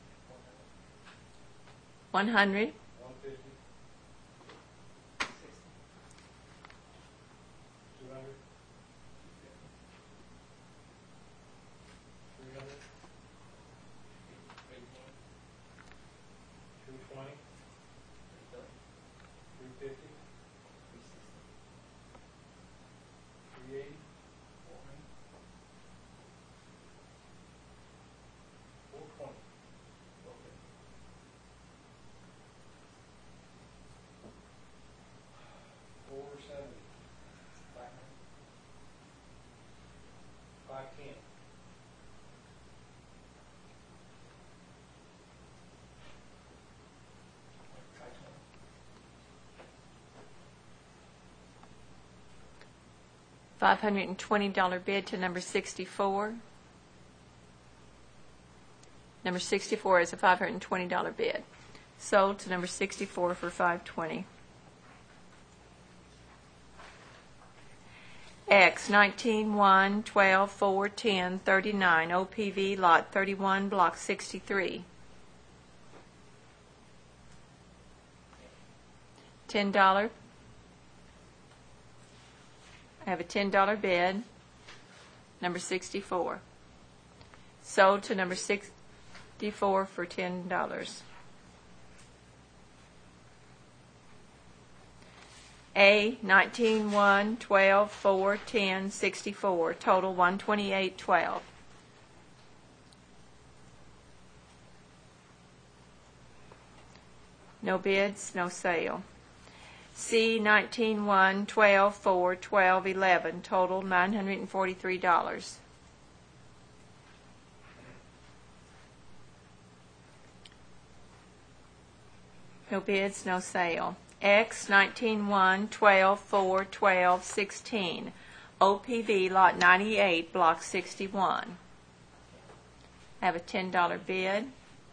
one hundred. One fifty. Two hundred. Three hundred. Two twenty. Three fifty. Three eighty. Four twenty. Four seventy. Five ten. five hundred twenty dollar bid to number sixty-four. Number sixty-four is a five hundred twenty dollar bid. Sold to number sixty-four for five hundred twenty dollars. X nineteen one twelve four ten thirty-nine, O P V Lot thirty-one, Block sixty-three. ten dollars. I have a ten dollar bid, number sixty-four. Sold to number sixty-four for ten dollars. A nineteen one twelve four ten sixty-four, total one twenty-eight twelve. No bids, no sale. C nineteen one twelve four twelve eleven, total nine hundred forty-three dollars. No bids, no sale. X nineteen one twelve four twelve sixteen, O P V Lot ninety-eight, Block sixty-one. I have a ten dollar bid.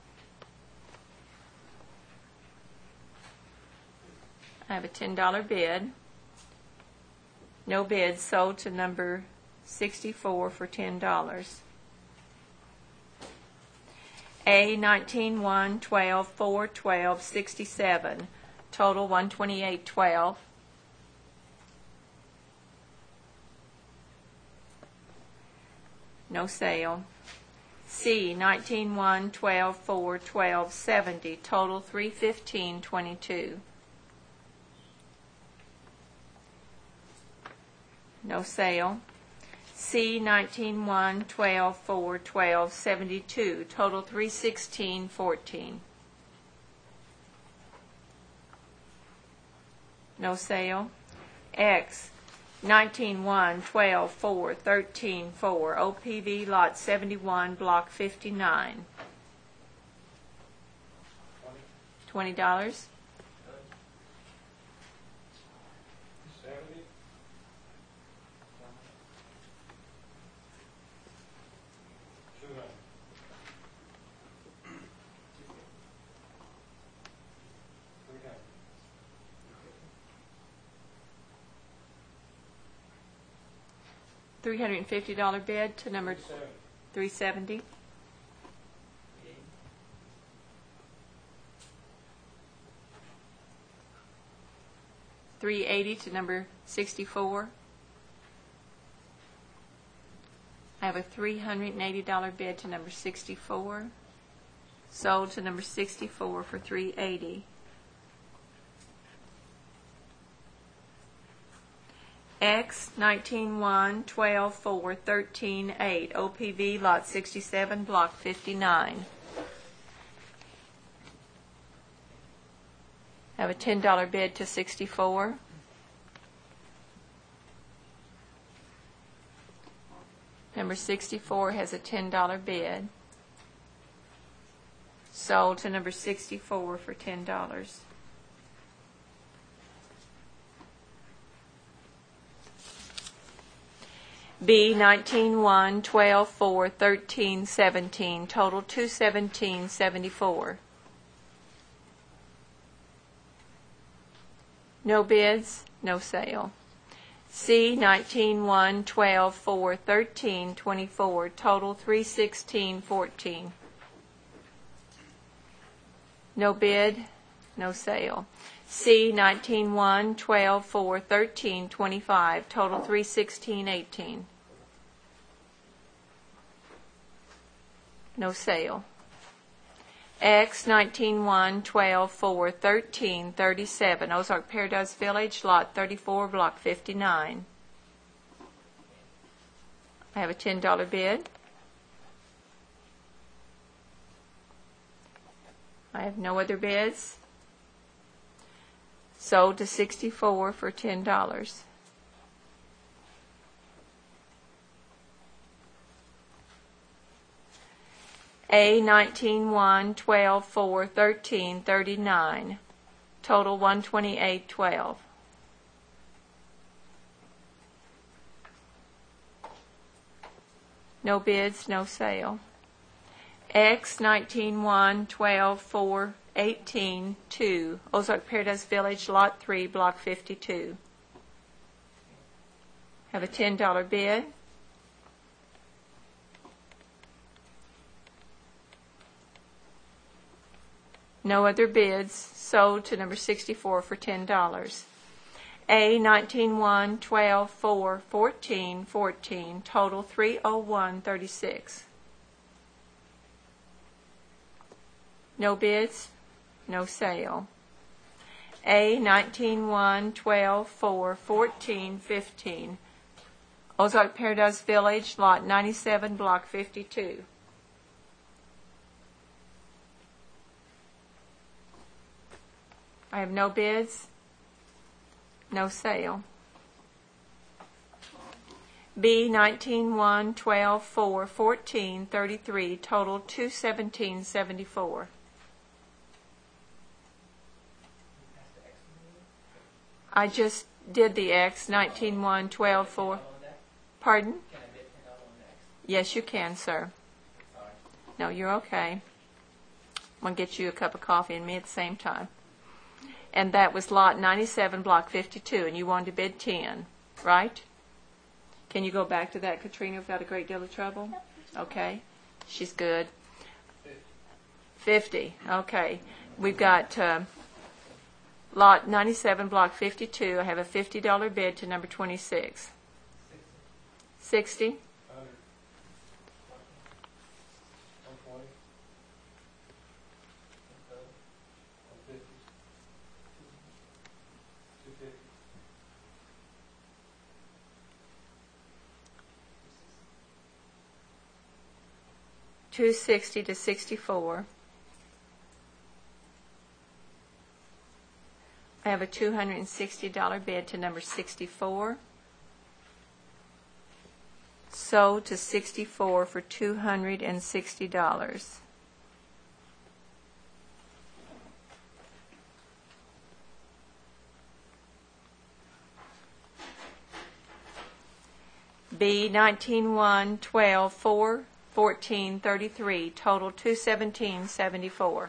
I have a ten dollar bid. No bids, sold to number sixty-four for ten dollars. A nineteen one twelve four twelve sixty-seven, total one twenty-eight twelve. No sale. C nineteen one twelve four twelve seventy, total three fifteen twenty-two. No sale. C nineteen one twelve four twelve seventy-two, total three sixteen fourteen. No sale. X nineteen one twelve four thirteen four, O P V Lot seventy-one, Block fifty-nine. Twenty. Twenty dollars. Seventy. three hundred fifty dollars bid to number Seven. three seventy. three eighty to number sixty-four. I have a three hundred eighty dollars bid to number sixty-four. Sold to number sixty-four for three hundred eighty dollars. X nineteen one, twelve four, thirteen eight, O P V lot sixty-seven, block fifty-nine. I have a ten dollars bid to sixty-four. Number sixty-four has a ten dollars bid. Sold to number sixty-four for ten dollars. B nineteen one, twelve four, thirteen seventeen, total two seventeen seventy-four. No bids, no sale. C nineteen one, twelve four, thirteen twenty-four, total three sixteen fourteen. No bid, no sale. C nineteen one, twelve four, thirteen twenty-five, total three sixteen eighteen. No sale. X nineteen one, twelve four, thirteen thirty-seven, Ozark Paradise Village, lot thirty-four, block fifty-nine. I have a ten dollars bid. I have no other bids. Sold to sixty-four for ten dollars. A nineteen one, twelve four, thirteen thirty-nine, total one twenty-eight twelve. No bids, no sale. X nineteen one, twelve four, eighteen two, Ozark Paradise Village, lot three, block fifty-two. Have a ten dollars bid. No other bids. Sold to number sixty-four for ten dollars. A nineteen one, twelve four, fourteen fourteen, total three oh one thirty-six. No bids, no sale. A nineteen one, twelve four, fourteen fifteen, Ozark Paradise Village, lot ninety-seven, block fifty-two. I have no bids, no sale. B nineteen one, twelve four, fourteen thirty-three, total two seventeen seventy-four. I just did the X nineteen one, twelve four. Pardon? Can I bid ten dollars on the X? Yes, you can, sir. Sorry. No, you're okay. I'm going to get you a cup of coffee and me at the same time. And that was lot ninety-seven, block fifty-two, and you wanted to bid ten, right? Can you go back to that, Katrina, without a great deal of trouble? Okay. She's good. fifty. Okay. We've got uh, lot ninety-seven, block fifty-two. I have a fifty dollars bid to number twenty-six. sixty. Hundred. One twenty. One fifty. Two fifty. two sixty to sixty-four. I have a two hundred sixty dollars bid to number sixty-four. Sold to sixty-four for two hundred sixty dollars. B nineteen one, twelve four, fourteen thirty-three, total two seventeen seventy-four.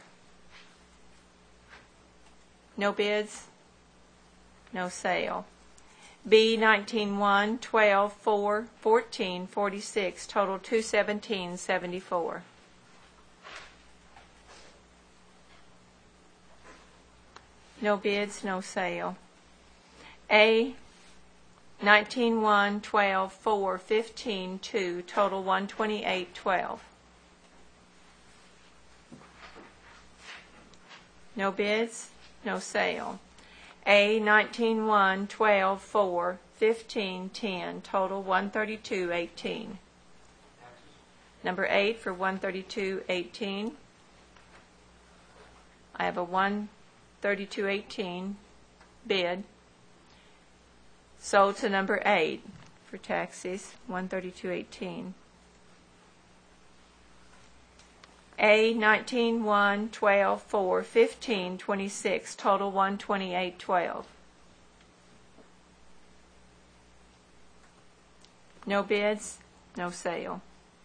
No bids, no sale. B nineteen one, twelve, four, fourteen, forty-six, total two seventeen, seventy-four. No bids, no sale. A nineteen one, twelve, four, fifteen, two, total one twenty-eight, twelve. No bids, no sale. A nineteen one, twelve, four, fifteen, ten, total one thirty-two, eighteen. Number eight for one thirty-two, eighteen. I have a one thirty-two, eighteen bid. Sold to number eight for taxes, one thirty-two, eighteen. A nineteen one, twelve, four, fifteen, twenty-six, total one twenty-eight, twelve. No bids, no sale.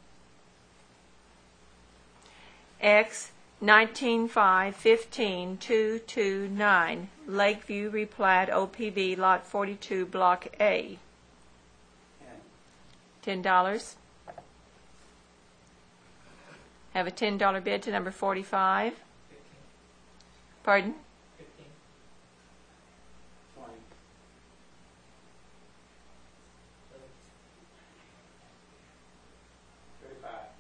X nineteen five, fifteen, two two nine, Lakeview replat O P V lot forty-two, block A. Ten dollars. Have a ten dollar bid to number forty-five. Pardon? Fifteen. Twenty. Thirty-five.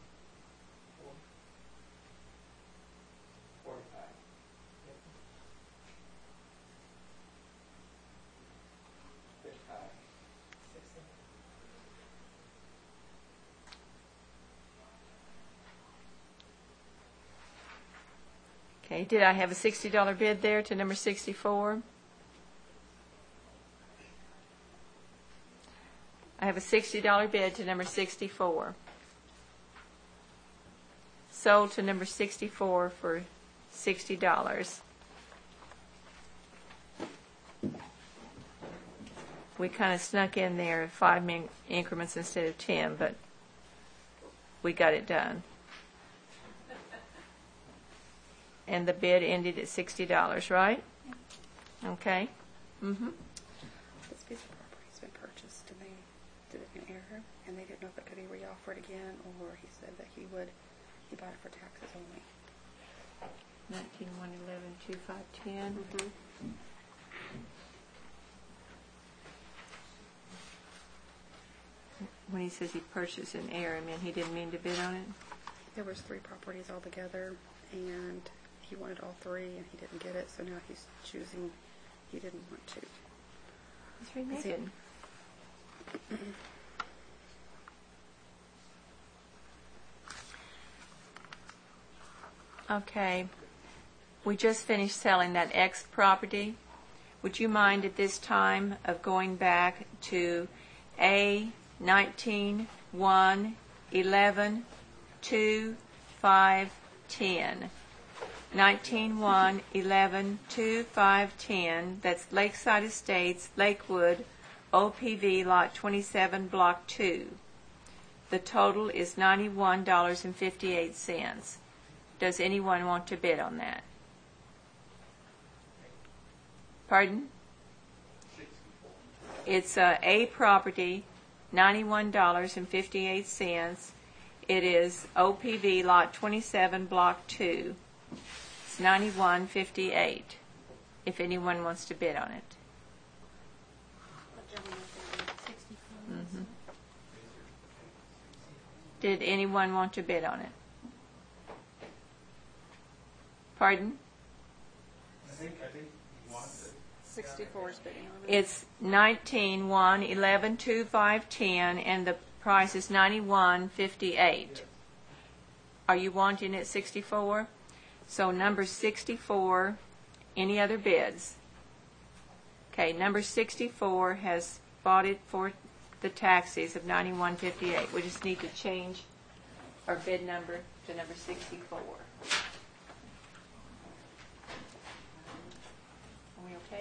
Forty-five. Fifty-five. Okay, did I have a sixty dollar bid there to number sixty-four? I have a sixty dollar bid to number sixty-four. Sold to number sixty-four for sixty dollars. We kind of snuck in there five min- increments instead of ten, but we got it done. And the bid ended at sixty dollars, right? Okay. Mm-hmm. This piece of property's been purchased and they did it in error and they didn't know if it could be re-offered again, or he said that he would, he bought it for taxes only. nineteen one eleven two five ten. Mm-hmm. When he says he purchased an error, I mean he didn't mean to bid on it? There was three properties altogether and he wanted all three and he didn't get it, so now he's choosing, he didn't want to. That's very good. Okay. We just finished selling that X property. Would you mind at this time of going back to A nineteen one eleven two five ten? nineteen one eleven two five ten, that's Lakeside Estates, Lakewood, O P V lot twenty-seven, block two. The total is ninety-one dollars and fifty-eight cents. Does anyone want to bid on that? Pardon? It's a A property, ninety-one dollars and fifty-eight cents. It is O P V lot twenty-seven, block two. It's ninety-one fifty-eight. If anyone wants to bid on it. Mm-hmm. Did anyone want to bid on it? Pardon? I think, I think you want it. Sixty-four is bidding on it. It's nineteen one eleven two five ten, and the price is ninety-one fifty-eight. Are you wanting it sixty-four? So number sixty-four, any other bids? Okay, number sixty-four has bought it for the taxes of ninety-one fifty-eight. We just need to change our bid number to number sixty-four. Are we okay?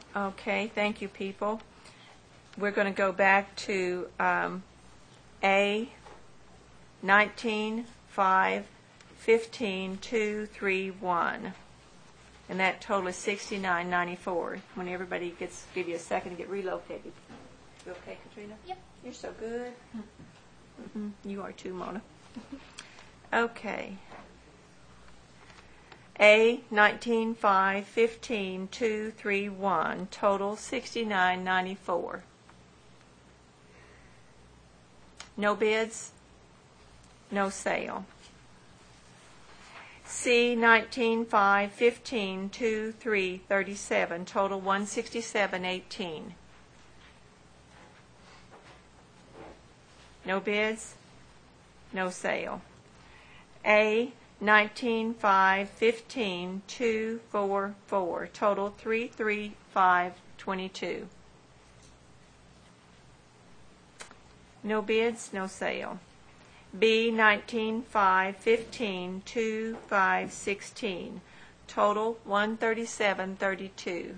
Okay, thank you, people. We're going to go back to um, A, nineteen, five, fifteen, two, three, one. And that total is sixty-nine ninety-four. When everybody gets, give you a second to get relocated. You okay, Katrina? Yep. You're so good. Mm-mm, you are too, Mona. Okay. A, nineteen, five, fifteen, two, three, one. Total sixty-nine ninety-four. No bids? No sale. C, nineteen, five, fifteen, two, three, thirty-seven. Total one sixty-seven eighteen. No bids? No sale. A, nineteen, five, fifteen, two, four, four. Total three, three, five, twenty-two. No bids, no sale. B, nineteen, five, fifteen, two, five, sixteen. Total one thirty-seven thirty-two.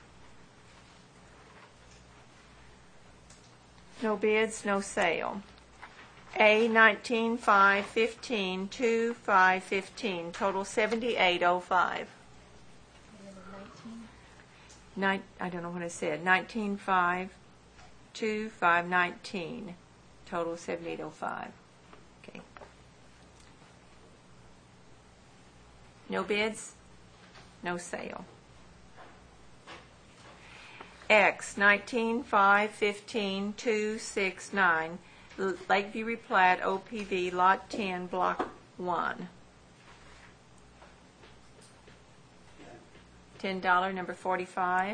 No bids, no sale. A, nineteen, five, fifteen, two, five, fifteen. Total seventy-eight oh five. Nine, I don't know what I said. nineteen, five, two, five, nineteen. Total seventy-eight oh five. Okay. No bids, no sale. X, nineteen, five, fifteen, two, six, nine. Lakeview Replat, O P V, Lot ten, Block one. ten dollars, number forty-five.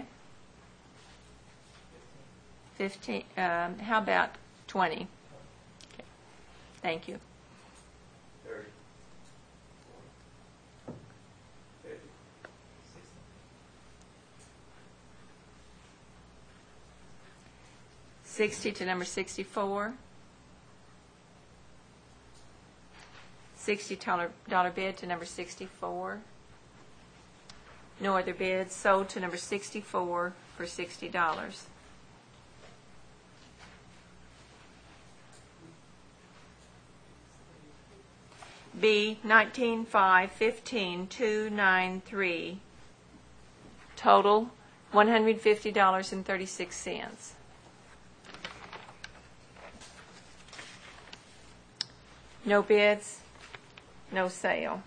fifteen, um, how about twenty? Okay. Thank you. thirty, fifty, sixty to number sixty-four. sixty dollar bid to number sixty-four. No other bids. Sold to number sixty-four for sixty dollars. B, nineteen, five, fifteen, two, nine, three. Total one hundred fifty dollars and thirty-six cents. No bids, no sale.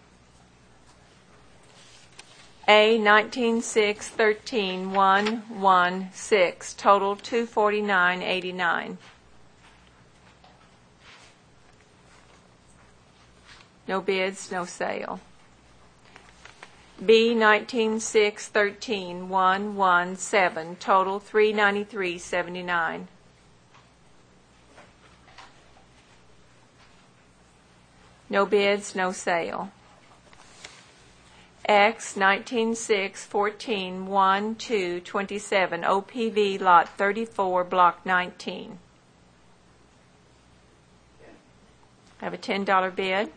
A, nineteen, six, thirteen, one, one, six. Total two forty-nine eighty-nine. No bids, no sale. B, nineteen, six, thirteen, one, one, seven. Total three ninety-three seventy-nine. No bids, no sale. X, nineteen, six, fourteen, one, two, twenty-seven. O P V, Lot thirty-four, Block nineteen. I have a ten dollar bid.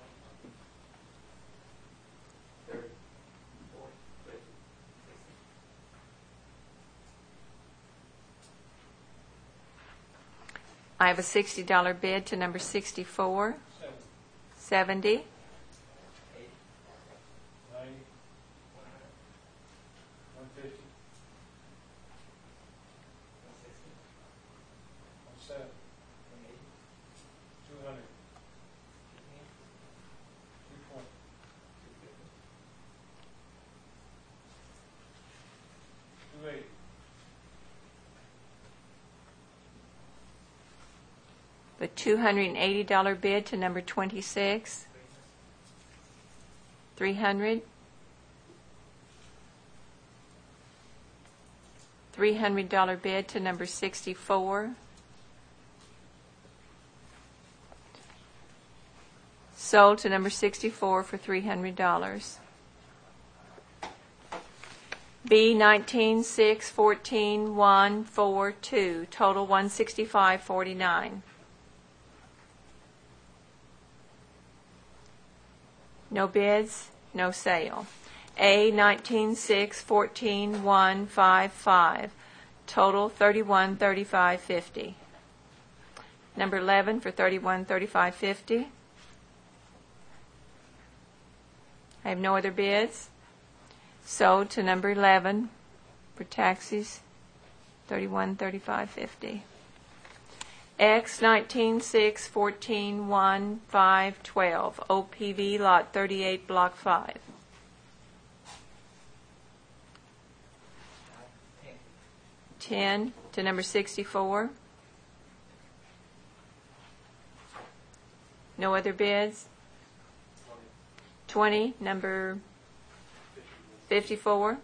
thirty, forty, fifty, sixty. I have a sixty dollar bid to number sixty-four. Seven, seventy. ninety, one fifty, one sixty, one seven, one eighty, two hundred, two ten, two twenty, two fifty, two eighty, The two hundred eighty dollar bid to number twenty-six. three hundred. three hundred dollar bid to number sixty-four. Sold to number sixty-four for three hundred dollars. B, nineteen, six, fourteen, one, four, two. Total one sixty-five forty-nine. No bids, no sale. A nineteen six fourteen one five five, total thirty-one thirty-five fifty. Number eleven for thirty-one thirty-five fifty. I have no other bids. So to number eleven for taxis, thirty-one thirty-five fifty. X nineteen six fourteen one five twelve, O P V lot thirty-eight, block five. ten to number sixty-four. No other bids. twenty, number fifty-four.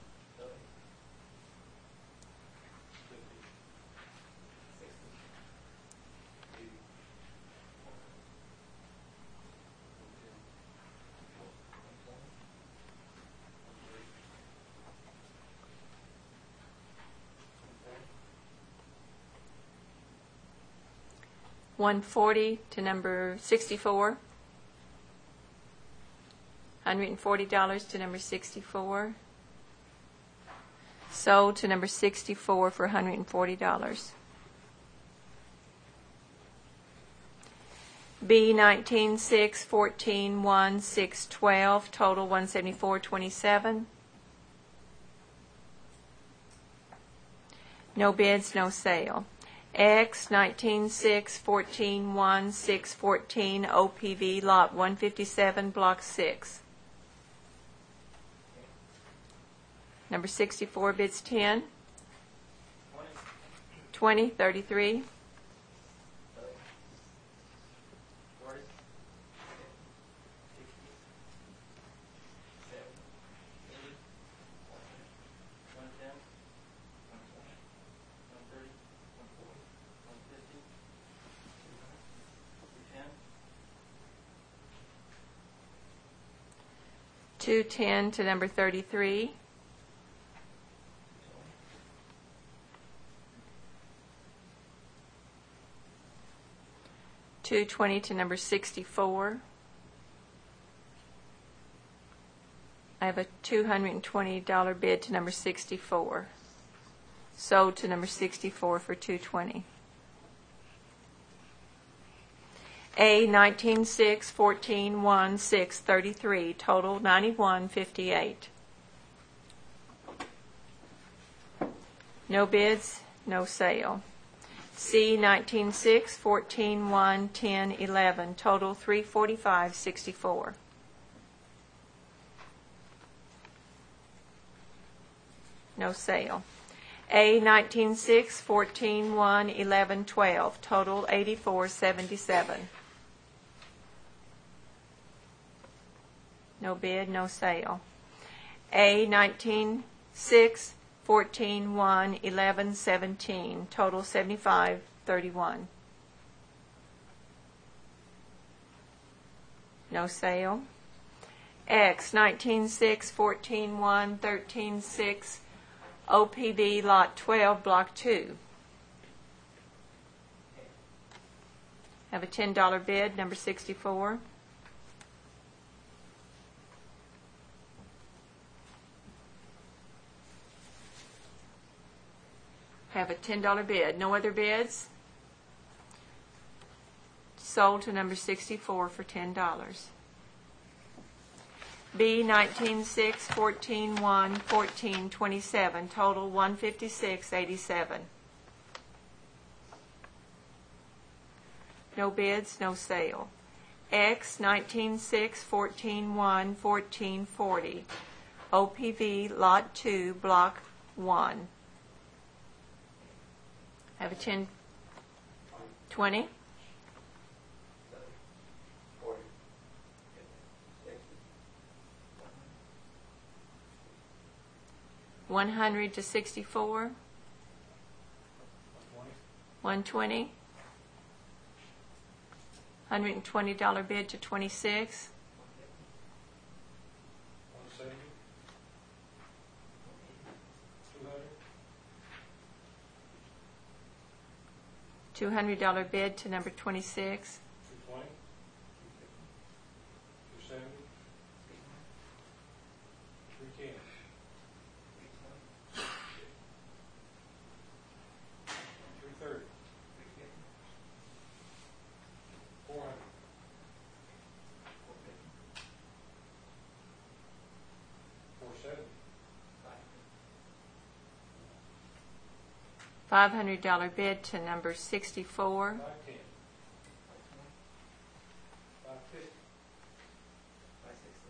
one forty to number sixty-four. one hundred forty dollars to number sixty-four. Sold to number sixty-four for one hundred forty dollars. B nineteen six fourteen one six twelve, total one seventy-four twenty-seven. No bids, no sale. X nineteen six fourteen one six fourteen, O P V lot one fifty-seven, block six. Number sixty-four bids ten. twenty, thirty-three. two ten to number thirty-three. two twenty to number sixty-four. I have a two hundred twenty dollars bid to number sixty-four. Sold to number sixty-four for two hundred twenty dollars. A nineteen six fourteen one six thirty-three, total ninety-one fifty-eight. No bids, no sale. C nineteen six fourteen one ten eleven, total three forty-five sixty-four. No sale. A nineteen six fourteen one eleven twelve, total eighty-four seventy-seven. No bid, no sale. A nineteen six fourteen one eleven seventeen, total seventy-five thirty-one. No sale. X nineteen six fourteen one thirteen six, O P V lot twelve, block two. Have a ten dollars bid, number sixty-four. Have a ten dollars bid. No other bids? Sold to number sixty-four for ten dollars. B nineteen six fourteen one fourteen twenty-seven, total one fifty-six eighty-seven. No bids, no sale. X nineteen six fourteen one fourteen forty, O P V lot two, block one. Have a ten, twenty. one hundred to sixty-four. one twenty. one hundred twenty dollars bid to twenty-six. one seventy. two hundred. two hundred dollars bid to number twenty-six. two twenty. two seventy. five hundred dollar bid to number sixty-four. Five ten. Five fifty. Five sixty.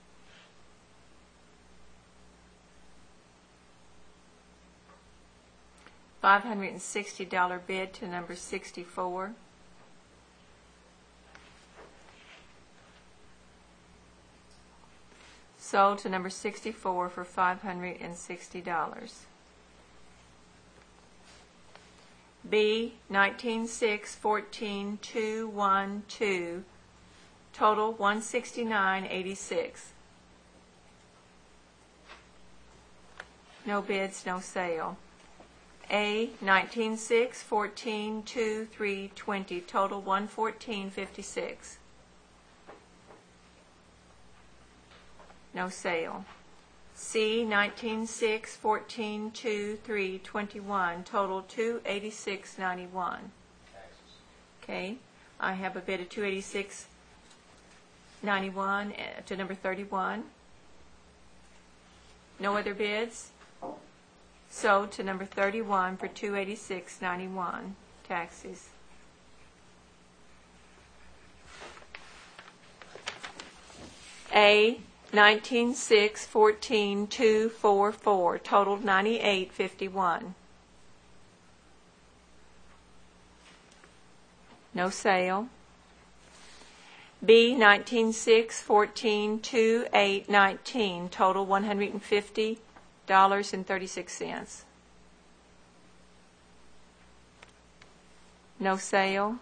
five hundred sixty dollar bid to number sixty-four. Sold to number sixty-four for five hundred sixty dollars. B, nineteen six fourteen two one two, total one sixty-nine eighty-six. No bids, no sale. A, nineteen six fourteen two three twenty, total one fourteen fifty-six. No sale. C, nineteen six fourteen two three twenty-one, total two eighty-six ninety-one. Taxes. Okay, I have a bid of two eighty-six ninety-one to number thirty-one. No other bids? Sold to number thirty-one for two eighty-six ninety-one. Taxes. A, nineteen six fourteen two forty-four, totaled ninety-eight fifty-one. No sale. B, nineteen six fourteen two eight nineteen, total one hundred fifty dollars and thirty-six cents. No sale.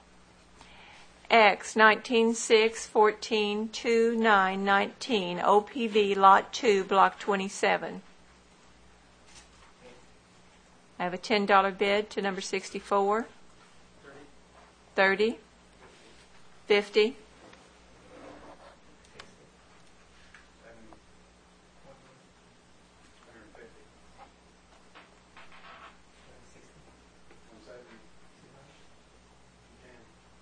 X, nineteen six fourteen two nine nineteen, O P V Lot two, Block twenty-seven. I have a ten dollar bid to number sixty-four. thirty. fifty. Seventy. Hundred and fifty. One seventy. Two ten.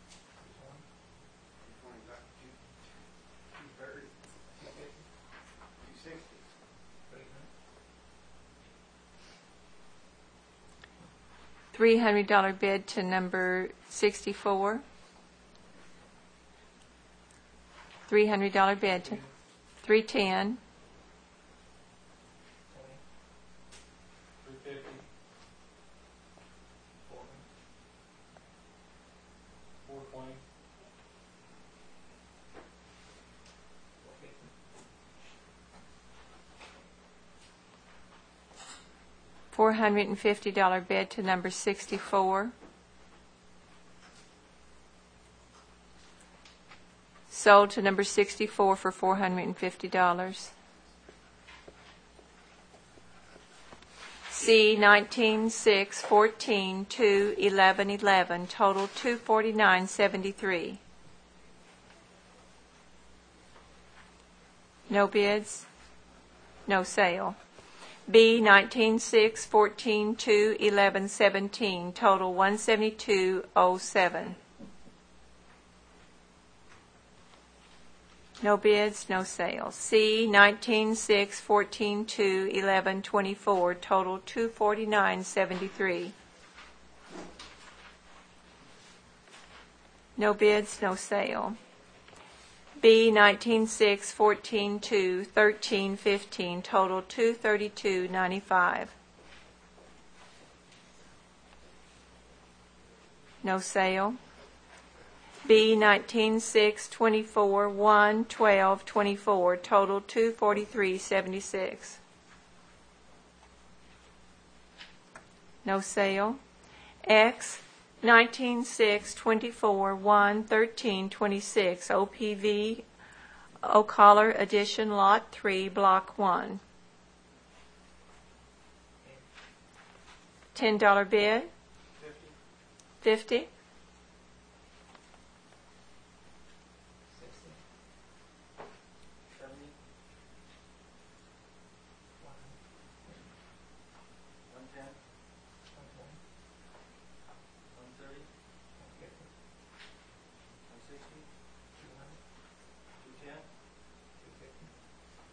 Two twenty-five. Two, two thirty. Two fifty. Two sixty. three hundred dollar bid to number sixty-four. three hundred dollar bid to three ten. Three fifty. Four twenty. four hundred fifty dollar bid to number sixty-four. Sold to number sixty-four for four hundred fifty dollars. C, nineteen six fourteen two eleven eleven, total two forty-nine seventy-three. No bids, no sale. B, nineteen six fourteen two eleven seventeen, total one seventy-two oh seven. No bids, no sales. C, nineteen six fourteen two eleven twenty-four, total two forty-nine seventy-three. No bids, no sale. B, nineteen six fourteen two thirteen fifteen, total two thirty-two ninety-five. No sale. B, nineteen six twenty-four one twelve twenty-four, total two forty-three seventy-six. No sale. X, nineteen six twenty-four one thirteen twenty-six, O P V O'Collar Edition, Lot three, Block one. ten dollar bid. fifty.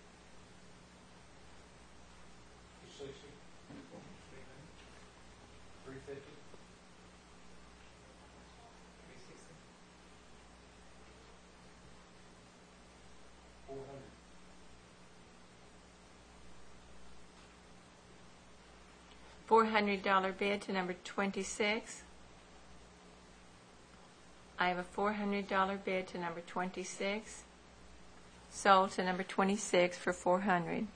Two sixty. four hundred dollars bid to number twenty-six. I have a four hundred dollars bid to number twenty-six. Sold to number twenty-six for four hundred dollars.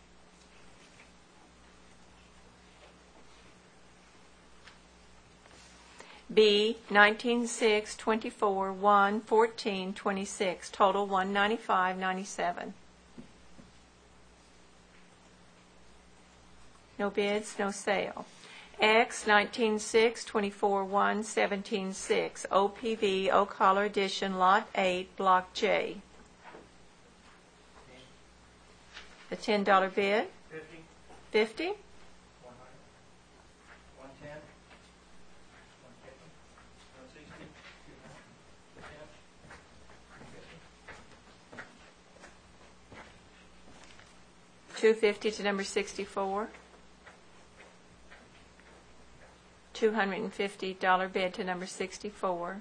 B, nineteen six, twenty-four, one, fourteen, twenty-six, total one ninety-five ninety-seven. No bids, no sale. X, nineteen six, twenty-four, one, seventeen, six, O P V, Oak Hollow Edition, Lot eight, Block J. The ten dollars bid, Fifty, fifty. one hundred, one ten, one fifty, one sixty, two hundred, ten, fifty. two fifty to number sixty-four. two hundred fifty dollars bid to number sixty-four.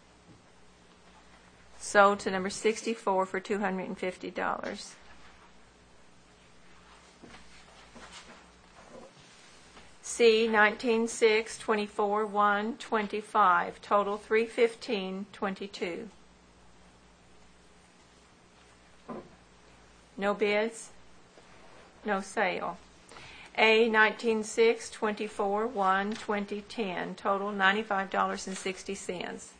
Sold to number sixty-four for two hundred fifty dollars. C, nineteen six, twenty-four, one, twenty-five, total three fifteen twenty-two. No bids, no sale. A, nineteen six, twenty-four, one, twenty, ten, total ninety-five dollars and sixty cents.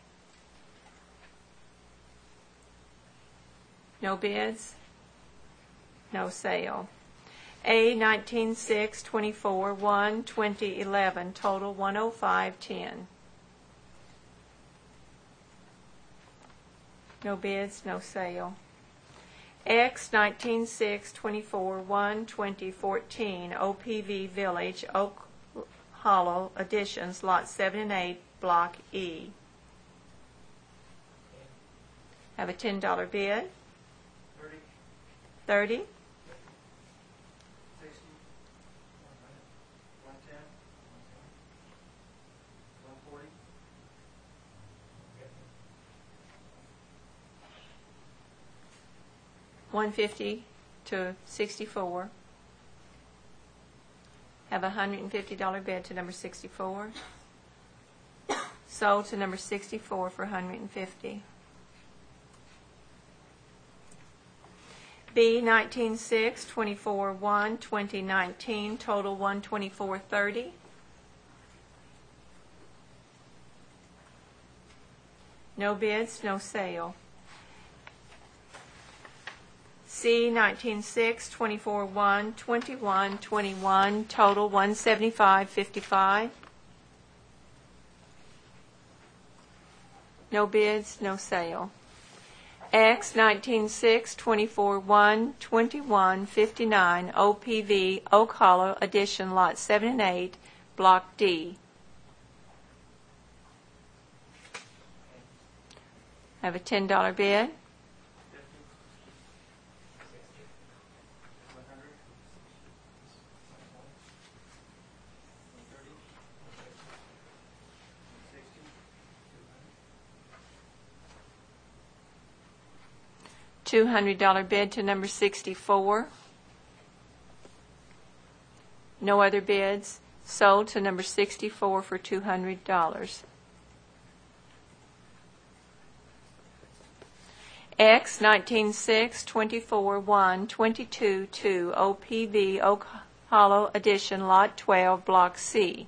No bids, no sale. A, nineteen six, twenty-four, one, twenty, eleven, total one oh five ten. No bids, no sale. X, nineteen six, twenty-four, one, twenty, fourteen, O P V Village, Oak Hollow Additions, Lot seven and eight, Block E. Have a ten dollars bid. Thirty, thirty. sixty, one hundred, one ten, one ten, one forty, fifty, one fifty to sixty-four. Have a one hundred fifty dollars bid to number sixty-four. Sold to number sixty-four for one hundred fifty. B, nineteen six, twenty-four, one, twenty, nineteen, total one twenty-four thirty. No bids, no sale. C, nineteen six, twenty-four, one, twenty-one, twenty-one, total one seventy-five fifty-five. No bids, no sale. X, nineteen six, twenty-four, one, twenty-one, fifty-nine, O P V, Oak Hollow Edition, Lot seven and eight, Block D. I have a ten dollars bid. fifty, sixty, one hundred, one twenty, one thirty, one fifty, one sixty, two hundred. two hundred dollars bid to number sixty-four. No other bids. Sold to number sixty-four for two hundred dollars. X, nineteen six, twenty-four, one, twenty-two, two, O P V, Oak Hollow Edition, Lot twelve, Block C.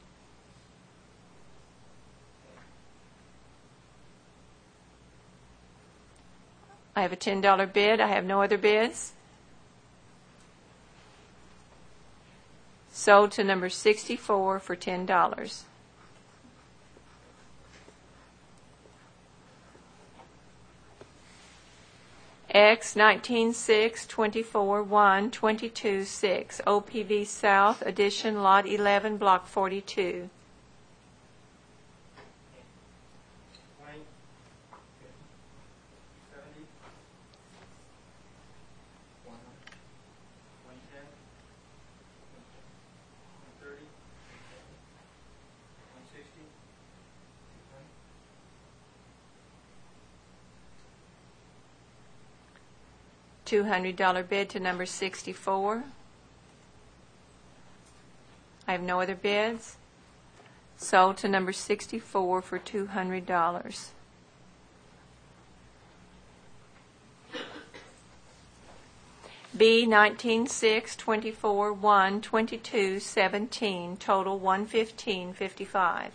I have a ten dollars bid. I have no other bids. Sold to number sixty-four for ten dollars. X, nineteen six, twenty-four, one, twenty-two, six, O P V South Edition, Lot eleven, Block forty-two. twenty, fifty, seventy, one hundred, one ten, one thirty, one sixty, two hundred. two hundred dollars bid to number sixty-four. I have no other bids. Sold to number sixty-four for two hundred dollars. B nineteen six twenty-four one twenty-two seventeen, total one fifteen fifty-five.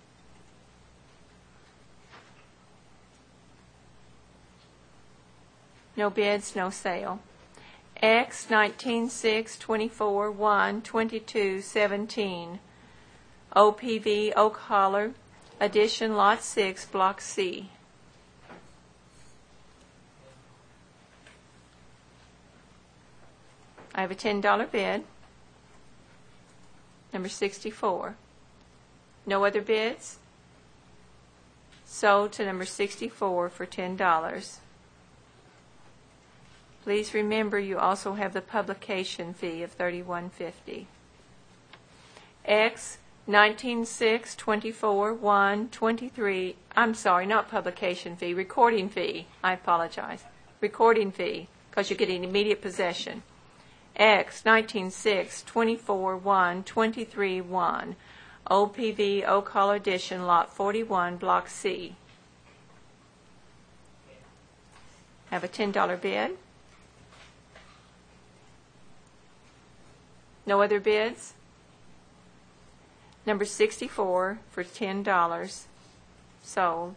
No bids, no sale. X nineteen six twenty-four one twenty-two seventeen, O P V Oak Holler, addition lot six, block C. I have a ten dollar bid. Number sixty-four. No other bids? Sold to number sixty-four for ten dollars. Please remember you also have the publication fee of thirty-one fifty. X nineteen six twenty-four one twenty-three. I'm sorry, not publication fee, recording fee. I apologize. Recording fee, because you're getting immediate possession. X nineteen six twenty-four one twenty-three one, O P V Oak Hall Edition, Lot forty-one, Block C. Have a ten dollar bid. No other bids? Number sixty-four for ten dollars. Sold.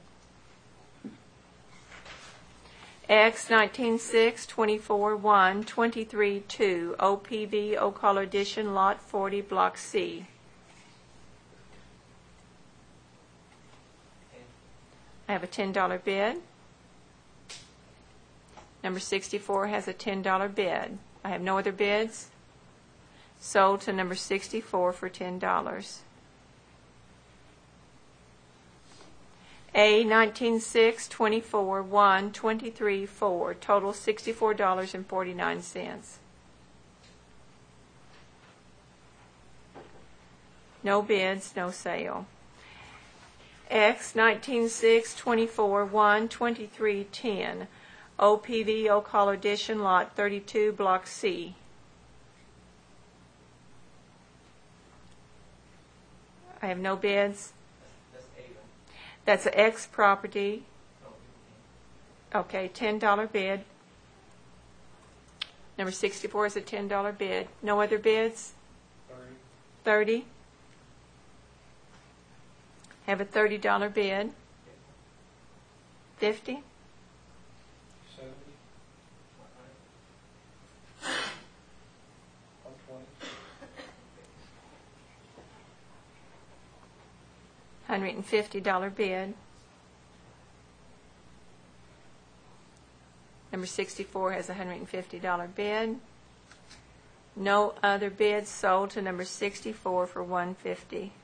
X nineteen six twenty-four one twenty-three two, O P V Oak Hall Edition, Lot forty, Block C. I have a ten dollar bid. Number sixty-four has a ten dollar bid. I have no other bids. Sold to number sixty-four for ten dollars. A nineteen six twenty-four one twenty-three four, total sixty-four dollars and forty-nine cents. No bids, no sale. X nineteen six twenty-four one twenty-three ten, O P V Oak Hall Edition, Lot thirty-two, Block C. I have no bids. That's Ava. That's an X property. Oh, fifteen. Okay, ten dollar bid. Number sixty-four is a ten dollar bid. No other bids? Thirty, thirty. Have a thirty dollar bid. fifty. seventy, one twenty, one hundred fifty dollar bid. Number sixty-four has a one hundred fifty dollar bid. No other bids. Sold to number sixty-four for one hundred fifty dollars.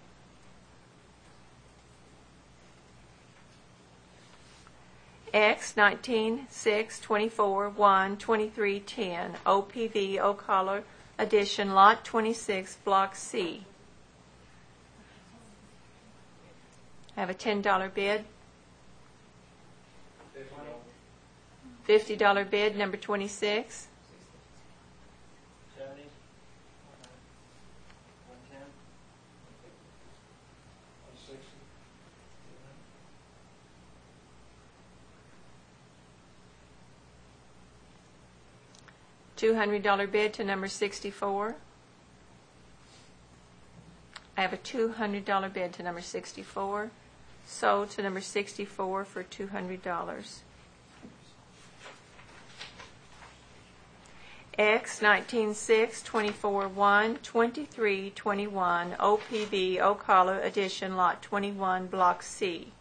X nineteen six twenty-four one twenty-three ten, O P V Oak Hall Edition, Lot twenty-six, Block C. I have a ten dollar bid. fifty, fifty dollar bid, number twenty-six. Seventy, one ten, one sixty, two hundred dollar bid to number sixty-four. I have a two hundred dollar bid to number sixty-four. Sold to number sixty-four for two hundred dollars. X nineteen six twenty-four one twenty-three twenty-one, O P V Oak Hollow Edition, Lot twenty-one, Block C.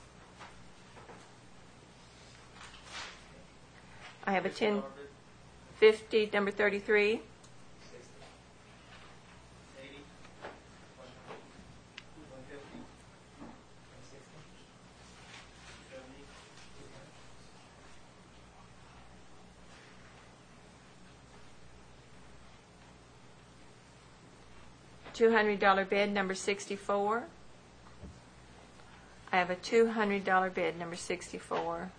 I have a ten dollar bid, fifty, number thirty-three. sixty. Eighty. One twenty. One fifty. One sixty. Seventy. two hundred dollar bid, number sixty-four. I have a two hundred dollar bid, number sixty-four.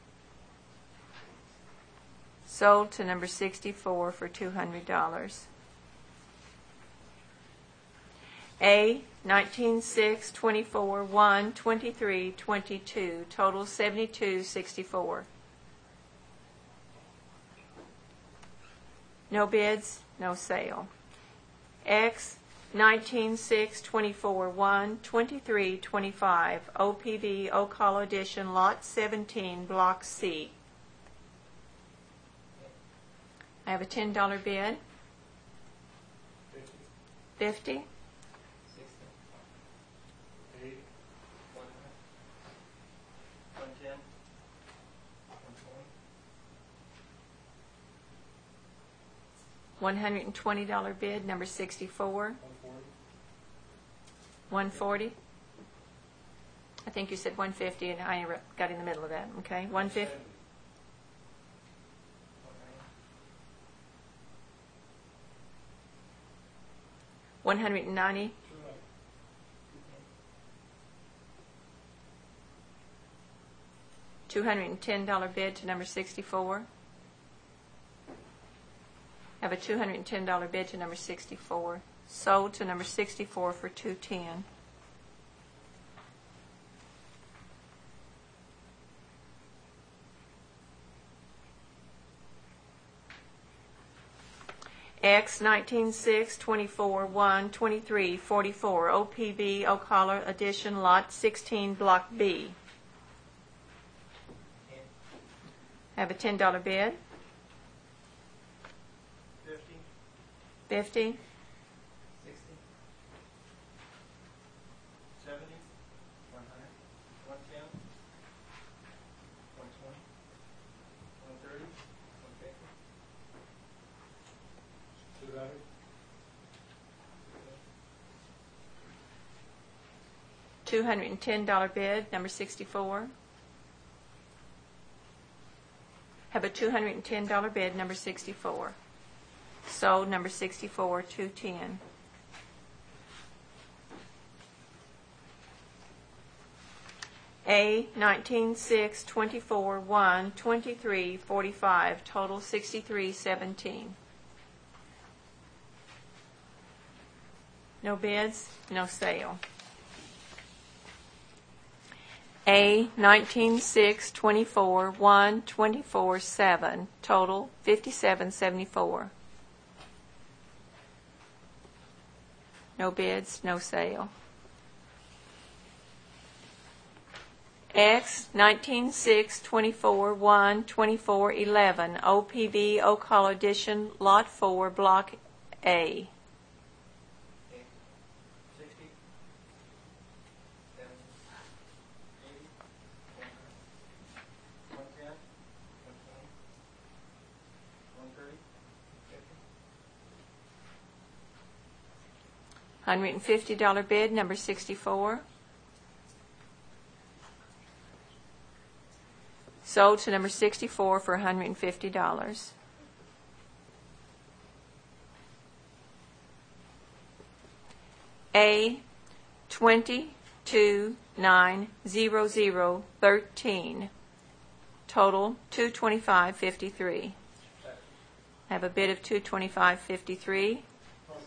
Sold to number sixty-four for two hundred dollars. A, nineteen six twenty-four, one, twenty-three twenty-two, total seventy-two sixty-four. No bids, no sale. X, nineteen six twenty-four, one, twenty-three twenty-five, O P V Ocala Edition, Lot seventeen, Block C. I have a ten dollar bid. Fifty, Fifty. Sixty. eighty, One, one ten, one twenty, One hundred and twenty dollar bid, number sixty-four. one forty, One forty. I think you said one fifty, and I got in the middle of that. Okay, one fifty. one One ninety, hundred and ninety. two ninety, Two hundred and ten dollar bid to number sixty-four. Have a two hundred and ten dollar bid to number sixty-four. Sold to number sixty-four for two ten. X nineteen six twenty-four, one, twenty-three forty-four, O P B Ocala Edition, Lot sixteen, Block B. Have a ten dollar bid. fifty, Fifty. Sixty. seventy, one hundred, one ten, one twenty, one thirty, one fifty, two hundred, Two hundred and ten dollar bid, number sixty-four. Have a two hundred and ten dollar bid, number sixty-four. Sold, number sixty-four, two ten. A, nineteen six twenty-four, one, twenty-three forty-five, total sixty-three seventeen. No bids, no sale. A, nineteen six twenty-four, one, twenty-four seven, total fifty-seven seventy-four. No bids, no sale. X, nineteen six twenty-four, one, twenty-four eleven, O P V Ocala Edition, Lot four, Block A. sixty, seventy, eighty, one hundred, one ten, one twenty, one thirty, fifty, one hundred fifty dollar bid, number sixty-four. Sold to number sixty-four for one hundred fifty dollars. A, twenty-two nine hundred thirteen, total two twenty-five fifty-three. I have a bid of two twenty-five fifty-three. one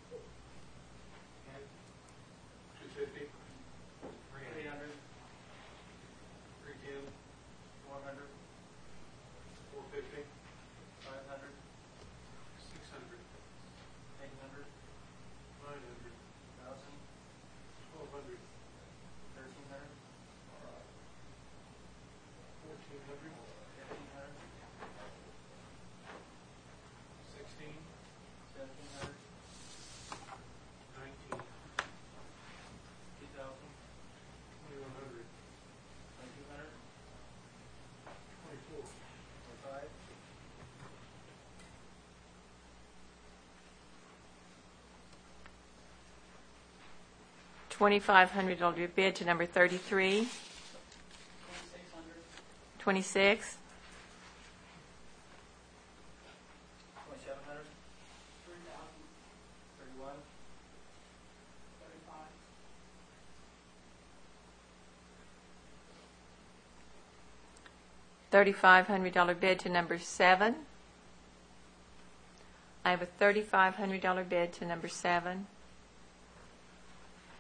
ten, two fifty, three hundred, three ten, four hundred, four fifty, five hundred, six hundred, eight hundred, nine hundred, thousand, twelve hundred, thirteen hundred, fourteen hundred, fifteen hundred, sixteen, seventeen hundred, nineteen, two thousand, twenty-one hundred, twenty-two hundred, twenty-four, twenty-five, twenty-five hundred dollar bid to number thirty-three. twenty-six hundred, twenty-six. twenty-seven hundred, three thousand, thirty-one, thirty-five, thirty-five hundred dollar bid to number seven. I have a thirty-five hundred dollar bid to number seven.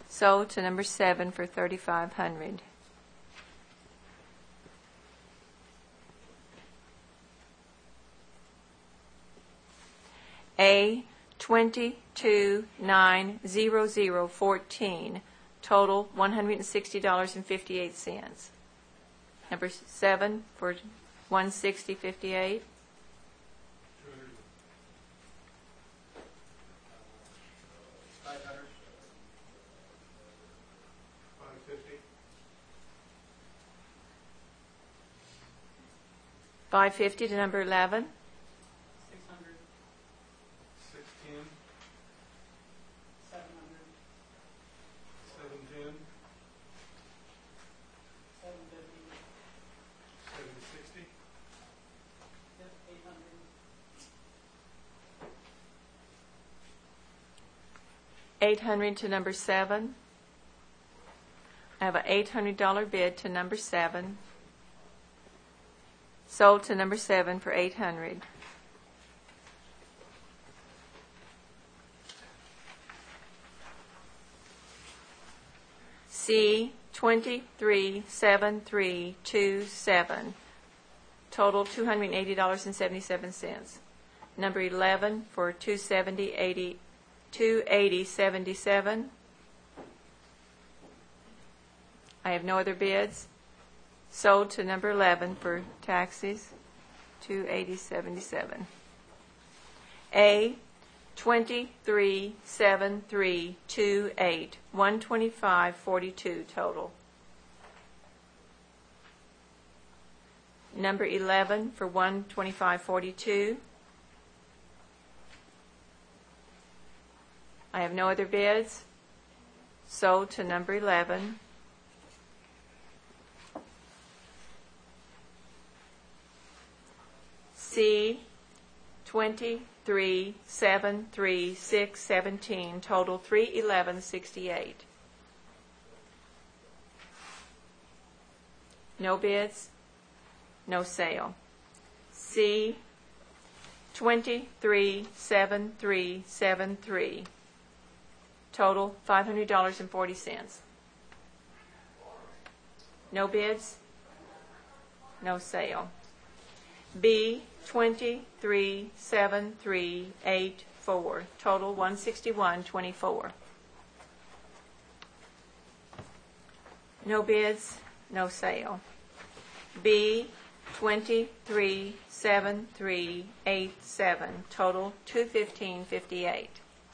Sold to number seven for thirty-five hundred. A twenty-two nine zero zero fourteen, total one hundred sixty dollars and fifty-eight cents. Number seven for one sixty fifty-eight. Five hundred. Five fifty. Five fifty to number eleven. Six hundred, Sixteen. seven hundred, Seven ten. seven fifty, Seven sixty. eight hundred, Eight hundred to number seven. I have an eight hundred dollar bid to number seven. Sold to number seven for eight hundred. C twenty-three seven three two seven. Total two hundred eighty dollars and seventy-seven cents. Number eleven for two seventy eighty two eighty seventy-seven. I have no other bids. Sold to number eleven for taxis, two eighty seventy-seven. A twenty-three seven three two eight, one twenty-five forty-two total. Number eleven for one twenty-five forty-two. I have no other bids. Sold to number eleven. C twenty-three seven three six seventeen, total three eleven sixty-eight. No bids, no sale. C twenty-three seven three seven three, total five hundred dollars and forty cents. No bids, no sale. B twenty-three seven three eight four, total one sixty-one twenty-four. No bids, no sale. B twenty-three seven three eight seven, total two fifteen fifty-eight.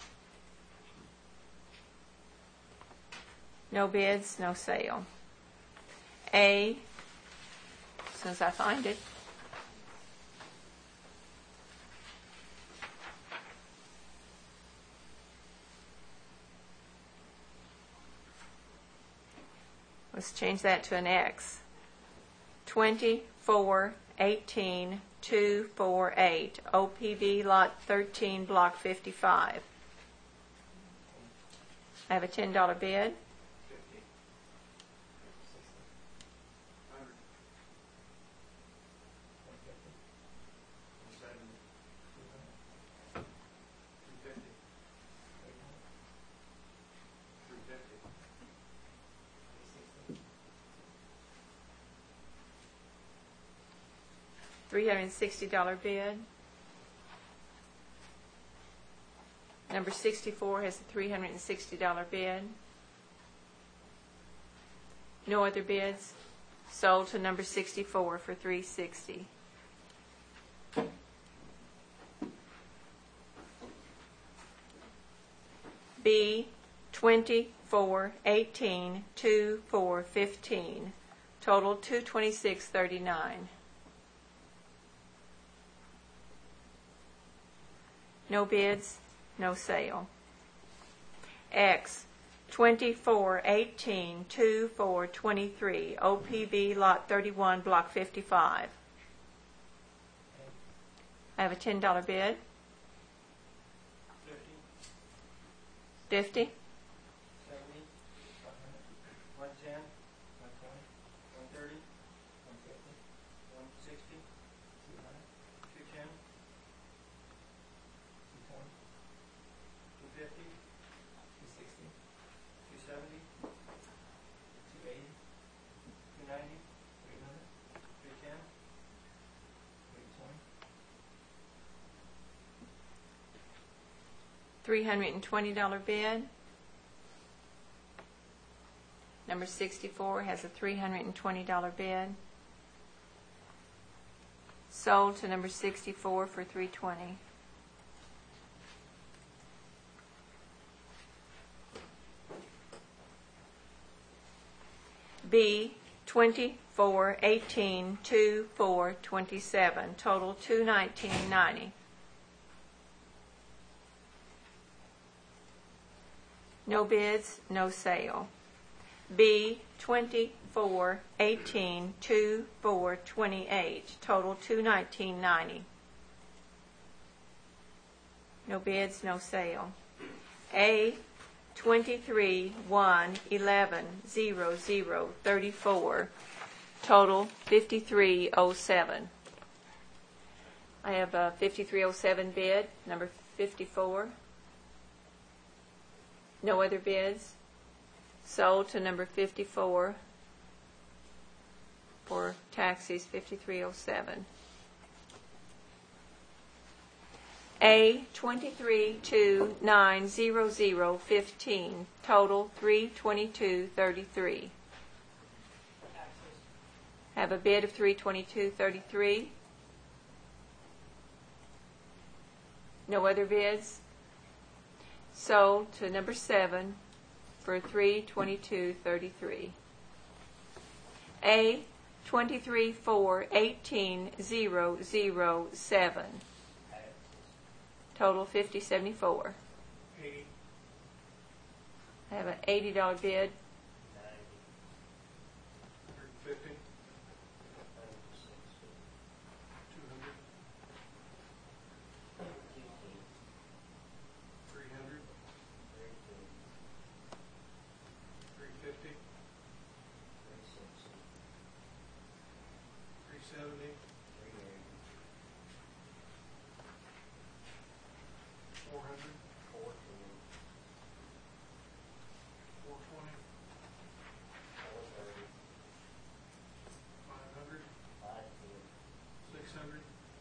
No bids, no sale. A, as soon as I find it. Let's change that to an X. twenty-four eighteen two forty-eight, O P V Lot thirteen, Block fifty-five. I have a ten dollar bid. Fifty. Hundred. Seventy. Two fifty. Three fifty. three hundred sixty dollar bid. Number sixty-four has a three hundred sixty dollar bid. No other bids. Sold to number sixty-four for three hundred sixty dollars. B twenty-four eighteen two four fifteen, total two twenty-six thirty-nine. No bids, no sale. X twenty-four eighteen two four twenty-three, O P V Lot thirty-one, Block fifty-five. I have a ten dollar bid. fifty, Fifty. seventy, one ten, one twenty, one thirty, one fifty, one sixty, two hundred, two ten, two twenty, two fifty, two sixty, two seventy, three hundred twenty dollars bid. Number sixty-four has a three hundred twenty dollars bid. Sold to number sixty-four for three hundred twenty dollars. B, twenty-four eighteen two four twenty-seven, total two nineteen ninety. No bids, no sale. B, twenty-four eighteen two four twenty-eight, total two nineteen ninety. No bids, no sale. A, twenty-three one eleven zero zero thirty-four, total fifty-three oh seven. I have a fifty-three oh seven bid, number fifty-four. No other bids. Sold to number fifty-four for taxis fifty-three oh seven. A, twenty-three two nine zero zero fifteen, total three twenty-two thirty-three. Have a bid of three twenty-two thirty-three. No other bids. Sold to number seven for three twenty-two thirty-three. A, twenty-three four eighteen zero zero seven. Total fifty seventy-four. eighty, I have an eighty dollars bid. hundred fifty, two hundred, three hundred, three fifty, three seventy, four hundred, four twenty, five hundred, six hundred,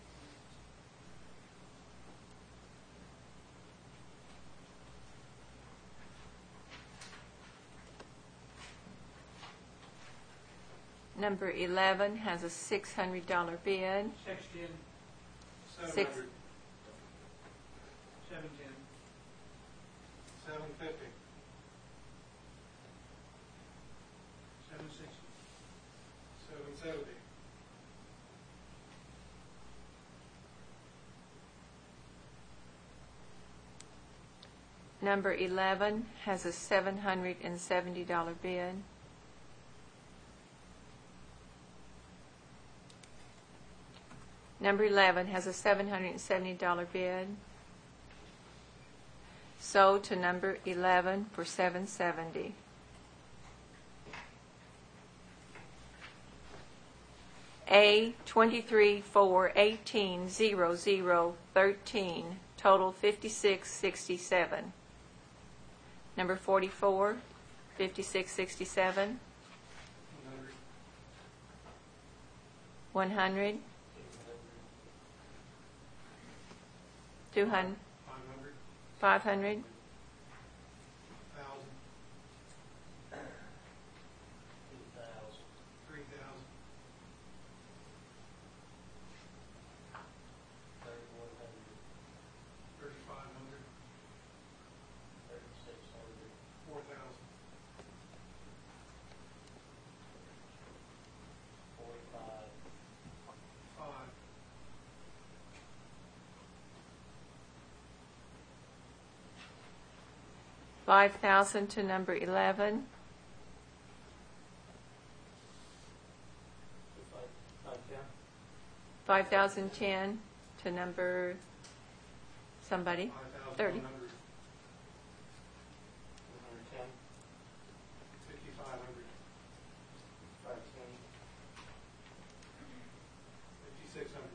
Number eleven has a six hundred dollars bid. sixteen, seven Six. hundred, seven ten, seven fifty, seven sixty, seven seventy, Number eleven has a seven hundred seventy dollars bid. Number eleven has a seven hundred seventy dollars bid. Sold to number eleven for seven hundred seventy dollars. A, twenty-three four eighteen zero zero thirteen, total fifty-six sixty-seven. Number forty-four, fifty-six sixty-seven. one hundred, one hundred. two hundred. five hundred, five hundred. thousand, three thousand, thirty-five hundred, four thousand, five, five thousand to number eleven. five thousand ten to number somebody. five thousand thirty. one hundred, fifty-five hundred, fifty-six hundred,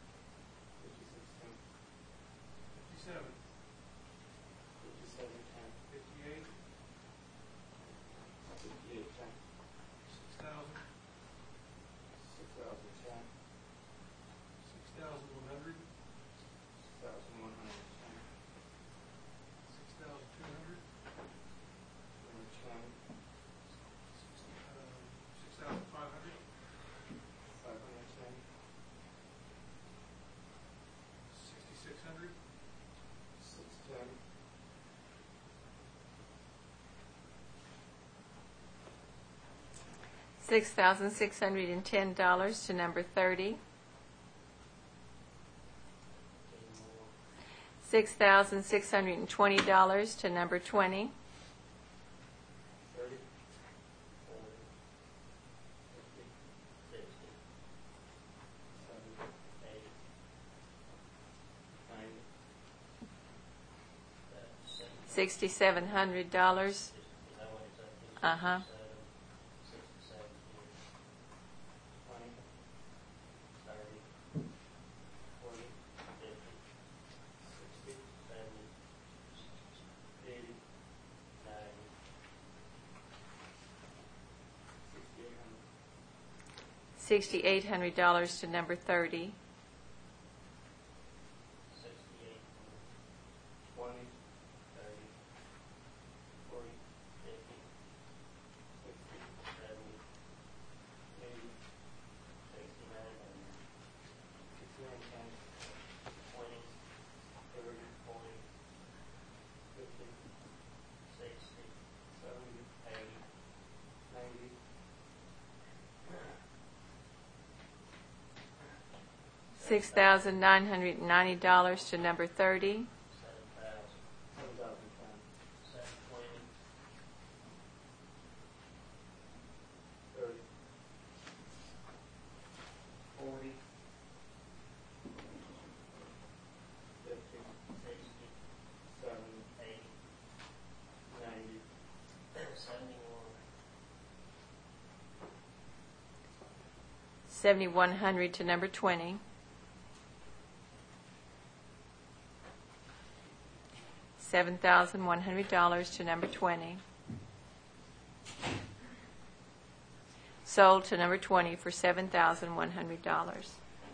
fifty-seven, fifty-eight, six thousand, six thousand one hundred, six thousand six hundred ten dollars to number thirty. six thousand six hundred twenty dollars to number twenty. thirty, forty, fifty, sixty, seventy, eighty, ninety, sixty-seven hundred dollars. Is that what it's at? Uh-huh. Sixty-seven, twenty, thirty, forty, fifty, sixty, seventy, eighty, ninety, sixty-eight hundred, sixty-eight hundred dollars to number thirty. sixty-eight hundred, twenty, thirty, forty, fifty, sixty, seventy, eighty, sixty-nine hundred, sixty-nine ten, twenty, thirty, forty, fifty, sixty, seventy, eighty, ninety, six thousand nine hundred ninety dollars to number thirty. seven thousand, seven thousand ten, seven twenty, thirty, forty, fifty, sixty, seventy, eighty, ninety, seventy-one, seventy-one hundred to number twenty. seven thousand one hundred dollars to number twenty. Sold to number twenty for seven thousand one hundred dollars.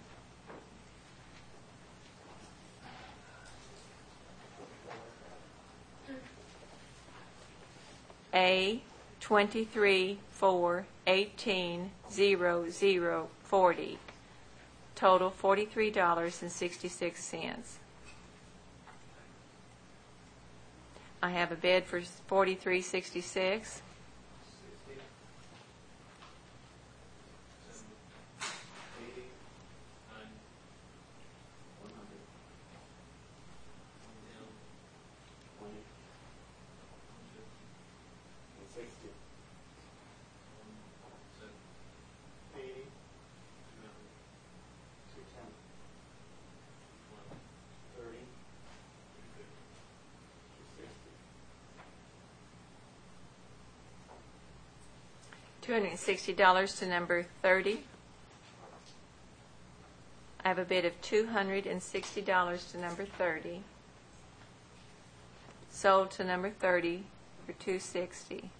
A twenty-three four eighteen zero zero forty. Total forty-three dollars and sixty-six cents. I have a bid for forty-three sixty-six. sixty, eighty, nine, one hundred, one down, twenty, and sixty, eighty, two ten, thirty, two sixty, two hundred sixty dollars to number thirty. I have a bid of two hundred sixty dollars to number thirty. Sold to number thirty for two hundred sixty dollars.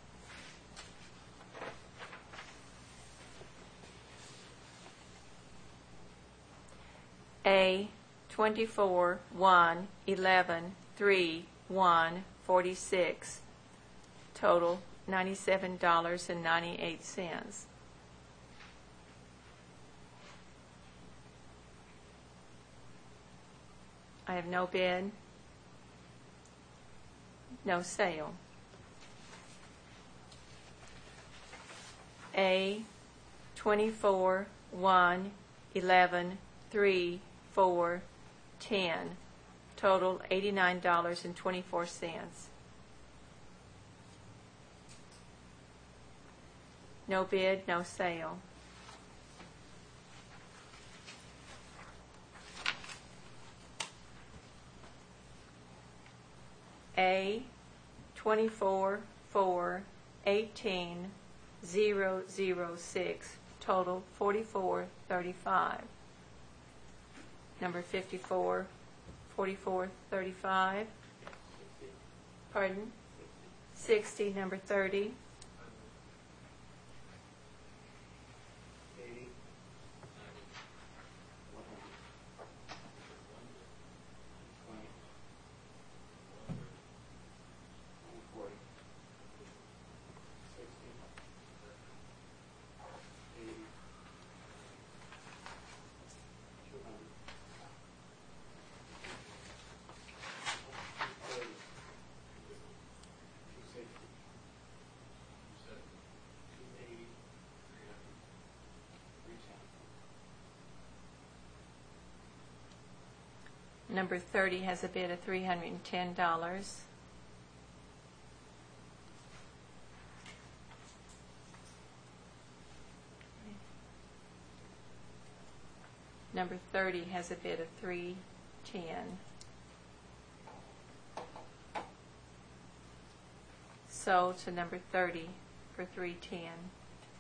A twenty-four one eleven three one forty-six. Total ninety-seven dollars and ninety-eight cents. I have no bid, no sale. A twenty-four one eleven three four ten. Total eighty-nine dollars and twenty-four cents. No bid, no sale. A twenty-four four eighteen zero zero six. Total forty-four thirty-five. Number fifty-four forty-four thirty-five. Pardon? sixty, number thirty. eighty, one hundred, twenty, one forty, sixty, eighty, two hundred, two thirty, two sixty, Number thirty has a bid of three hundred ten dollars. Number thirty has a bid of three hundred ten dollars. Sold to number thirty for three hundred ten dollars.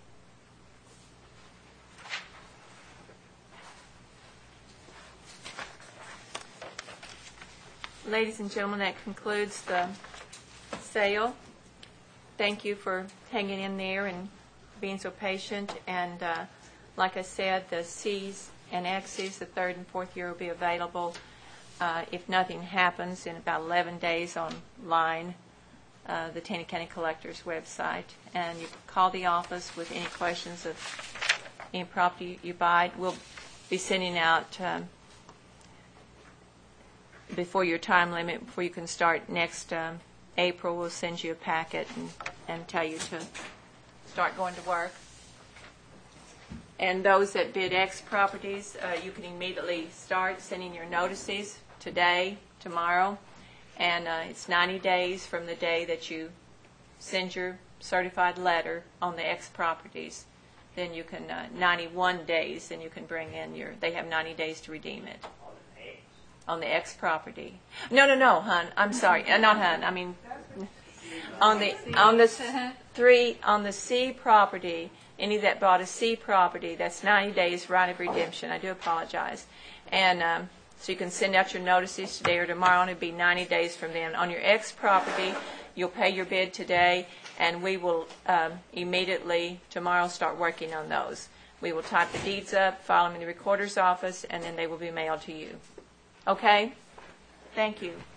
Ladies and gentlemen, that concludes the sale. Thank you for hanging in there and being so patient. And uh, like I said, the C's and X's, the third and fourth year, will be available uh, if nothing happens in about eleven days online, uh, the Taney County Collector's website. And you can call the office with any questions of any property you buy. We'll be sending out um, before your time limit, before you can start next um, April, we'll send you a packet and, and tell you to start going to work. And those that bid X properties, uh, you can immediately start sending your notices today, tomorrow, and uh, it's ninety days from the day that you send your certified letter on the X properties. Then you can, uh, ninety-one days, then you can bring in your, they have ninety days to redeem it. On the X property. No, no, no, hon. I'm sorry. Uh, not hon. I mean, on the on the s- three on the C property. Any that bought a C property, that's ninety days right of redemption. I do apologize. And um, so you can send out your notices today or tomorrow, and it'll be ninety days from then. On your X property, you'll pay your bid today, and we will um, immediately tomorrow start working on those. We will type the deeds up, file them in the recorder's office, and then they will be mailed to you. Okay? Thank you.